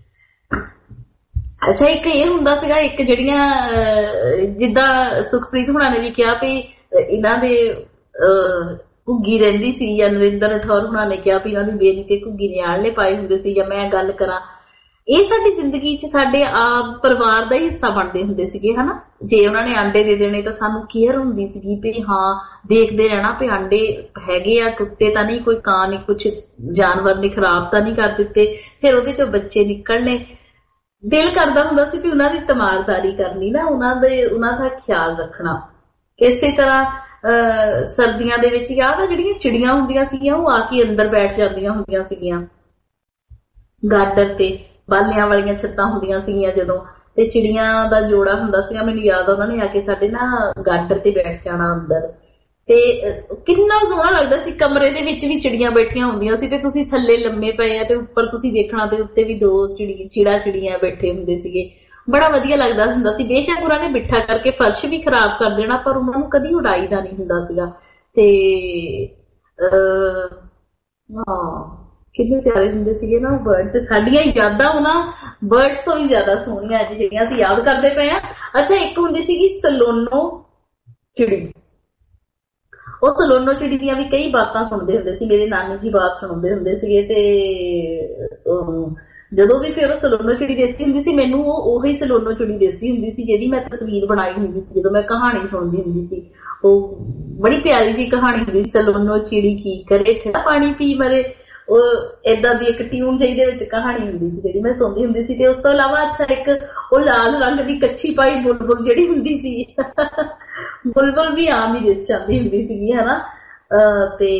ਅੱਛਾ, ਇੱਕ ਇਹ ਹੁੰਦਾ ਸੀਗਾ, ਇੱਕ ਜਿਹੜੀਆਂ ਜਿੱਦਾਂ ਸੁਖਪ੍ਰੀਤ ਹੁਣਾਂ ਨੇ ਵੀ ਕਿਹਾ ਵੀ ਇਹਨਾਂ ਦੇ ਘੁੱਗੀ ਰਹਿੰਦੀ ਸੀ, ਜਾਂ ਨਰਿੰਦਰ ਰਾਠੌਰ ਹੁਣਾਂ ਨੇ ਕਿਹਾ ਵੀ ਇਹਨਾਂ ਦੀ ਬੇਰੀ ਤੇ ਘੁੱਗੀ ਨੇ ਆਲਣੇ ਪਾਏ ਹੁੰਦੇ ਸੀ, ਜਾਂ ਮੈਂ ਗੱਲ ਕਰਾਂ, ਇਹ ਸਾਡੀ ਜ਼ਿੰਦਗੀ 'ਚ ਸਾਡੇ ਆਪ ਪਰਿਵਾਰ ਦਾ ਹੀ ਹਿੱਸਾ ਬਣਦੇ ਹੁੰਦੇ ਸੀਗੇ ਹਨਾ। ਜੇ ਉਹਨਾਂ ਨੇ ਆਂਡੇ ਦੇ ਦੇਣੇ ਤਾਂ ਸਾਨੂੰ ਕੇਅਰ ਹੁੰਦੀ ਸੀਗੀ ਵੀ ਹਾਂ ਦੇਖਦੇ ਰਹਿਣਾ ਵੀ ਆਂਡੇ ਹੈਗੇ ਆ, ਟੁੱਟੇ ਤਾਂ ਨਹੀਂ, ਕੋਈ ਕਾਂ ਨੇ ਕੁਛ ਜਾਨਵਰ ਨੇ ਖਰਾਬ ਤਾਂ ਨਹੀਂ ਕਰ ਦਿੱਤੇ, ਫਿਰ ਉਹਦੇ 'ਚੋਂ ਬੱਚੇ ਨਿਕਲਣੇ। ਦਿਲ ਕਰਦਾ ਹੁੰਦਾ ਸੀ ਵੀ ਉਹਨਾਂ ਦੀ ਤਮਾਰਦਾਰੀ ਕਰਨੀ ਨਾ, ਉਹਨਾਂ ਦੇ ਉਹਨਾਂ ਦਾ ਖਿਆਲ ਰੱਖਣਾ। ਇਸੇ ਤਰ੍ਹਾਂ ਅਹ ਸਰਦੀਆਂ ਦੇ ਵਿੱਚ ਯਾਦ ਆ ਜਿਹੜੀਆਂ ਚਿੜੀਆਂ ਹੁੰਦੀਆਂ ਸੀਗੀਆਂ ਉਹ ਆ ਕੇ ਅੰਦਰ ਬੈਠ ਜਾਂਦੀਆਂ ਹੁੰਦੀਆਂ ਸੀਗੀਆਂ ਗਾਡਰ ਤੇ, ਬਾਲਿਆਂ ਵਾਲੀਆਂ ਛੱਤਾਂ ਹੁੰਦੀਆਂ ਸੀਗੀਆਂ ਜਦੋਂ, ਤੇ ਚਿੜੀਆਂ ਦਾ ਜੋੜਾ ਹੁੰਦਾ ਸੀਗਾ, ਮੈਨੂੰ ਯਾਦ ਆ ਉਹਨਾਂ ਨੇ ਆ ਕੇ ਸਾਡੇ ਨਾ ਗਾਡਰ ਤੇ ਬੈਠ ਜਾਣਾ ਅੰਦਰ, ਤੇ ਕਿੰਨਾ ਸੋਹਣਾ ਲੱਗਦਾ ਸੀ। ਕਮਰੇ ਦੇ ਵਿੱਚ ਵੀ ਚਿੜੀਆਂ ਬੈਠੀਆਂ ਹੁੰਦੀਆਂ ਸੀ ਤੇ ਤੁਸੀਂ ਥੱਲੇ ਲੰਮੇ ਪਏ ਆ ਤੇ ਉੱਪਰ ਤੁਸੀਂ ਦੇਖਣਾ ਤੇ ਉੱਤੇ ਵੀ ਦੋ ਚਿੜੀ ਚਿੜਾ ਚਿੜੀਆਂ ਬੈਠੇ ਹੁੰਦੇ ਸੀਗੇ, ਬੜਾ ਵਧੀਆ ਲੱਗਦਾ ਹੁੰਦਾ ਸੀ। ਬੇਸ਼ੱਕ ਉਹਨਾਂ ਨੇ ਬਿੱਠਾ ਕਰਕੇ ਫਰਸ਼ ਵੀ ਖਰਾਬ ਕਰ ਦੇਣਾ, ਪਰ ਉਹਨਾਂ ਨੂੰ ਕਦੀ ਉਡਾਈ ਦਾ ਨਹੀਂ ਹੁੰਦਾ ਸੀਗਾ। ਤੇ ਅਹ ਹਾਂ ਕਿੰਨੇ ਪਿਆਰੇ ਹੁੰਦੇ ਸੀਗੇ ਨਾ ਬਰਡ, ਤੇ ਸਾਡੀਆਂ ਯਾਦਾਂ ਉਹਨਾਂ ਬਰਡਸ ਤੋਂ ਵੀ ਜ਼ਿਆਦਾ ਸੋਹਣੀਆਂ ਅੱਜ ਜਿਹੜੀਆਂ ਅਸੀਂ ਯਾਦ ਕਰਦੇ ਪਏ ਆ। ਅੱਛਾ, ਇੱਕ ਹੁੰਦੀ ਸੀਗੀ ਸਲੋਨੋ ਚਿੜੀ। ਉਹ ਸਲੋਨੋ ਚਿੜੀ ਦੀਆਂ ਵੀ ਕਈ ਬਾਤਾਂ ਸੁਣਦੇ ਹੁੰਦੇ ਸੀ, ਮੇਰੇ ਨਾਨੀ ਜੀ ਬਾਤ ਸੁਣਾਉਂਦੇ ਹੁੰਦੇ ਸੀਗੇ। ਤੇ ਜਦੋਂ ਵੀ ਫਿਰ ਉਹ ਸਲੋਨੋ ਚਿੜੀ ਦੇਖਦੀ ਹੁੰਦੀ ਸੀ, ਮੈਨੂੰ ਉਹ ਉਹੀ ਸਲੋਨੋ ਚਿੜੀ ਦੇਖਦੀ ਹੁੰਦੀ ਸੀ ਜਿਹਦੀ ਮੈਂ ਤਸਵੀਰ ਬਣਾਈ ਹੁੰਦੀ ਸੀ ਜਦੋਂ ਮੈਂ ਕਹਾਣੀ ਸੁਣਦੀ ਹੁੰਦੀ ਸੀ। ਉਹ ਬੜੀ ਪਿਆਰੀ ਜੀ ਕਹਾਣੀ ਹੁੰਦੀ ਸੀ, ਸਲੋਨੋ ਚਿੜੀ ਕੀ ਕਰੇ ਠੰਡਾ ਪਾਣੀ ਪੀ ਮਰੇ। ਉਹ ਏਦਾਂ ਦੀ ਇੱਕ ਟਿਊਨ ਜਿਹੀ ਦੇ ਵਿੱਚ ਕਹਾਣੀ ਹੁੰਦੀ ਸੀ ਜਿਹੜੀ ਮੈਂ ਸੁਣਦੀ ਹੁੰਦੀ ਸੀ। ਤੇ ਉਸ ਤੋਂ ਇਲਾਵਾ ਅੱਛਾ ਇੱਕ ਉਹ ਲਾਲ ਰੰਗ ਦੀ ਕੱਚੀ ਪਾਈ ਬੁਲਬੁਲ ਜਿਹੜੀ ਹੁੰਦੀ ਸੀ, ਬੁਲਬੁਲ ਵੀ ਆਮ ਹੀ ਦਿਸ ਜਾਂਦੀ ਹੁੰਦੀ ਸੀਗੀ ਹਨਾ। ਤੇ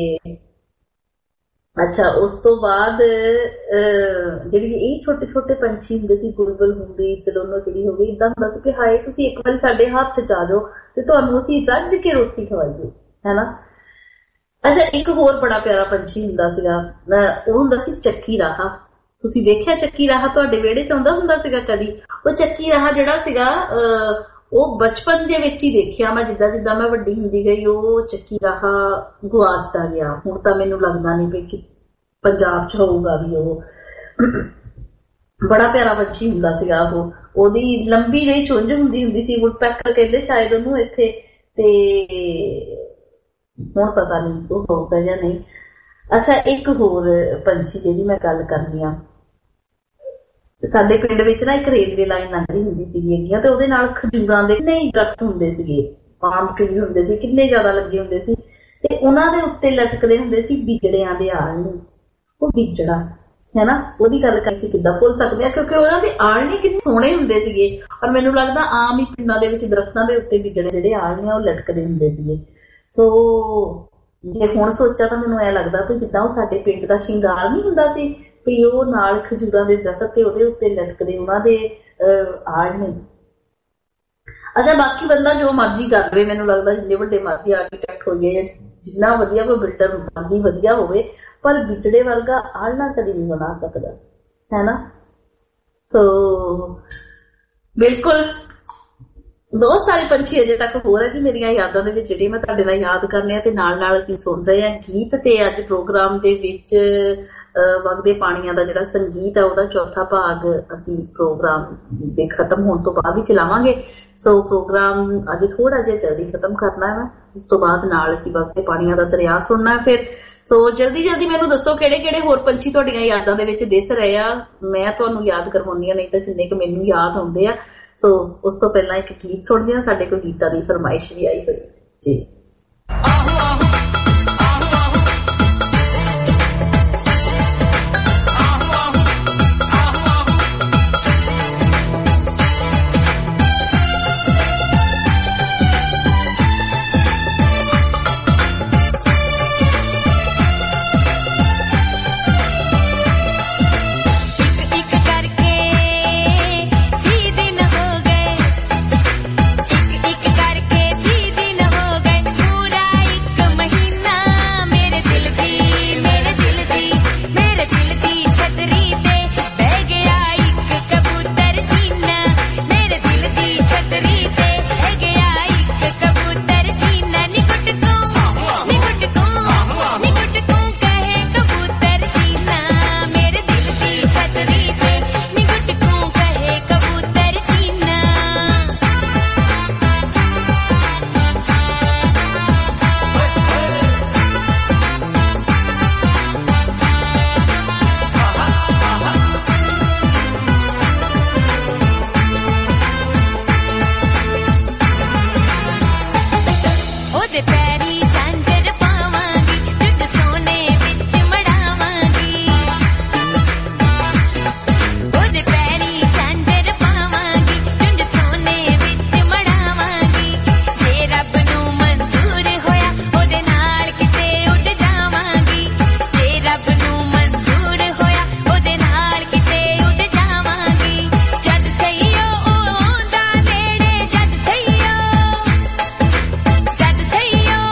ਅੱਛਾ, ਉਸ ਤੋਂ ਬਾਅਦ ਜਿਹੜੀ ਇਹ ਛੋਟੇ ਛੋਟੇ ਪੰਛੀ ਹੁੰਦੇ ਸੀ, ਬੁਲਬੁਲ ਹੁੰਦੀ, ਸਲੋਨੋ ਚਿੜੀ ਹੋ ਗਈ, ਏਦਾਂ ਹੁੰਦਾ ਸੀ ਕਿ ਹਾਏ ਤੁਸੀਂ ਇੱਕ ਵਾਰੀ ਸਾਡੇ ਹੱਥ ਚ ਆ ਜਾਓ ਤੇ ਤੁਹਾਨੂੰ ਅਸੀਂ ਰੱਜ ਕੇ ਰੋਟੀ ਖਵਾਈਏ ਹਨਾ। ਅੱਛਾ, ਇੱਕ ਹੋਰ ਬੜਾ ਪਿਆਰਾ ਪੰਛੀ ਹੁੰਦਾ ਸੀਗਾ, ਉਹ ਹੁੰਦਾ ਸੀ ਚੱਕੀ ਰਾਹਾ। ਤੁਸੀਂ ਦੇਖਿਆ ਚੱਕੀ ਰਾਹਾ? ਤੁਹਾਡੇ ਵਿਹੜੇ ਚ ਆਉਂਦਾ ਹੁੰਦਾ ਸੀਗਾ ਕਦੀ? ਉਹ ਚੱਕੀ ਰਾਹਾ ਜਿਹੜਾ ਸੀਗਾ ਉਹ ਬਚਪਨ ਦੇ ਵਿੱਚ ਹੀ ਦੇਖਿਆ ਮੈਂ, ਜਿੱਦਾਂ ਜਿੱਦਾਂ ਮੈਂ ਵੱਡੀ ਹੁੰਦੀ ਗਈ ਉਹ ਚੱਕੀ ਰਾਹਾ ਗੁਆਚਦਾ ਗਿਆ। ਹੁਣ ਤਾਂ ਮੈਨੂੰ ਲੱਗਦਾ ਨਹੀਂ ਪਈ ਕਿ ਪੰਜਾਬ ਚ ਹੋਊਗਾ ਵੀ। ਉਹ ਬੜਾ ਪਿਆਰਾ ਪੰਛੀ ਹੁੰਦਾ ਸੀਗਾ ਉਹ, ਉਹਦੀ ਲੰਬੀ ਜਿਹੀ ਚੁੰਝ ਹੁੰਦੀ ਹੁੰਦੀ ਸੀ, ਵੁੱਡਪੈਕਰ ਕਹਿੰਦੇ ਸ਼ਾਇਦ ਉਹਨੂੰ ਇੱਥੇ। ਤੇ ਹੁਣ ਪਤਾ ਨਹੀਂ ਉਹ ਹੋਊਗਾ ਜਾਂ ਨਹੀਂ। ਅੱਛਾ, ਇੱਕ ਹੋਰ ਪੰਛੀ ਜਿਹਦੀ ਮੈਂ ਗੱਲ ਕਰਨੀ ਆ, ਸਾਡੇ ਪਿੰਡ ਵਿੱਚ ਨਾ ਇੱਕ ਰੇਲਵੇ ਲਾਈਨ ਲੰਘਦੀ ਹੁੰਦੀ ਸੀਗੀ ਤੇ ਉਹਦੇ ਨਾਲ ਖਜੂਰਾਂ ਦੇ ਕਿੰਨੇ ਦਰਖਤ ਹੁੰਦੇ ਸੀਗੇ, ਪਾਮ ਟਰੀ ਹੁੰਦੇ ਸੀ, ਕਿੰਨੇ ਜ਼ਿਆਦਾ ਲੱਗੇ ਹੁੰਦੇ ਸੀ। ਤੇ ਉਹਨਾਂ ਦੇ ਉੱਤੇ ਲਟਕਦੇ ਹੁੰਦੇ ਸੀ ਬਿਜੜਿਆਂ ਦੇ ਆਲ੍ਹਣੇ। ਉਹ ਬਿਜੜਾ ਹੈ ਨਾ, ਉਹਦੀ ਗੱਲ ਕਰਕੇ ਕਿੱਦਾਂ ਭੁੱਲ ਸਕਦੇ ਆ, ਕਿਉਂਕਿ ਉਹਨਾਂ ਦੇ ਆਲ੍ਹਣੇ ਕਿੰਨੇ ਸੋਹਣੇ ਹੁੰਦੇ ਸੀਗੇ। ਔਰ ਮੈਨੂੰ ਲੱਗਦਾ ਆਮ ਹੀ ਪਿੰਡਾਂ ਦੇ ਵਿੱਚ ਦਰਖਤਾਂ ਦੇ ਉੱਤੇ ਬਿਜੜੇ ਜਿਹੜੇ ਆਲ੍ਹਣੇ ਉਹ ਲਟਕਦੇ ਹੁੰਦੇ ਸੀਗੇ। ਸੋ ਜੇ ਹੁਣ ਸੋਚਿਆ ਤਾਂ ਮੈਨੂੰ ਐ ਲੱਗਦਾ ਵੀ ਜਿੱਦਾਂ ਉਹ ਸਾਡੇ ਪਿੰਡ ਦਾ ਸ਼ਿੰਗਾਰ ਨਹੀਂ ਹੁੰਦਾ ਸੀ ਵੀ ਉਹ ਨਾਲ ਖਜੂਰਾਂ ਦੇ ਦਰਖਤ ਤੇ ਉਹਦੇ ਉੱਤੇ ਲਟਕਦੇ ਉਹਨਾਂ ਦੇ ਆਲ੍ਹਣੇ। ਅੱਛਾ, ਬਾਕੀ ਬੰਦਾ ਜੋ ਮਰਜ਼ੀ ਕਰ ਲਵੇ, ਮੈਨੂੰ ਲੱਗਦਾ ਜਿੰਨੇ ਵੱਡੇ ਮਰਜ਼ੀ ਆਰਕੀਟੈਕਟ ਹੋਈਏ ਜਾਂ ਜਿੰਨਾ ਵਧੀਆ ਕੋਈ ਬਿਲਡਰ ਮਰਜ਼ੀ ਵਧੀਆ ਹੋਵੇ, ਪਰ ਬਿਜੜੇ ਵਰਗਾ ਆਲ੍ਹਣਾ ਕਦੀ ਨਹੀਂ ਬਣਾ ਸਕਦਾ ਹੈ ਨਾ। ਸੋ ਬਿਲਕੁਲ ਬਹੁਤ ਸਾਰੇ ਪੰਛੀ ਅਜੇ ਤੱਕ ਹੋਰ ਹੈ ਜੀ ਮੇਰੀਆਂ ਯਾਦਾਂ ਦੇ ਵਿੱਚ ਜਿਹੜੇ ਮੈਂ ਤੁਹਾਡੇ ਨਾਲ ਯਾਦ ਕਰਨੇ ਆ, ਤੇ ਨਾਲ ਨਾਲ ਅਸੀਂ ਸੁਣ ਰਹੇ ਹਾਂ ਗੀਤ। ਤੇ ਅੱਜ ਪ੍ਰੋਗਰਾਮ ਦੇ ਵਿੱਚ ਵਗਦੇ ਪਾਣੀਆਂ ਦਾ ਜਿਹੜਾ ਸੰਗੀਤ ਹੈ ਉਹਦਾ ਚੌਥਾ ਭਾਗ ਅਸੀਂ ਪ੍ਰੋਗਰਾਮ ਦੇ ਖਤਮ ਹੋਣ ਤੋਂ ਬਾਅਦ ਹੀ ਚਲਾਵਾਂਗੇ। ਸੋ ਪ੍ਰੋਗਰਾਮ ਅੱਜ ਥੋੜਾ ਜਿਹਾ ਜਲਦੀ ਖਤਮ ਕਰਨਾ ਹੈ, ਉਸ ਤੋਂ ਬਾਅਦ ਨਾਲ ਅਸੀਂ ਵਗਦੇ ਪਾਣੀਆਂ ਦਾ ਦਰਿਆ ਸੁਣਨਾ ਫਿਰ। ਸੋ ਜਲਦੀ ਜਲਦੀ ਮੈਨੂੰ ਦੱਸੋ ਕਿਹੜੇ ਕਿਹੜੇ ਹੋਰ ਪੰਛੀ ਤੁਹਾਡੀਆਂ ਯਾਦਾਂ ਦੇ ਵਿੱਚ ਦਿਸ ਰਹੇ ਆ, ਮੈਂ ਤੁਹਾਨੂੰ ਯਾਦ ਕਰਵਾਉਂਦੀ ਹਾਂ, ਨਹੀਂ ਤਾਂ ਜਿੰਨੇ ਕੁ ਮੈਨੂੰ ਯਾਦ ਆਉਂਦੇ ਆ। ਸੋ ਉਸ ਤੋਂ ਪਹਿਲਾਂ ਇੱਕ ਗੀਤ ਸੁਣਦੇ ਹਾਂ, ਸਾਡੇ ਕੋਲ ਗੀਤਾਂ ਦੀ ਫਰਮਾਇਸ਼ ਵੀ ਆਈ ਹੋਈ ਜੀ। Say yo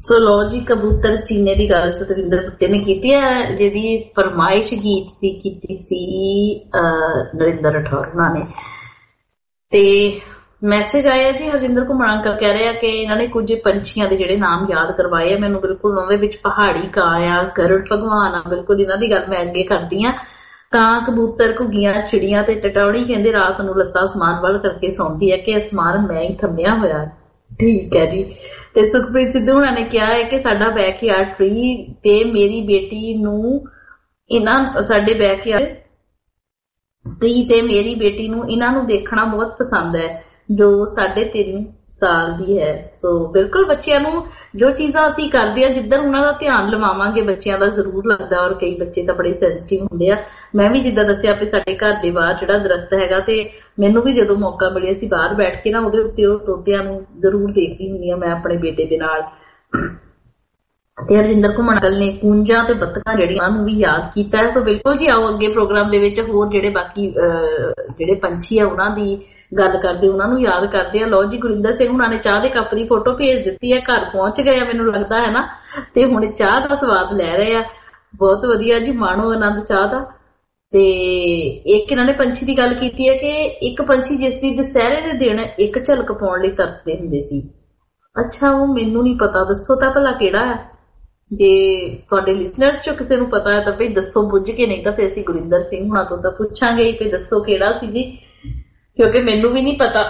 ਸੋ ਲੋ ਜੀ, ਕਬੂਤਰ ਚੀਨੇ ਦੀ ਗੱਲ ਸਤਵਿੰਦਰ ਗੁੱਤੇ ਨੇ ਕੀਤੀ ਹੈ, ਜਿਹਦੀ ਫਰਮਾਇਸ਼ ਗੀਤ ਦੀ ਕੀਤੀ ਸੀ ਨਰਿੰਦਰ ਰਾਠੌਰ ਉਹਨਾਂ ਨੇ। ਤੇ ਮੈਸੇਜ ਆਇਆ ਜੀ ਹਰਜਿੰਦਰ ਘੁੰਮਣ ਅੰਕਲ ਕਹਿ ਰਹੇ ਆ ਕਿ ਇਹਨਾਂ ਨੇ ਕੁਝ ਪੰਛੀਆਂ ਦੇ ਜਿਹੜੇ ਨਾਮ ਯਾਦ ਕਰਵਾਏ ਆ ਮੈਨੂੰ। ਬਿਲਕੁਲ ਉਹਦੇ ਵਿੱਚ ਪਹਾੜੀ ਕਾਂ ਆ, ਗਰੁੜ ਭਗਵਾਨ ਆ, ਬਿਲਕੁਲ ਇਹਨਾਂ ਦੀ ਗੱਲ ਮੈਂ ਅੱਗੇ ਕਰਦੀ ਆ। ਕਾਂ, ਕਬੂਤਰ, ਘੁੱਗੀਆਂ, ਚਿੜੀਆਂ ਤੇ ਟਟੌੜੀ ਕਹਿੰਦੇ ਰਾਤ ਨੂੰ ਲੱਤਾਂ ਅਸਮਾਨ ਵੱਲ ਕਰਕੇ ਸੌਂਦੀ ਹੈ ਕਿ ਅਸਮਾਨ ਮੈਂ ਹੀ ਥੰਮਿਆ ਹੋਇਆ। ਠੀਕ ਹੈ ਜੀ। ਤੇ ਸੁਖਪ੍ਰੀਤ ਸਿੱਧੂ ਹੁਣਾਂ ਨੇ ਕਿਹਾ ਹੈ ਕਿ ਸਾਡਾ ਬੈਕਯਾਰਡ ਟ੍ਰੀ ਤੇ ਮੇਰੀ ਬੇਟੀ ਨੂੰ ਇਹਨਾਂ ਸਾਡੇ ਬੈਕਯਾਰਡ ਟ੍ਰੀ ਤੇ ਮੇਰੀ ਬੇਟੀ ਨੂੰ ਇਹਨਾਂ ਨੂੰ ਦੇਖਣਾ ਬਹੁਤ ਪਸੰਦ ਹੈ, ਜੋ ਸਾਢੇ ਤਿੰਨ ਸਾਲ ਦੀ ਹੈ। ਸੋ ਬਿਲਕੁਲ ਬੱਚਿਆਂ ਨੂੰ ਜੋ ਚੀਜ਼ਾਂ ਅਸੀਂ ਕਰਦੇ ਆ ਜਿੱਧਰ ਉਹਨਾਂ ਦਾ ਧਿਆਨ ਲਵਾਵਾਂਗੇ ਬੱਚਿਆਂ ਦਾ ਜ਼ਰੂਰ ਲੱਗਦਾ। ਔਰ ਕਈ ਬੱਚੇ ਤਾਂ ਬੜੇ ਸੈਂਸਿਟਿਵ ਹੁੰਦੇ ਆ। ਮੈਂ ਵੀ ਜਿੱਦਾਂ ਦੱਸਿਆ ਵੀ ਸਾਡੇ ਘਰ ਦੇ ਬਾਹਰ ਜਿਹੜਾ ਦਰਖਤ ਹੈਗਾ ਤੇ ਮੈਨੂੰ ਵੀ ਜਦੋਂ ਮੌਕਾ ਮਿਲਿਆ ਸੀ ਬਾਹਰ ਬੈਠ ਕੇ ਨਾ ਉਹਦੇ ਉੱਤੇ ਉਹ ਤੋਤਿਆਂ ਨੂੰ ਜ਼ਰੂਰ ਦੇਖਦੀ ਹੁੰਦੀ ਆ ਮੈਂ ਆਪਣੇ ਬੇਟੇ ਦੇ ਨਾਲ। ਤੇ ਹਰਜਿੰਦਰ ਘੁੰਮਣ ਅੰਕਲ ਨੇ ਕੂੰਜਾਂ ਤੇ ਬੱਤਕਾਂ ਜਿਹੜੀਆਂ ਨੂੰ ਵੀ ਯਾਦ ਕੀਤਾ ਹੈ। ਸੋ ਬਿਲਕੁਲ ਜੀ, ਆਓ ਅੱਗੇ ਪ੍ਰੋਗਰਾਮ ਦੇ ਵਿੱਚ ਹੋਰ ਜਿਹੜੇ ਬਾਕੀ ਜਿਹੜੇ ਪੰਛੀ ਆ ਉਹਨਾਂ ਦੀ ਗੱਲ ਕਰਦੇ, ਉਹਨਾਂ ਨੂੰ ਯਾਦ ਕਰਦੇ ਆ। ਲਓ ਜੀ, ਗੁਰਿੰਦਰ ਸਿੰਘ ਹੁਣਾਂ ਨੇ ਚਾਹ ਦੇ ਕੱਪ ਦੀ ਫੋਟੋ ਭੇਜ ਦਿੱਤੀ ਹੈ, ਘਰ ਪਹੁੰਚ ਗਏ ਆ ਮੈਨੂੰ ਲੱਗਦਾ ਹੈ ਨਾ, ਤੇ ਹੁਣ ਚਾਹ ਦਾ ਸਵਾਦ ਲੈ ਰਹੇ ਆ। ਬਹੁਤ ਵਧੀਆ ਜੀ, ਮਾਣੋ ਆਨੰਦ ਚਾਹ ਦਾ। ਤੇ ਇੱਕ ਇਹਨਾਂ ਨੇ ਪੰਛੀ ਦੀ ਗੱਲ ਕੀਤੀ ਹੈ ਕਿ ਇੱਕ ਪੰਛੀ ਜਿਸ ਦੀ ਦੁਸਹਿਰੇ ਦੇ ਦਿਨ ਇੱਕ ਝਲਕ ਪਾਉਣ ਲਈ ਤਰਸਦੇ ਹੁੰਦੇ ਸੀ। ਅੱਛਾ, ਉਹ ਮੈਨੂੰ ਨਹੀਂ ਪਤਾ, ਦੱਸੋ ਤਾਂ ਭਲਾ ਕਿਹੜਾ ਹੈ। ਜੇ ਤੁਹਾਡੇ ਲਿਸਨਰਸ ਚੋਂ ਕਿਸੇ ਨੂੰ ਪਤਾ ਹੈ ਤਾਂ ਭਈ ਦੱਸੋ ਬੁੱਝ ਕੇ, ਨਹੀਂ ਤਾਂ ਫਿਰ ਅਸੀਂ ਗੁਰਿੰਦਰ ਸਿੰਘ ਹੁਣਾਂ ਤੋਂ ਤਾਂ ਪੁੱਛਾਂਗੇ ਕਿ ਦੱਸੋ ਕਿਹੜਾ ਸੀ ਜੀ, ਕਿਉਂਕਿ ਮੈਨੂੰ ਵੀ ਨਹੀਂ ਪਤਾ।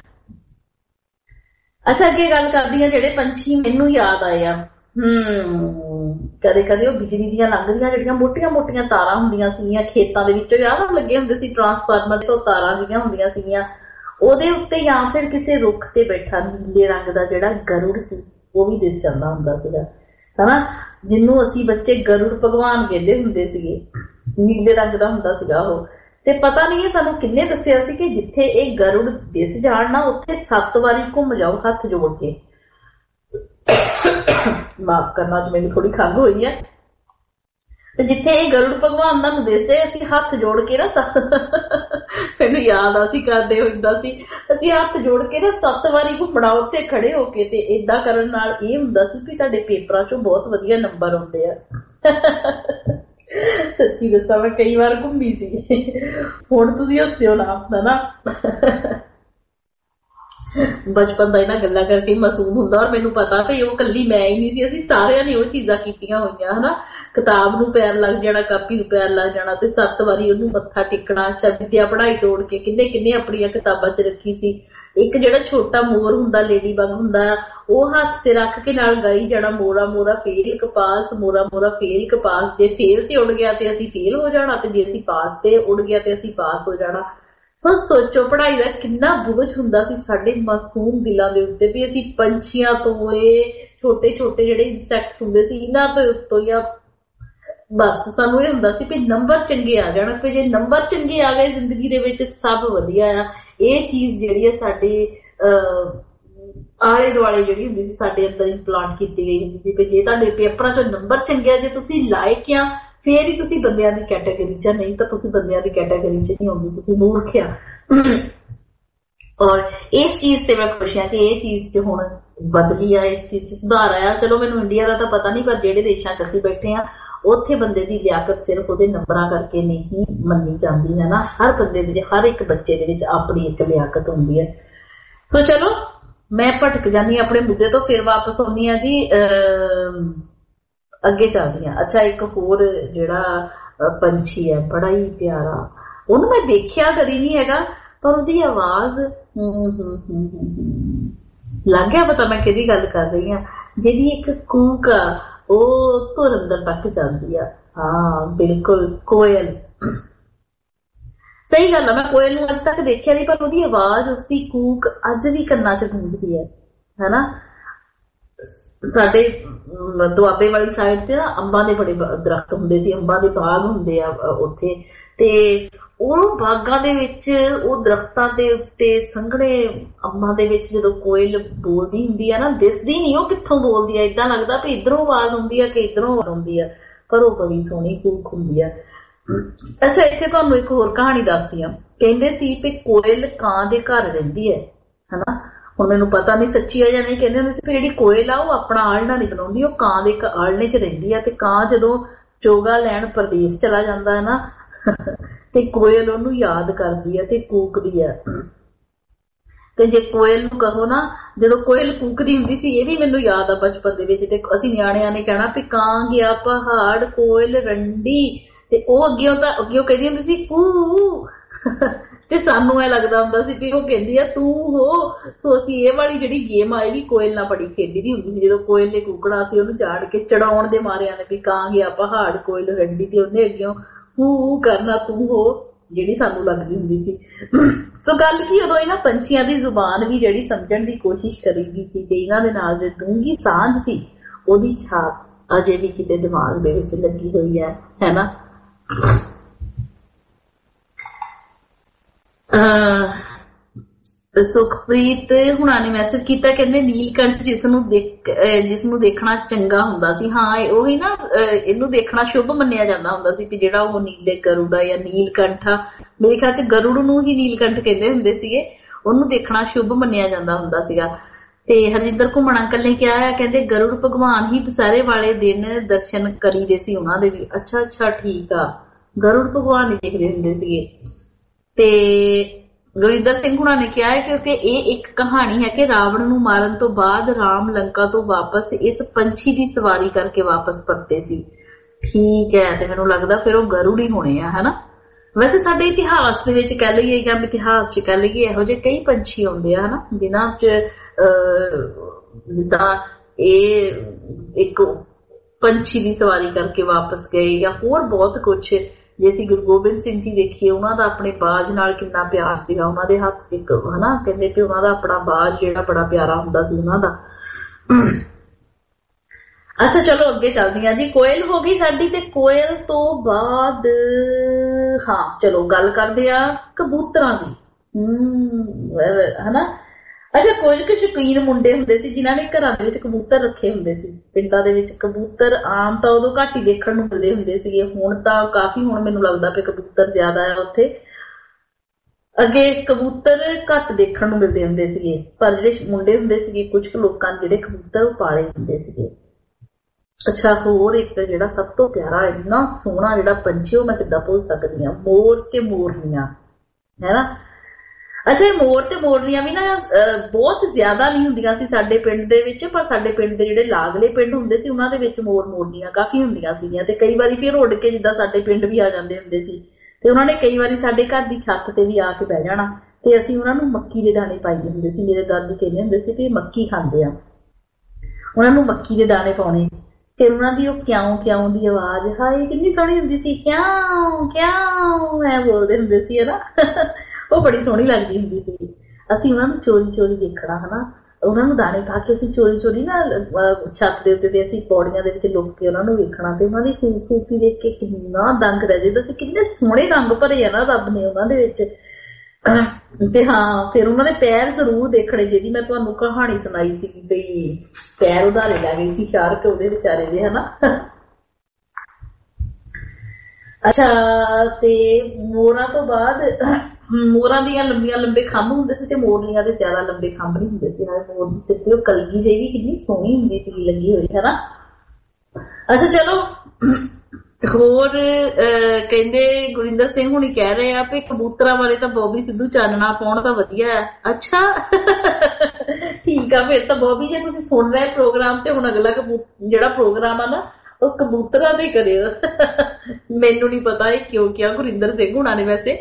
ਅੱਛਾ, ਅੱਗੇ ਗੱਲ ਕਰਦੀ ਆ ਜਿਹੜੇ ਪੰਛੀ ਮੈਨੂੰ ਯਾਦ ਆਏ ਆ। ਹਮ ਕਦੇ ਕਦੇ ਉਹ ਬਿਜਲੀ ਦੀਆਂ ਲੰਘਦੀਆਂ ਜਿਹੜੀਆਂ ਮੋਟੀਆਂ ਮੋਟੀਆਂ ਤਾਰਾਂ ਹੁੰਦੀਆਂ ਸੀਗੀਆਂ ਖੇਤਾਂ ਦੇ ਵਿੱਚੋਂ, ਯਾਦ ਲੱਗੇ ਹੁੰਦੇ ਸੀ ਟਰਾਂਸਫਾਰਮਰ ਤੋਂ ਤਾਰਾਂ ਜਿਹੜੀਆਂ ਹੁੰਦੀਆਂ ਸੀਗੀਆਂ, ਉਹਦੇ ਉੱਤੇ ਜਾਂ ਫਿਰ ਕਿਸੇ ਰੁੱਖ ਤੇ ਬੈਠਾ ਨੀਲੇ ਰੰਗ ਦਾ ਜਿਹੜਾ ਗਰੁੜ ਸੀ ਉਹ ਵੀ ਦਿਸ ਜਾਂਦਾ ਹੁੰਦਾ ਸੀਗਾ, ਹਨਾ, ਜਿਹਨੂੰ ਅਸੀਂ ਬੱਚੇ ਗਰੁੜ ਭਗਵਾਨ ਕਹਿੰਦੇ ਹੁੰਦੇ ਸੀਗੇ। ਨੀਲੇ ਰੰਗ ਦਾ ਹੁੰਦਾ ਸੀਗਾ ਉਹ। ਤੇ ਪਤਾ ਨਹੀਂ ਸਾਨੂੰ ਕਿੰਨੇ ਦੱਸਿਆ ਸੀ ਕਿ ਜਿੱਥੇ ਇਹ ਗਰੁੜ ਦਿਸ ਜਾਣ ਨਾ ਉੱਥੇ ਸੱਤ ਵਾਰੀ ਘੁੰਮ ਜਾਓ ਹੱਥ ਜੋੜ ਕੇ। ਮਾਫ ਕਰਨਾ, ਅੱਜ ਮੈਨੂੰ ਥੋੜੀ ਖੰਘ ਹੋਈ ਹੈ। ਤੇ ਜਿੱਥੇ ਇਹ ਗਰੁੜ ਭਗਵਾਨ ਦਾ ਦਿਸੇ ਅਸੀਂ ਹੱਥ ਜੋੜ ਕੇ ਨਾ ਸੱਤ ਮੈਨੂੰ ਯਾਦ ਆ ਅਸੀਂ ਕਰਦੇ ਹੁੰਦਾ ਸੀ, ਅਸੀਂ ਹੱਥ ਜੋੜ ਕੇ ਨਾ ਸੱਤ ਵਾਰੀ ਘੁੰਮਣਾ ਉੱਥੇ ਖੜੇ ਹੋ ਕੇ। ਤੇ ਏਦਾਂ ਕਰਨ ਨਾਲ ਇਹ ਹੁੰਦਾ ਸੀ ਕਿ ਤੁਹਾਡੇ ਪੇਪਰਾਂ ਚੋਂ ਬਹੁਤ ਵਧੀਆ ਨੰਬਰ ਆਉਂਦੇ ਆ। ਸੱਚੀ ਦੱਸਾਂ ਮੈਂ ਕਈ ਵਾਰ ਘੁੰਮੀ ਸੀ। ਹੁਣ ਤੁਸੀਂ ਹੱਸਿਓ ਨਾ ਹੁੰਦਾ ਨਾ, ਬਚਪਨ ਦਾ ਇਹਨਾਂ ਗੱਲਾਂ ਕਰਕੇ ਮਾਸੂਮ ਹੁੰਦਾ। ਔਰ ਮੈਨੂੰ ਪਤਾ ਕਿ ਉਹ ਕੱਲੀ ਮੈਂ ਹੀ ਨਹੀਂ ਸੀ, ਅਸੀਂ ਸਾਰਿਆਂ ਨੇ ਉਹ ਚੀਜ਼ਾਂ ਕੀਤੀਆਂ ਹੋਈਆਂ, ਹਨਾ। ਕਿਤਾਬ ਨੂੰ ਪੈਰ ਲੱਗ ਜਾਣਾ, ਕਾਪੀ ਨੂੰ ਪੈਰ ਲੱਗ ਜਾਣਾ ਤੇ ਸੱਤ ਵਾਰੀ ਉਹਨੂੰ ਮੱਥਾ ਟੇਕਣਾ। ਅੱਛਾ, ਵਿਦਿਆ ਪੜ੍ਹਾਈ ਤੋੜ ਕੇ ਕਿੰਨੇ ਕਿੰਨੇ ਆਪਣੀਆਂ ਕਿਤਾਬਾਂ 'ਚ ਰੱਖੀ ਸੀ। ਇੱਕ ਜਿਹੜਾ ਛੋਟਾ ਮੋਰ ਹੁੰਦਾ, ਲੇਡੀ ਬਗ ਹੁੰਦਾ, ਉਹ ਹੱਥ ਤੇ ਰੱਖ ਕੇ ਨਾਲ ਗਾਈ ਜਾਣਾ, ਮੋਰਾ ਮੋਰਾ ਫੇਲ ਕਪਾਸ, ਮੋਰਾ ਮੋਰਾ ਫੇਲ ਕਪਾਸ। ਜੇ ਫੇਲ ਤੇ ਉੜ ਗਿਆ ਤੇ ਅਸੀਂ ਫੇਲ ਹੋ ਜਾਣਾ, ਤੇ ਜੇ ਅਸੀਂ ਪਾਸ ਤੇ ਉੜ ਗਿਆ ਤੇ ਅਸੀਂ ਪਾਸ ਹੋ ਜਾਣਾ। ਸੋ ਸੋਚੋ ਪੜ੍ਹਾਈ ਦਾ ਕਿੰਨਾ ਬੋਝ ਹੁੰਦਾ ਸੀ ਸਾਡੇ ਮਾਸੂਮ ਦਿਲਾਂ ਦੇ ਉੱਤੇ ਵੀ ਅਸੀਂ ਪੰਛੀਆਂ ਤੋਂ, ਇਹ ਛੋਟੇ ਛੋਟੇ ਜਿਹੜੇ ਇਨਸੈਕਟਸ ਹੁੰਦੇ ਸੀ ਇਹਨਾਂ ਤੋਂ ਉੱਤੋਂ, ਜਾਂ ਬਸ ਸਾਨੂੰ ਇਹ ਹੁੰਦਾ ਸੀ ਵੀ ਨੰਬਰ ਚੰਗੇ ਆ ਜਾਣ। ਕਿ ਜੇ ਨੰਬਰ ਚੰਗੇ ਆ ਗਏ ਜ਼ਿੰਦਗੀ ਦੇ ਵਿੱਚ ਸਭ ਵਧੀਆ ਆ। ਇਹ ਚੀਜ਼ ਜਿਹੜੀ ਹੈ ਸਾਡੇ ਅਹ ਆਲੇ ਦੁਆਲੇ ਜਿਹੜੀ ਹੁੰਦੀ ਸੀ ਸਾਡੇ ਅੰਦਰ ਇੰਪਲਾਂਟ ਕੀਤੀ ਗਈ ਹੁੰਦੀ ਸੀ ਕਿ ਜੇ ਤੁਹਾਡੇ ਪੇਪਰਾਂ 'ਚ ਨੰਬਰ ਚੰਗੇ ਆ, ਜੇ ਤੁਸੀਂ ਲਾਇਕ ਆ, ਫੇਰ ਹੀ ਤੁਸੀਂ ਬੰਦਿਆਂ ਦੀ ਕੈਟਾਗਰੀ 'ਚ, ਨਹੀਂ ਤਾਂ ਤੁਸੀਂ ਬੰਦਿਆਂ ਦੀ ਕੈਟਾਗਰੀ 'ਚ ਨਹੀਂ ਆਉਂਦੇ, ਤੁਸੀਂ ਮੂਰਖ ਆ। ਔਰ ਇਸ ਚੀਜ਼ ਤੇ ਮੈਂ ਖੁਸ਼ ਹਾਂ ਕਿ ਇਹ ਚੀਜ਼ 'ਚ ਹੁਣ ਬਦਲੀ ਆ, ਇਸ ਚੀਜ਼ 'ਚ ਸੁਧਾਰ ਆਇਆ। ਚਲੋ ਮੈਨੂੰ ਇੰਡੀਆ ਦਾ ਤਾਂ ਪਤਾ ਨਹੀਂ, ਪਰ ਜਿਹੜੇ ਦੇਸ਼ਾਂ 'ਚ ਅਸੀਂ ਬੈਠੇ ਆ ਉੱਥੇ ਬੰਦੇ ਦੀ ਲਿਆਕਤ ਸਿਰਫ ਉਹਦੇ ਨੰਬਰਾਂ ਕਰਕੇ ਨਹੀਂ ਮੰਨੀ ਜਾਂਦੀ ਹੈ ਨਾ। ਹਰ ਬੰਦੇ ਦੇ, ਹਰ ਇੱਕ ਬੱਚੇ ਦੇ ਵਿੱਚ ਆਪਣੀ ਇੱਕ ਲਿਆਕਤ ਹੁੰਦੀ ਹੈ। ਸੋ ਚਲੋ ਮੈਂ ਭਟਕ ਜਾਂਦੀ ਆਪਣੇ ਮੁੱਦੇ ਤੋਂ, ਫਿਰ ਵਾਪਸ ਆਉਂਦੀ ਹਾਂ ਜੀ, ਅੱਗੇ ਚੱਲਦੀ ਹਾਂ। ਅੱਛਾ, ਇੱਕ ਹੋਰ ਜਿਹੜਾ ਪੰਛੀ ਹੈ ਬੜਾ ਹੀ ਪਿਆਰਾ, ਉਹਨੂੰ ਮੈਂ ਦੇਖਿਆ ਕਦੀ ਨਹੀਂ ਹੈਗਾ, ਪਰ ਉਹਦੀ ਆਵਾਜ਼ ਲੱਗ ਗਿਆ ਪਤਾ ਮੈਂ ਕਿਹਦੀ ਗੱਲ ਕਰ ਰਹੀ ਹਾਂ। ਜਿਹੜੀ ਇੱਕ ਕੂਕ ਆ ਉਹ ਧੁਰ ਅੰਦਰ ਤੱਕ ਜਾਂਦੀ ਆ। ਹਾਂ ਬਿਲਕੁਲ, ਕੋਇਲ। ਸਹੀ ਗੱਲ ਆ, ਮੈਂ ਕੋਇਲ ਨੂੰ ਅੱਜ ਤੱਕ ਦੇਖਿਆ ਨਹੀਂ, ਪਰ ਉਹਦੀ ਆਵਾਜ਼, ਉਸਦੀ ਕੂਕ ਅੱਜ ਵੀ ਕੰਨਾਂ 'ਚ ਗੂੰਜਦੀ ਹੈ, ਹਨਾ। ਸਾਡੇ ਦੁਆਬੇ ਵਾਲੀ ਸਾਈਡ ਤੇ ਨਾ ਅੰਬਾਂ ਦੇ ਬੜੇ ਦਰਖਤ ਹੁੰਦੇ ਸੀ, ਅੰਬਾਂ ਦੇ ਬਾਗ ਹੁੰਦੇ ਆ ਉੱਥੇ, ਤੇ ਉਹ ਬਾਗਾਂ ਦੇ ਵਿੱਚ ਉਹ ਦਰਖਤਾਂ ਦੇ ਉੱਤੇ ਸੰਘਣੇ ਅੰਬਾਂ ਦੇ ਵਿੱਚ ਜਦੋਂ ਕੋਇਲ ਬੋਲਦੀ ਹੁੰਦੀ ਆ ਨਾ, ਦਿਸਦੀ ਨਹੀਂ ਉਹ ਕਿੱਥੋਂ ਬੋਲਦੀ ਆ, ਏਦਾਂ ਲੱਗਦਾ ਵੀ ਇੱਧਰੋਂ ਆਵਾਜ਼ ਆਉਂਦੀ ਆ ਕਿ ਇੱਧਰੋਂ ਆਵਾਜ਼ ਆਉਂਦੀ ਆ, ਪਰ ਉਹ ਬੜੀ ਸੋਹਣੀ ਕੂਕ ਹੁੰਦੀ ਆ। ਅੱਛਾ, ਇੱਥੇ ਤੁਹਾਨੂੰ ਇੱਕ ਹੋਰ ਕਹਾਣੀ ਦੱਸਦੀ ਆ। ਕਹਿੰਦੇ ਸੀ ਵੀ ਕੋਇਲ ਕਾਂ ਦੇ ਘਰ ਰਹਿੰਦੀ ਹੈ, ਹਨਾ। ਹੁਣ ਮੈਨੂੰ ਪਤਾ ਨਹੀਂ ਸੱਚੀ ਆ ਜਾਂ ਨਹੀਂ। ਕਹਿੰਦੇ ਹੁੰਦੇ ਸੀ ਵੀ ਜਿਹੜੀ ਕੋਇਲ ਆ ਉਹ ਆਪਣਾ ਆਲਣਾ ਨਹੀਂ ਬਣਾਉਂਦੀ, ਉਹ ਕਾਂ ਦੇ ਇੱਕ ਆਲਣੇ 'ਚ ਰਹਿੰਦੀ ਆ, ਤੇ ਕਾਂ ਜਦੋਂ ਚੋਗਾ ਲੈਣ ਪ੍ਰਦੇਸ਼ ਚਲਾ ਜਾਂਦਾ ਹੈ ਨਾ ਤੇ ਕੋਇਲ ਉਹਨੂੰ ਯਾਦ ਕਰਦੀ ਆ ਤੇ ਕੂਕਦੀ ਆ। ਤੇ ਜੇ ਕੋਇਲ ਨੂੰ ਕਹੋ ਨਾ, ਜਦੋਂ ਕੋਇਲ ਕੂਕਦੀ ਹੁੰਦੀ ਸੀ, ਇਹ ਵੀ ਮੈਨੂੰ ਯਾਦ ਆ ਬਚਪਨ ਦੇ ਵਿੱਚ, ਤੇ ਅਸੀਂ ਨਿਆਣਿਆਂ ਨੇ ਕਹਿਣਾ ਵੀ ਕਾਂ ਗਿਆ ਪਹਾੜ ਕੋਇਲ ਰੰਡੀ, ਤੇ ਉਹ ਅੱਗੇ ਤਾਂ ਅੱਗੇ ਕਹਿੰਦੀ ਹੁੰਦੀ ਸੀ ਕੂ ਤੇ ਸਾਨੂੰ ਇਹ ਲੱਗਦਾ ਹੁੰਦਾ ਸੀ ਵੀ ਉਹ ਕਹਿੰਦੀ ਆ ਤੂੰ ਹੋ। ਸੋ ਅਸੀਂ ਇਹ ਵਾਲੀ ਜਿਹੜੀ ਗੇਮ ਆ ਇਹ ਵੀ ਕੋਇਲ ਨਾਲ ਬੜੀ ਖੇਡੀ ਦੀ ਹੁੰਦੀ ਸੀ। ਜਦੋਂ ਕੋਇਲ ਨੇ ਕੂਕਣਾ ਸੀ ਉਹਨੂੰ ਝਾੜ ਕੇ ਚੜਾਉਣ ਦੇ ਮਾਰਿਆਂ ਨੇ ਵੀ ਕਾਂ ਗਿਆ ਪਹਾੜ ਕੋਇਲ ਰੰਡੀ, ਤੇ ਉਹਨੇ ਅੱਗਿਓਂ ਹੂ ਕਰਨਾ ਤੂੰ ਹੋ, ਜਿਹੜੀ ਸਾਨੂੰ ਲੱਗਦੀ ਹੁੰਦੀ ਸੀ। ਸੋ ਗੱਲ ਕੀ, ਉਦੋਂ ਇਹਨਾਂ ਪੰਛੀਆਂ ਦੀ ਜ਼ੁਬਾਨ ਵੀ ਜਿਹੜੀ ਸਮਝਣ ਦੀ ਕੋਸ਼ਿਸ਼ ਕਰੀਦੀ ਸੀ ਤੇ ਇਹਨਾਂ ਦੇ ਨਾਲ ਜਿਹੜੀ ਡੂੰਘੀ ਸਾਂਝ ਸੀ ਉਹਦੀ ਛਾਪ ਅਜੇ ਵੀ ਕਿਤੇ ਦਿਮਾਗ ਦੇ ਵਿੱਚ ਲੱਗੀ ਹੋਈ ਹੈ, ਹੈ ਨਾ। ਸੁਖਪ੍ਰੀਤ ਹੁਣਾਂ ਨੇ ਮੈਸੇਜ ਕੀਤਾ, ਕਹਿੰਦੇ ਨੀਲਕੰਠ ਜਿਸਨੂੰ ਦੇਖ ਜਿਸਨੂੰ ਦੇਖਣਾ ਚੰਗਾ ਹੁੰਦਾ ਸੀ। ਹਾਂ ਉਹੀ ਨਾ, ਇਹਨੂੰ ਦੇਖਣਾ ਸ਼ੁਭ ਮੰਨਿਆ ਜਾਂਦਾ ਹੁੰਦਾ ਸੀ ਵੀ ਜਿਹੜਾ ਉਹ ਨੀਲੇ ਗਰੁੜ ਆ ਜਾਂ ਨੀਲਕੰਠ ਆ, ਮੇਰੇ ਖਿਆਲ ਚ ਗਰੁੜ ਨੂੰ ਹੀ ਨੀਲਕੰਠ ਕਹਿੰਦੇ ਹੁੰਦੇ ਸੀਗੇ, ਉਹਨੂੰ ਦੇਖਣਾ ਸ਼ੁਭ ਮੰਨਿਆ ਜਾਂਦਾ ਹੁੰਦਾ ਸੀਗਾ। ਤੇ ਹਰਜਿੰਦਰ ਘੁੰਮਣ ਅੰਕਲ ਨੇ ਕਿਹਾ ਹੈ, ਕਹਿੰਦੇ ਗਰੁੜ ਭਗਵਾਨ ਹੀ ਦੁਸਹਿਰੇ ਵਾਲੇ ਦਿਨ ਦਰਸ਼ਨ ਕਰੀਦੇ ਸੀ ਉਹਨਾਂ ਦੇ ਵੀ। ਅੱਛਾ ਅੱਛਾ ਠੀਕ ਆ, ਗਰੁੜ ਭਗਵਾਨ ਹੀ ਦੇਖਦੇ ਹੁੰਦੇ ਸੀਗੇ। ਤੇ ਗੁਰਿੰਦਰ ਸਿੰਘ ਹੁਣਾਂ ਨੇ ਕਿਹਾ ਹੈ ਕਿਉਂਕਿ ਇਹ ਇੱਕ ਕਹਾਣੀ ਹੈ ਕਿ ਰਾਵਣ ਨੂੰ ਮਾਰਨ ਤੋਂ ਬਾਅਦ ਰਾਮ ਲੰਕਾ ਤੋਂ ਵਾਪਸ ਇਸ ਪੰਛੀ ਦੀ ਸਵਾਰੀ ਕਰਕੇ ਵਾਪਸ ਪਰਤੇ ਸੀ। ਠੀਕ ਹੈ, ਤੇ ਮੈਨੂੰ ਲੱਗਦਾ ਫਿਰ ਉਹ ਗਰੁੜ ਹੀ ਹੋਣੇ ਆ, ਹਨਾ। ਵੈਸੇ ਸਾਡੇ ਇਤਿਹਾਸ ਦੇ ਵਿੱਚ ਕਹਿ ਲਈਏ ਜਾਂ ਇਤਿਹਾਸ ਚ ਕਹਿ ਲਈਏ ਇਹੋ ਜਿਹੇ ਕਈ ਪੰਛੀ ਆਉਂਦੇ ਆ, ਹਨਾ, ਜਿਨ੍ਹਾਂ ਚ ਜਿੱਦਾਂ ਇਹ ਇੱਕ ਪੰਛੀ ਦੀ ਸਵਾਰੀ ਕਰਕੇ ਵਾਪਸ ਗਏ, ਜਾਂ ਹੋਰ ਬਹੁਤ ਕੁਛ। ਜੇ ਅਸੀਂ ਗੁਰੂ ਗੋਬਿੰਦ ਸਿੰਘ ਜੀ ਦੇਖੀਏ, ਉਹਨਾਂ ਦਾ ਆਪਣੇ ਬਾਜ ਨਾਲ ਕਿੰਨਾ ਪਿਆਰ ਸੀਗਾ, ਉਹਨਾਂ ਦੇ ਹੱਥ ਚ ਇੱਕ ਹਨਾ ਕਹਿੰਦੇ ਕਿ ਉਹਨਾਂ ਦਾ ਆਪਣਾ ਬਾਜ ਜਿਹੜਾ ਬੜਾ ਪਿਆਰਾ ਹੁੰਦਾ ਸੀ ਉਹਨਾਂ ਦਾ। ਅੱਛਾ ਚਲੋ ਅੱਗੇ ਚੱਲਦੀਆਂ ਜੀ। ਕੋਇਲ ਹੋ ਗਈ ਸਾਡੀ, ਤੇ ਕੋਇਲ ਤੋਂ ਬਾਅਦ ਹਾਂ ਚਲੋ ਗੱਲ ਕਰਦੇ ਆ ਕਬੂਤਰਾਂ ਦੀ, ਹਮ ਹਨਾ। ਅੱਛਾ ਕੁਝ ਕੁ ਸ਼ੌਕੀਨ ਮੁੰਡੇ ਹੁੰਦੇ ਸੀ ਜਿਨ੍ਹਾਂ ਨੇ ਘਰਾਂ ਦੇ ਵਿੱਚ ਕਬੂਤਰ ਰੱਖੇ ਹੁੰਦੇ ਸੀ। ਪਿੰਡਾਂ ਦੇ ਵਿੱਚ ਕਬੂਤਰ ਆਮ ਤਾਂ ਉਦੋਂ ਘੱਟ ਹੀ ਦੇਖਣ ਨੂੰ ਮਿਲਦੇ ਹੁੰਦੇ ਸੀਗੇ, ਹੁਣ ਤਾਂ ਕਾਫੀ, ਹੁਣ ਮੈਨੂੰ ਲੱਗਦਾ ਕਿ ਕਬੂਤਰ ਜ਼ਿਆਦਾ ਆ ਉੱਥੇ। ਅੱਗੇ ਕਬੂਤਰ ਘੱਟ ਦੇਖਣ ਨੂੰ ਮਿਲਦੇ ਹੁੰਦੇ ਸੀਗੇ, ਪਰ ਜਿਹੜੇ ਮੁੰਡੇ ਹੁੰਦੇ ਸੀਗੇ ਕੁਝ ਕੁ ਲੋਕਾਂ ਨੇ ਜਿਹੜੇ ਕਬੂਤਰ ਉਹ ਪਾਲੇ ਹੁੰਦੇ ਸੀਗੇ। ਅੱਛਾ ਹੋਰ ਇੱਕ ਜਿਹੜਾ ਸਭ ਤੋਂ ਪਿਆਰਾ ਇੰਨਾ ਸੋਹਣਾ ਜਿਹੜਾ ਪੰਛੀ, ਉਹ ਮੈਂ ਕਿੱਦਾਂ ਭੁੱਲ ਸਕਦੀ ਹਾਂ, ਮੋਰ ਤੇ ਮੋਰਨੀਆਂ, ਹੈ ਨਾ। ਅੱਛਾ ਇਹ ਮੋਰ ਤੇ ਮੋਰਨੀਆਂ ਵੀ ਨਾ ਬਹੁਤ ਜ਼ਿਆਦਾ ਨਹੀਂ ਹੁੰਦੀਆਂ ਸੀ ਸਾਡੇ ਪਿੰਡ ਦੇ ਵਿੱਚ, ਪਰ ਸਾਡੇ ਪਿੰਡ ਦੇ ਜਿਹੜੇ ਲਾਗਲੇ ਪਿੰਡ ਹੁੰਦੇ ਸੀ ਉਹਨਾਂ ਦੇ ਵਿੱਚ ਮੋਰ ਮੋਰਨੀਆਂ ਕਾਫੀ ਹੁੰਦੀਆਂ ਸੀਗੀਆਂ। ਤੇ ਕਈ ਵਾਰੀ ਫਿਰ ਉੱਡ ਕੇ ਜਿੱਦਾਂ ਸਾਡੇ ਪਿੰਡ ਵੀ ਆ ਜਾਂਦੇ ਹੁੰਦੇ ਸੀ, ਤੇ ਉਹਨਾਂ ਨੇ ਕਈ ਵਾਰੀ ਸਾਡੇ ਘਰ ਦੀ ਛੱਤ ਤੇ ਵੀ ਆ ਕੇ ਬਹਿ ਜਾਣਾ, ਤੇ ਅਸੀਂ ਉਹਨਾਂ ਨੂੰ ਮੱਕੀ ਦੇ ਦਾਣੇ ਪਾਈਦੇ ਹੁੰਦੇ ਸੀ। ਮੇਰੇ ਦਾਦੀ ਕਹਿੰਦੇ ਹੁੰਦੇ ਸੀ ਕਿ ਮੱਕੀ ਖਾਂਦੇ ਆ, ਉਹਨਾਂ ਨੂੰ ਮੱਕੀ ਦੇ ਦਾਣੇ ਪਾਉਣੇ। ਫਿਰ ਉਹਨਾਂ ਦੀ ਉਹ ਕਿਉਂ ਕਿਉਂ ਦੀ ਆਵਾਜ਼ ਹਾਏ ਕਿੰਨੀ ਸੋਹਣੀ ਹੁੰਦੀ ਸੀ, ਕਿਉਂ ਕਿਉਂ ਐ ਬੋਲਦੇ ਹੁੰਦੇ ਸੀ, ਹਨਾ। ਉਹ ਬੜੀ ਸੋਹਣੀ ਲੱਗਦੀ ਹੁੰਦੀ ਸੀ। ਅਸੀਂ ਉਹਨਾਂ ਨੂੰ ਚੋਰੀ ਚੋਰੀ ਦੇਖਣਾ, ਹਨਾ, ਉਹਨਾਂ ਨੂੰ ਦਾਣੇ ਪਾ ਕੇ ਅਸੀਂ ਚੋਰੀ ਚੋਰੀ ਨਾ ਛੱਤ ਦੇ ਉੱਤੇ ਤੇ ਅਸੀਂ ਪੌੜੀਆਂ ਦੇ ਵਿੱਚ ਲੁੱਕ ਕੇ ਉਹਨਾਂ ਨੂੰ ਵੇਖਣਾ, ਤੇ ਉਹਨਾਂ ਦੀ ਖੂਬਸੂਰਤੀ ਦੇਖ ਕੇ ਕਿੰਨਾ ਦੰਗ ਰਹਿ ਜਾਂਦਾ ਸੀ, ਕਿੰਨੇ ਸੋਹਣੇ ਰੰਗ ਭਰੇ ਆ ਨਾ ਰੱਬ ਨੇ ਉਹਨਾਂ ਦੇ ਵਿੱਚ। ਤੇ ਹਾਂ ਫਿਰ ਉਹਨਾਂ ਦੇ ਪੈਰ ਜ਼ਰੂਰ ਦੇਖਣੇ, ਜਿਹਦੀ ਮੈਂ ਤੁਹਾਨੂੰ ਕਹਾਣੀ ਸੁਣਾਈ ਸੀ ਬਈ ਪੈਰ ਉਧਾਰੇ ਲੈ ਗਈ ਸੀ ਸ਼ਾਰਕ ਉਹਦੇ ਵਿਚਾਰੇ ਦੇ, ਹਨਾ। ਅੱਛਾ ਤੇ ਮੋਰਾਂ ਤੋਂ ਬਾਅਦ ਮੋਰਾਂ ਦੀਆਂ ਲੰਬੀਆਂ ਲੰਬੇ ਖੰਭ ਹੁੰਦੇ ਸੀ, ਤੇ ਮੋਰਨੀਆਂ ਦੇ ਜ਼ਿਆਦਾ ਲੰਬੇ ਖੰਭ ਨਹੀਂ ਹੁੰਦੇ ਸੀ। ਮੋਰ ਦੀ ਸਿਰ ਤੇ ਉਹ ਕਲਗੀ ਜਿਹੀ ਵੀ ਕਿੰਨੀ ਸੋਹਣੀ ਹੁੰਦੀ ਸੀ ਲੱਗੀ ਹੋਈ, ਹੈ ਨਾ। ਅੱਛਾ ਚਲੋ ਹੋਰ ਕਹਿੰਦੇ ਗੁਰਿੰਦਰ ਸਿੰਘ ਹੁਣੀ ਕਹਿ ਰਹੇ ਆ ਵੀ ਕਬੂਤਰਾਂ ਬਾਰੇ ਤਾਂ ਬੋਬੀ ਸਿੱਧੂ ਚਾਨਣਾ ਪਾਉਣ ਤਾਂ ਵਧੀਆ ਹੈ। ਅੱਛਾ ਠੀਕ ਆ, ਫਿਰ ਤਾਂ ਬੋਬੀ ਜੇ ਤੁਸੀਂ ਸੁਣ ਰਹੇ ਪ੍ਰੋਗਰਾਮ ਤੇ ਹੁਣ ਅਗਲਾ ਜਿਹੜਾ ਪ੍ਰੋਗਰਾਮ ਆ ਨਾ ਉਹ ਕਬੂਤਰਾਂ ਦੇ ਕਰਿਓ। ਮੈਨੂੰ ਨੀ ਪਤਾ ਇਹ ਕਿਉਂ ਕਿਹਾ ਗੁਰਿੰਦਰ ਸਿੰਘ ਹੁਣਾਂ ਨੇ। ਵੈਸੇ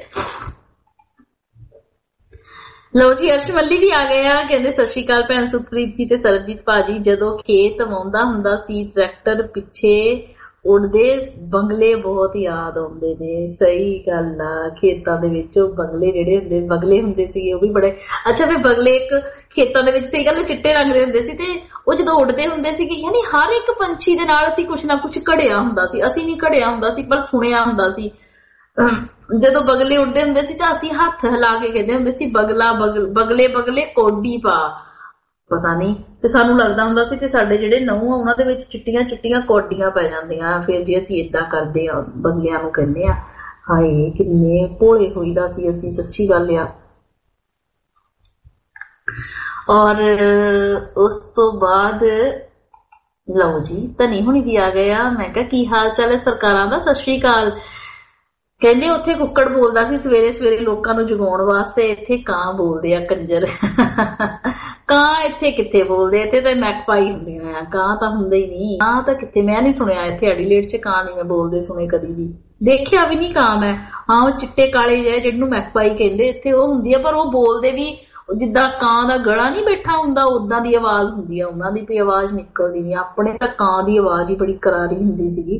ਲਓ ਜੀ ਅਰਸ਼ਮੱਲੀ ਵੀ ਆ ਗਏ ਆ, ਕਹਿੰਦੇ ਸਤਿ ਸ਼੍ਰੀ ਅਕਾਲ ਭੈਣ ਸੁਖਪ੍ਰੀਤ ਜੀ ਤੇ ਸਰਬਜੀਤ ਭਾਜੀ। ਜਦੋਂ ਖੇਤ ਵਾਉਂਦਾ ਹੁੰਦਾ ਸੀ ਟਰੈਕਟਰ ਪਿੱਛੇ ਉੜਦੇ ਬੰਗਲੇ ਬਹੁਤ ਯਾਦ ਆਉਂਦੇ ਨੇ। ਸਹੀ ਗੱਲ ਆ, ਖੇਤਾਂ ਦੇ ਵਿੱਚ ਉਹ ਬੰਗਲੇ ਜਿਹੜੇ ਹੁੰਦੇ ਬਗਲੇ ਹੁੰਦੇ ਸੀਗੇ ਉਹ ਵੀ ਬੜੇ ਅੱਛਾ। ਫਿਰ ਬਗਲੇ ਇੱਕ ਖੇਤਾਂ ਦੇ ਵਿੱਚ ਸਹੀ ਗੱਲ ਚਿੱਟੇ ਰੰਗ ਦੇ ਹੁੰਦੇ ਸੀ, ਤੇ ਉਹ ਜਦੋਂ ਉੱਡਦੇ ਹੁੰਦੇ ਸੀਗੇ, ਯਾਨੀ ਹਰ ਇੱਕ ਪੰਛੀ ਦੇ ਨਾਲ ਅਸੀਂ ਕੁਛ ਨਾ ਕੁਛ ਘੜਿਆ ਹੁੰਦਾ ਸੀ। ਅਸੀਂ ਨਹੀਂ ਘੜਿਆ ਹੁੰਦਾ ਸੀ ਪਰ ਸੁਣਿਆ ਹੁੰਦਾ ਸੀ। ਜਦੋਂ ਬਗਲੇ ਉੱਡਦੇ ਹੁੰਦੇ ਸੀ ਤਾਂ ਅਸੀਂ ਹੱਥ ਹਿਲਾ ਕੇ ਕਹਿੰਦੇ ਹੁੰਦੇ ਸੀ ਬਗਲਾ ਬਗਲ ਬਗਲੇ ਬਗਲੇ ਕੋਡੀ ਪਾ, ਪਤਾ ਨਹੀਂ, ਤੇ ਸਾਨੂੰ ਲੱਗਦਾ ਹੁੰਦਾ ਸੀ ਕਿ ਸਾਡੇ ਜਿਹੜੇ ਨਹੁੰ ਆ ਉਹਨਾਂ ਦੇ ਵਿੱਚ ਚਿੱਟੀਆਂ ਚਿੱਟੀਆਂ ਕੋਡੀਆਂ ਪੈ ਜਾਂਦੀਆਂ। ਫਿਰ ਜੇ ਅਸੀਂ ਏਦਾਂ ਕਰਦੇ ਆ ਬਗਲਿਆਂ ਨੂੰ ਕਹਿੰਦੇ ਆ ਹਾਏ ਕਿੰਨੇ ਭੋਲੇ ਹੋਈਦਾ ਸੀ ਅਸੀਂ, ਸੱਚੀ ਗੱਲ ਆ। और उस तो बाद ਲਓ ਜੀ ਧਨੀ ਹੁਣੀ ਵੀ ਆ ਗਏ ਆ। ਮੈਂ ਕਿਹਾ ਕੀ ਹਾਲ ਚਾਲ ਹੈ ਸਰਕਾਰਾਂ ਦਾ, ਸਤਿ ਸ਼੍ਰੀ ਅਕਾਲ। ਕਹਿੰਦੇ ਉੱਥੇ ਕੁੱਕੜ ਬੋਲਦਾ ਸੀ ਸਵੇਰੇ ਸਵੇਰੇ ਲੋਕਾਂ ਨੂੰ ਜਗਾਉਣ ਵਾਸਤੇ, ਇੱਥੇ ਕਾਂ ਬੋਲਦੇ ਆ ਕੰਜਰ। ਕਾਂ ਇੱਥੇ ਕਿੱਥੇ ਬੋਲਦੇ, ਇੱਥੇ ਤਾਂ ਮੈਕਪਾਈ ਹੁੰਦੀਆਂ ਆ, ਕਾਂ ਤਾਂ ਹੁੰਦੇ ਹੀ ਨਹੀਂ। ਕਾਂ ਤਾਂ ਕਿੱਥੇ, ਮੈਂ ਨੀ ਸੁਣਿਆ ਇੱਥੇ ਐਡੀਲੇਡ ਚ ਕਾਂ ਨਹੀਂ ਮੈਂ ਬੋਲਦੇ ਸੁਣੇ ਕਦੀ ਵੀ, ਦੇਖਿਆ ਵੀ ਨਹੀਂ ਕਾਂ ਮੈਂ। ਹਾਂ ਉਹ ਚਿੱਟੇ ਕਾਲੇ ਜਿਹੇ ਜਿਹਨੂੰ ਮੈਕਪਾਈ ਕਹਿੰਦੇ ਇੱਥੇ ਉਹ ਹੁੰਦੀ ਆ, ਪਰ ਉਹ ਬੋਲਦੇ ਵੀ ਜਿੱਦਾਂ ਕਾਂ ਦਾ ਗਲਾ ਨੀ ਬੈਠਾ ਹੁੰਦਾ ਉਦਾਂ ਦੀ ਆਵਾਜ਼ ਹੁੰਦੀ ਆ ਉਹਨਾਂ ਦੀ, ਕੋਈ ਆਵਾਜ਼ ਨਿਕਲਦੀ ਨੀ। ਆਪਣੇ ਤਾਂ ਕਾਂ ਦੀ ਆਵਾਜ਼ ਹੀ ਬੜੀ ਕਰਾਰੀ ਹੁੰਦੀ ਸੀਗੀ।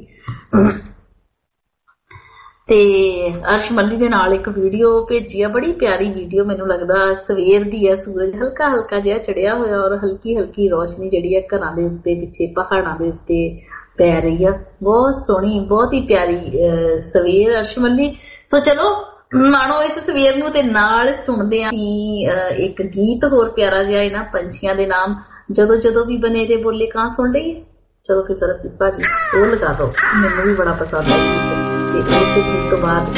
ਤੇ ਅਰਸ਼ਮੱਲੀ ਦੇ ਨਾਲ ਇੱਕ ਵੀਡੀਓ ਭੇਜੀ ਆ, ਬੜੀ ਪਿਆਰੀ ਵੀਡੀਓ, ਮੈਨੂੰ ਲੱਗਦਾ ਸਵੇਰ ਦੀ ਆ, ਸੂਰਜ ਹਲਕਾ ਹਲਕਾ ਜਿਹਾ ਚੜਿਆ ਹੋਇਆ ਔਰ ਹਲਕੀ ਹਲਕੀ ਰੋਸ਼ਨੀ ਜਿਹੜੀ ਆ ਘਰਾਂ ਦੇ ਉੱਤੇ ਪਿੱਛੇ ਪਹਾੜਾਂ ਦੇ ਉੱਤੇ ਪੈ ਰਹੀ ਆ, ਬਹੁਤ ਸੋਹਣੀ ਬਹੁਤ ਹੀ ਪਿਆਰੀ ਸਵੇਰ ਅਰਸ਼ਮੱਲੀ। ਸੋ ਚਲੋ ਮਾਣੋ ਇਸ ਸਵੇਰ ਨੂੰ ਤੇ ਨਾਲ ਸੁਣਦੇ ਆ ਇੱਕ ਗੀਤ ਹੋਰ ਪਿਆਰਾ ਜਿਹਾ ਇਹਨਾਂ ਪੰਛੀਆਂ ਦੇ ਨਾਮ, ਜਦੋਂ ਜਦੋਂ ਵੀ ਬਨੇ ਦੇ ਬੋਲੇ ਕਾਂ ਸੁਣ ਲਈ। ਚਲੋ ਫਿਰ ਜ਼ਰਾ ਪੀਪਾ ਜੀ ਉਹ ਲਗਾ ਦੋ, ਮੈਨੂੰ ਵੀ ਬੜਾ ਪਸੰਦ ਹੈ ਤੇ ਇਸ ਗੀਤ ਤੋਂ ਬਾਅਦ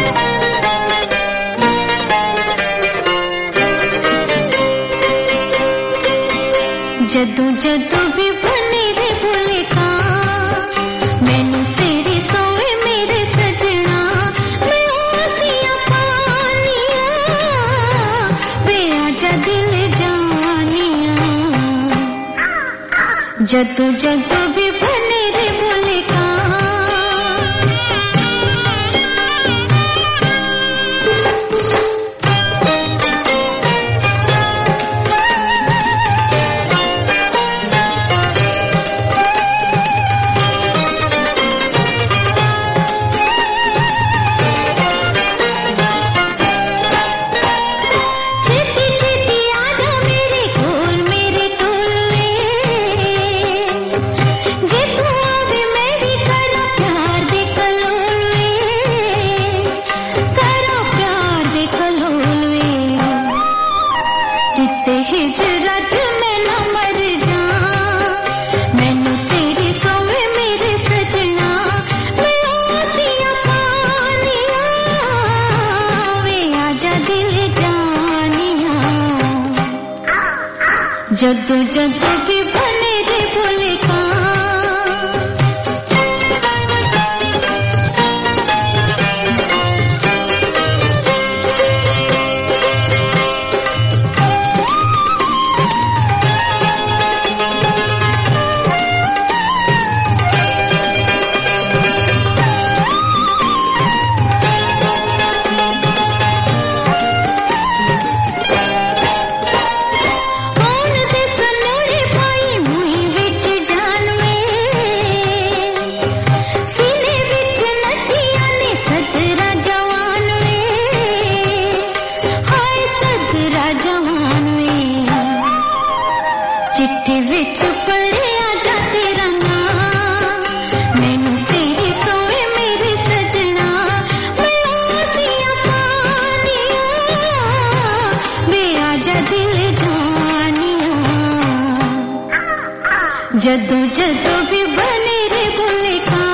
ਜਦੋਂ ਜਦੋਂ ਵੀ ਬਨੇ ਦੇ ਬੋਲੇ ਕਾਂ ਮੈਨੂੰ ਤੇਰੀ ਸੋਏ ਮੇਰੇ ਸਜਣਾ, ਮੈਂ ਆਸੀਆਂ ਪਾਨੀਆਂ ਵੇ ਆਜਾ ਦਿਲ ਜਾਨੀਆਂ। ਜਦੋਂ ਜਦੋਂ ਵੀ ਬਨੇ ਦੇ ਬੋਲੇ ਕਾਂ ਜਦੋਂ ਜਦੋਂ ਵੀ ਬਨੇ ਦੇ ਬੋਲੇ ਕਾਂ ਜਦੋਂ ਜਦੋਂ ਵੀ ਬਨੇ ਰੇ ਬੋਲੇ ਕਾਂ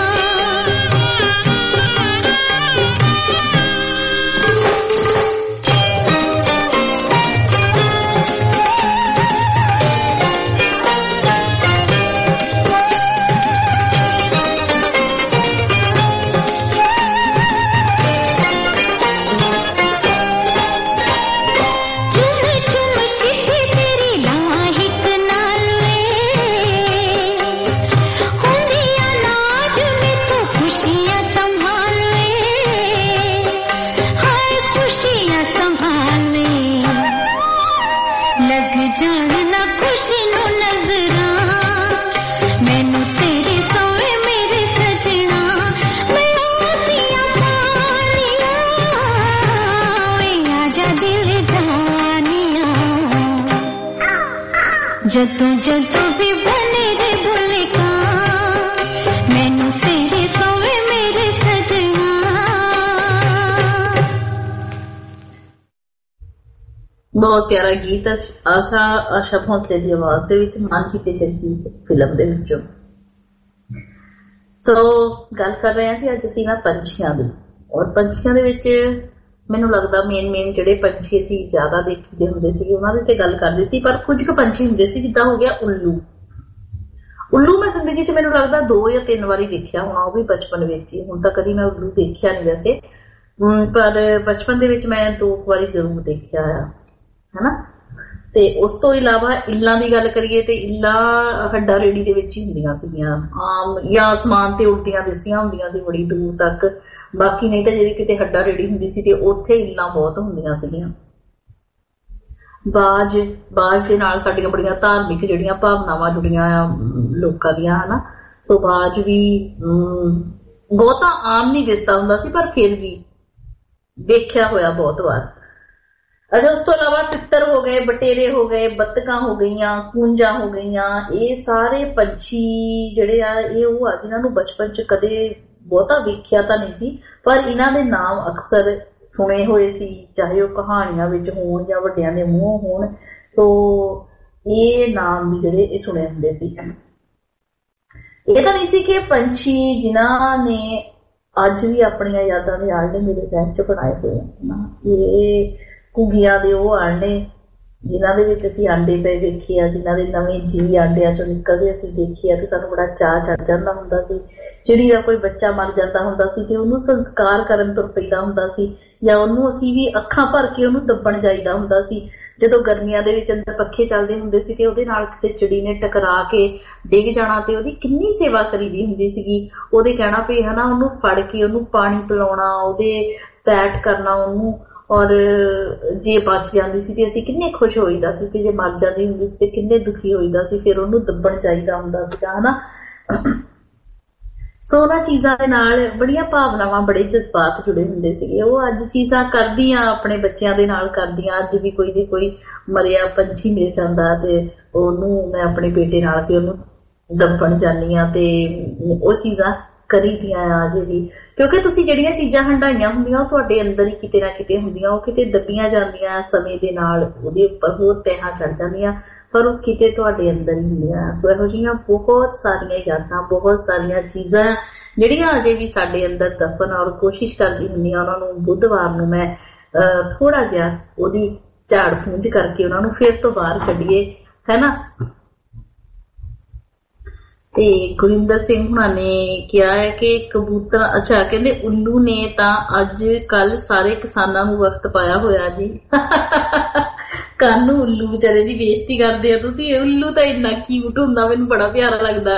ਜਦੋਂ ਜਦੋਂ ਵੀ ਬਨੇ ਰੇ ਬੋਲੇ ਕਾਂ ਮੈਨੂੰ ਤੇਰੇ ਸੋਵੇ ਮੇਰੇ ਸਜਣਾ। ਬਹੁਤ ਪਿਆਰਾ ਗੀਤ ਆਸ਼ਾ ਆਸ਼ਾ ਭੋਂਸਲੇ ਦੀ ਆਵਾਜ਼ ਦੇ ਵਿੱਚ ਮਾਨਸੀ ਤੇ ਜੱਗੀ ਫਿਲਮ ਦੇ ਵਿੱਚੋਂ। ਸੋ ਗੱਲ ਕਰ ਰਹੇ ਹਾਂ ਸੀ ਅੱਜ ਅਸੀਂ ਨਾ ਪੰਛੀਆਂ ਦੀ, ਔਰ ਪੰਛੀਆਂ ਦੇ ਵਿੱਚ ਮੈਨੂੰ ਲੱਗਦਾ ਮੇਨ ਮੇਨ ਜਿਹੜੇ ਪੰਛੀ ਅਸੀਂ ਜ਼ਿਆਦਾ ਦੇਖਦੇ ਹੁੰਦੇ ਸੀਗੇ ਉਹਨਾਂ ਦੀ ਤੇ ਗੱਲ ਕਰ ਦਿੱਤੀ, ਪਰ ਕੁਝ ਕੁ ਪੰਛੀ ਹੁੰਦੇ ਸੀ, ਜਿੱਦਾਂ ਹੋ ਗਿਆ ਉੱਲੂ। ਉੱਲੂ ਮੈਂ ਜ਼ਿੰਦਗੀ 'ਚ ਮੈਨੂੰ ਲੱਗਦਾ ਦੋ ਜਾਂ ਤਿੰਨ ਵਾਰੀ ਦੇਖਿਆ ਹੋਣਾ, ਉਹ ਵੀ ਬਚਪਨ ਵਿੱਚ ਹੀ। ਹੁਣ ਤਾਂ ਕਦੀ ਮੈਂ ਉੱਲੂ ਦੇਖਿਆ ਨਹੀਂ ਵੈਸੇ, ਪਰ ਬਚਪਨ ਦੇ ਵਿੱਚ ਮੈਂ ਦੋ ਵਾਰੀ ਜ਼ਰੂਰ ਦੇਖਿਆ ਆ, ਹਨਾ। ਤੇ ਉਸ ਤੋਂ ਇਲਾਵਾ ਇੱਲਾਂ ਦੀ ਗੱਲ ਕਰੀਏ ਤੇ ਇੱਲਾਂ ਹੱਡਾ ਰੇੜੀ ਦੇ ਵਿੱਚ ਹੀ ਹੁੰਦੀਆਂ ਸੀਗੀਆਂ ਆਮ, ਜਾਂ ਅਸਮਾਨ ਤੇ ਉੱਡਦੀਆਂ ਦਿਸਦੀਆਂ ਹੁੰਦੀਆਂ ਸੀ ਬੜੀ ਦੂਰ ਤੱਕ। ਬਾਕੀ ਨਹੀਂ ਤਾਂ ਜਿਹੜੀ ਕਿਤੇ ਹੱਡਾ ਰੇੜੀ ਹੁੰਦੀ ਸੀ ਤੇ ਉੱਥੇ ਇੱਲਾਂ ਬਹੁਤ ਹੁੰਦੀਆਂ ਸੀਗੀਆਂ। ਬਾਜ ਬਾਜ ਦੇ ਨਾਲ ਸਾਡੀਆਂ ਬੜੀਆਂ ਧਾਰਮਿਕ ਜਿਹੜੀਆਂ ਭਾਵਨਾਵਾਂ ਜੁੜੀਆਂ ਆ ਲੋਕਾਂ ਦੀਆਂ, ਹਨਾ। ਸੋ ਬਾਜ ਵੀ ਬਹੁਤਾ ਆਮ ਨਹੀਂ ਦਿਸਦਾ ਹੁੰਦਾ ਸੀ, ਪਰ ਫਿਰ ਵੀ ਦੇਖਿਆ ਹੋਇਆ ਬਹੁਤ ਵਾਰ। ਅੱਛਾ, ਉਸ ਤੋਂ ਇਲਾਵਾ ਤਿੱਤਰ ਹੋ ਗਏ, ਬਟੇਰੇ ਹੋ ਗਏ, ਬੱਤਕਾਂ ਹੋ ਗਈਆਂ, ਕੂੰਜਾਂ ਹੋ ਗਈਆਂ, ਇਹ ਸਾਰੇ ਪੰਛੀ ਜਿਹੜੇ ਆ ਇਹ ਉਹ ਆ ਜਿਹਨਾਂ ਨੂੰ ਬਚਪਨ 'ਚ ਕਦੇ ਬਹੁਤਾ ਵੇਖਿਆ ਤਾਂ ਨਹੀਂ ਸੀ, ਪਰ ਇਹਨਾਂ ਦੇ ਨਾਮ ਅਕਸਰ ਸੁਣੇ ਹੋਏ ਸੀ, ਚਾਹੇ ਉਹ ਕਹਾਣੀਆਂ ਵਿੱਚ ਹੋਣ ਜਾਂ ਵੱਡਿਆਂ ਦੇ ਮੂੰਹੋਂ ਹੋਣ। ਸੋ ਇਹ ਨਾਮ ਵੀ ਜਿਹੜੇ ਇਹ ਸੁਣੇ ਹੁੰਦੇ ਸੀ। ਇਹ ਤਾਂ ਨਹੀਂ ਸੀ ਕਿ ਪੰਛੀ ਜਿਨ੍ਹਾਂ ਨੇ ਅੱਜ ਵੀ ਆਪਣੀਆਂ ਯਾਦਾਂ ਦੇ ਆਲਣੇ ਮੇਰੇ ਦਿਲ 'ਚ ਬਣਾਏ ਹੋਏ ਆ। ਇਹ ਘੁੱਗੀਆਂ ਦੇ ਉਹ ਆਂਡੇ ਜਿਨ੍ਹਾਂ ਦੇ ਵਿੱਚ ਅਸੀਂ ਆਂਡੇ ਪਏ ਦੇਖੇ ਆ, ਜਿਨ੍ਹਾਂ ਦੇ ਨਵੇਂ ਜੀ ਆਂਡਿਆਂ ਚੋਂ ਨਿਕਲਦੇ ਅਸੀਂ ਦੇਖੇ ਆ, ਤੇ ਸਾਨੂੰ ਬੜਾ ਚਾਅ ਚੜ ਜਾਂਦਾ ਹੁੰਦਾ ਸੀ। ਚਿੜੀ ਦਾ ਕੋਈ ਬੱਚਾ ਮਰ ਜਾਂਦਾ ਹੁੰਦਾ ਸੀ ਤੇ ਉਹਨੂੰ ਸੰਸਕਾਰ ਕਰਨ ਤੋਂ ਪੈਂਦਾ ਹੁੰਦਾ ਸੀ, ਜਾਂ ਉਹਨੂੰ ਅਸੀਂ ਵੀ ਅੱਖਾਂ ਭਰ ਕੇ ਉਹਨੂੰ ਦੱਬਣ ਜਾਈਦਾ ਹੁੰਦਾ ਸੀ। ਜਦੋਂ ਗਰਮੀਆਂ ਦੇ ਵਿੱਚ ਅੰਦਰ ਪੱਖੇ ਚੱਲਦੇ ਹੁੰਦੇ ਸੀ ਤੇ ਉਹਦੇ ਨਾਲ ਕਿਸੇ ਚਿੜੀ ਨੇ ਟਕਰਾ ਕੇ ਡਿੱਗ ਜਾਣਾ ਤੇ ਉਹਦੀ ਕਿੰਨੀ ਸੇਵਾ ਕਰੀਦੀ ਹੁੰਦੀ ਸੀਗੀ। ਉਹਦੇ ਕਹਿਣਾ ਵੀ ਹਨਾ, ਉਹਨੂੰ ਫੜ ਕੇ ਉਹਨੂੰ ਪਾਣੀ ਪਿਲਾਉਣਾ, ਉਹਦੇ ਪੈਟ ਕਰਨਾ ਉਹਨੂੰ, ਔਰ ਜੇ ਬਚ ਜਾਂਦੀ ਸੀ ਤੇ ਅਸੀਂ ਕਿੰਨੇ ਖੁਸ਼ ਹੋਈਦਾ ਸੀ, ਤੇ ਜੇ ਮਰ ਜਾਂਦੀ ਹੁੰਦੀ ਸੀ ਤੇ ਕਿੰਨੇ ਦੁਖੀ ਹੋਈਦਾ ਸੀ। ਫਿਰ ਉਹਨੂੰ ਦੱਬਣ ਚਾਹੀਦਾ ਹੁੰਦਾ ਸੀਗਾ, ਹਨਾ। ਸੋ ਉਹਨਾਂ ਚੀਜ਼ਾਂ ਦੇ ਨਾਲ ਬੜੀਆਂ ਭਾਵਨਾਵਾਂ, ਬੜੇ ਜਜ਼ਬਾਤ ਜੁੜੇ ਹੁੰਦੇ ਸੀਗੇ। ਉਹ ਅੱਜ ਚੀਜ਼ਾਂ ਕਰਦੀਆਂ, ਆਪਣੇ ਬੱਚਿਆਂ ਦੇ ਨਾਲ ਕਰਦੀਆਂ। ਅੱਜ ਵੀ ਕੋਈ ਜੇ ਕੋਈ ਮਰਿਆ ਪੰਛੀ ਮਿਲ ਜਾਂਦਾ ਤੇ ਉਹਨੂੰ ਮੈਂ ਆਪਣੇ ਬੇਟੇ ਨਾਲ ਤੇ ਉਹਨੂੰ ਦੱਬਣ ਜਾਂਦੀ ਆ, ਤੇ ਉਹ ਚੀਜ਼ਾਂ ਕਰੀਦੀਆਂ ਆ ਅਜੇ ਵੀ, ਕਿਉਂਕਿ ਤੁਸੀਂ ਜਿਹੜੀਆਂ ਚੀਜ਼ਾਂ ਹੰਡਾਈਆਂ ਹੁੰਦੀਆਂ ਉਹ ਤੁਹਾਡੇ ਅੰਦਰ ਹੀ ਕਿਤੇ ਨਾ ਕਿਤੇ ਹੁੰਦੀਆਂ, ਉਹ ਕਿਤੇ ਦੱਬੀਆਂ ਜਾਂਦੀਆਂ ਸਮੇਂ ਦੇ ਨਾਲ, ਉਹਦੇ ਉੱਪਰ ਹੋਰ ਤਹਿਾਂ ਚੜ ਜਾਂਦੀਆਂ, ਪਰ ਉਹ ਕਿਤੇ ਤੁਹਾਡੇ ਅੰਦਰ ਹੀ ਹੁੰਦੀਆਂ। ਸੋ ਇਹੋ ਜਿਹੀਆਂ ਬਹੁਤ ਸਾਰੀਆਂ ਯਾਦਾਂ, ਬਹੁਤ ਸਾਰੀਆਂ ਚੀਜ਼ਾਂ ਜਿਹੜੀਆਂ ਅਜੇ ਵੀ ਸਾਡੇ ਅੰਦਰ ਦਫਨ, ਔਰ ਕੋਸ਼ਿਸ਼ ਕਰਦੀ ਹੁੰਦੀ ਆ ਉਹਨਾਂ ਨੂੰ ਬੁੱਧਵਾਰ ਨੂੰ ਮੈਂ ਥੋੜਾ ਜਿਹਾ ਉਹਦੀ ਝਾੜ ਪੂੰਝ ਕਰਕੇ ਉਹਨਾਂ ਨੂੰ ਫਿਰ ਤੋਂ ਬਾਹਰ ਕੱਢੀਏ, ਹੈ ਨਾ। ਤੇ ਗੁਰਿੰਦਰ ਸਿੰਘ ਹੁਣਾਂ ਨੇ ਕਿਹਾ ਹੈ ਕਿ ਕਬੂਤਰ, ਅੱਛਾ ਕਹਿੰਦੇ ਉੱਲੂ ਨੇ ਤਾਂ ਅੱਜ ਕੱਲ ਸਾਰੇ ਕਿਸਾਨਾਂ ਨੂੰ ਵਕਤ ਪਾਇਆ ਹੋਇਆ ਜੀ। ਕਾਨੂੰ ਉੱਲੂ ਵਿਚਾਰੇ ਦੀ ਬੇਇੱਜ਼ਤੀ ਕਰਦੇ ਆ ਤੁਸੀਂ। ਉੱਲੂ ਤਾਂ ਇੰਨਾ ਕਿਊਟ ਹੁੰਦਾ, ਮੈਨੂੰ ਬੜਾ ਪਿਆਰਾ ਲੱਗਦਾ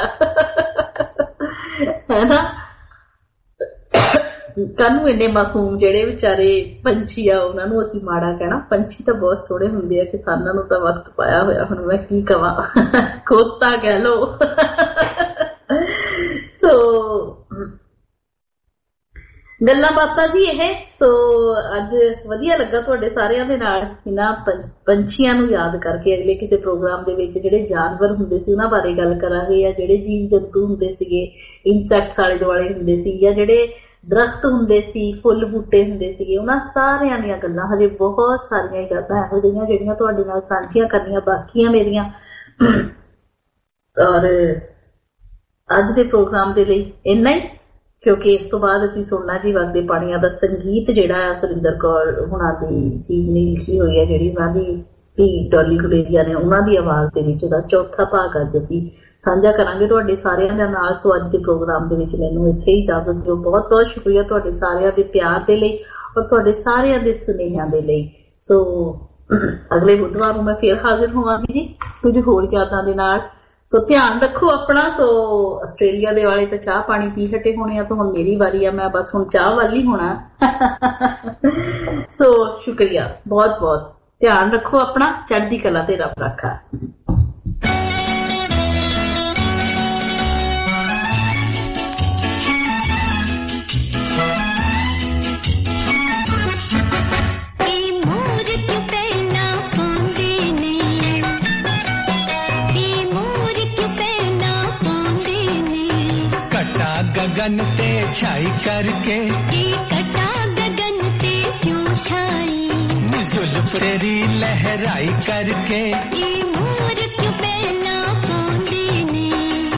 ਹੈ ਨਾ। ਕਾਨੂੰ ਇੰਨੇ ਮਾਸੂਮ ਜਿਹੜੇ ਵਿਚਾਰੇ ਪੰਛੀ ਆ ਉਹਨਾਂ ਨੂੰ ਅਸੀਂ ਮਾੜਾ ਕਹਿਣਾ। ਪੰਛੀ ਤਾਂ ਬਹੁਤ ਸੋਹਣੇ ਹੁੰਦੇ ਆ, ਕਿਸਾਨਾਂ ਨੂੰ ਤਾਂ ਵਕਤ ਪਾਇਆ ਹੋਇਆ। ਹੁਣ ਮੈਂ ਕੀ ਕਵਾਂ, ਖੋਤਾ ਕਹਿ ਲੋ। ਸੋ ਗੱਲਾਂ ਬਾਤਾਂ ਜੀ ਇਹ। ਸੋ ਅੱਜ ਵਧੀਆ ਲੱਗਾ ਤੁਹਾਡੇ ਸਾਰਿਆਂ ਦੇ ਨਾਲ ਇਹਨਾਂ ਪੰਛੀਆਂ ਨੂੰ ਯਾਦ ਕਰਕੇ। ਅਗਲੇ ਕਿਸੇ ਪ੍ਰੋਗਰਾਮ ਦੇ ਵਿੱਚ ਜਿਹੜੇ ਜਾਨਵਰ ਹੁੰਦੇ ਸੀ ਉਹਨਾਂ ਬਾਰੇ ਗੱਲ ਕਰਾਂਗੇ, ਜਾਂ ਜਿਹੜੇ ਜੀਵ ਜੰਤੂ ਹੁੰਦੇ ਸੀਗੇ, ਇਨਸੈਕਟਸ ਆਲੇ ਦੁਆਲੇ ਹੁੰਦੇ ਸੀ, ਜਾਂ ਜਿਹੜੇ ਦਰਖਤ ਹੁੰਦੇ ਸੀ, ਫੁੱਲ ਬੂਟੇ ਹੁੰਦੇ ਸੀਗੇ, ਉਹਨਾਂ ਸਾਰਿਆਂ ਦੀਆਂ ਗੱਲਾਂ ਹਜੇ ਬਹੁਤ ਸਾਰੀਆਂ ਯਾਦਾਂ ਇਹੋ ਜਿਹੀਆਂ ਜਿਹੜੀਆਂ ਤੁਹਾਡੇ ਨਾਲ ਸਾਂਝੀਆਂ ਕਰਨੀਆਂ ਬਾਕੀ ਆ ਮੇਰੀਆਂ। ਔਰ ਅੱਜ ਦੇ ਪ੍ਰੋਗਰਾਮ ਦੇ ਲਈ ਇੰਨਾ ਹੀ, ਕਿਉਂਕਿ ਇਸ ਤੋਂ ਬਾਅਦ ਅਸੀਂ ਸੁਣਨਾ ਜੀ ਵਗਦੇ ਪਾਣੀਆਂ ਦਾ ਸੰਗੀਤ ਜਿਹੜਾ ਆ ਸੁਰਿੰਦਰ ਕੌਰ ਹੁਣਾਂ ਦੀ ਜੀ ਨੇ ਲਿਖੀ ਹੋਈ ਹੈ, ਜਿਹੜੀ ਉਹਨਾਂ ਦੀ ਧੀ ਡੋਲੀ ਗੁਲੇਰੀਆ ਨੇ, ਉਹਨਾਂ ਦੀ ਆਵਾਜ਼ ਦੇ ਵਿੱਚ ਉਹਦਾ ਚੌਥਾ ਭਾਗ ਅੱਜ ਅਸੀਂ ਸਾਂਝਾ ਕਰਾਂਗੇ ਤੁਹਾਡੇ ਸਾਰਿਆਂ ਦੇ ਨਾਲ। ਸੋ ਅੱਜ ਦੇ ਪ੍ਰੋਗਰਾਮ ਦੇ ਵਿੱਚ ਮੈਨੂੰ ਇੱਥੇ ਹੀ ਇਜਾਜ਼ਤ ਦਿਓ। ਬਹੁਤ ਬਹੁਤ ਸ਼ੁਕਰੀਆ ਤੁਹਾਡੇ ਸਾਰਿਆਂ ਦੇ ਪਿਆਰ ਦੇ ਲਈ ਔਰ ਤੁਹਾਡੇ ਸਾਰਿਆਂ ਦੇ ਸੁਨੇਹਿਆਂ ਦੇ ਲਈ। ਸੋ ਅਗਲੇ ਬੁੱਧਵਾਰ ਨੂੰ ਮੈਂ ਫਿਰ ਹਾਜ਼ਰ ਹੋਵਾਂਗੀ ਜੀ ਕੁਝ ਹੋਰ ਯਾਦਾਂ ਦੇ ਨਾਲ। ਸੋ ਧਿਆਨ ਰੱਖੋ ਆਪਣਾ। ਸੋ ਆਸਟ੍ਰੇਲੀਆ ਦੇ ਵਾਲੇ ਤਾਂ ਚਾਹ ਪਾਣੀ ਪੀ ਹਟੇ ਹੋਣੇ ਆ, ਤਾਂ ਹੁਣ ਮੇਰੀ ਵਾਰੀ ਆ, ਮੈਂ ਬਸ ਹੁਣ ਚਾਹ ਵੱਲ ਹੀ ਹੋਣਾ। ਸੋ ਸ਼ੁਕਰੀਆ ਬਹੁਤ ਬਹੁਤ। ਧਿਆਨ ਰੱਖੋ ਆਪਣਾ। ਚੜ੍ਹਦੀ ਕਲਾ ਤੇ ਰੱਬ ਰਾਖਾ। गगन पे छाई करके कटा गगन पे क्यों छाई, जुल्फ तेरी लहराई करके मोर क्यों पहना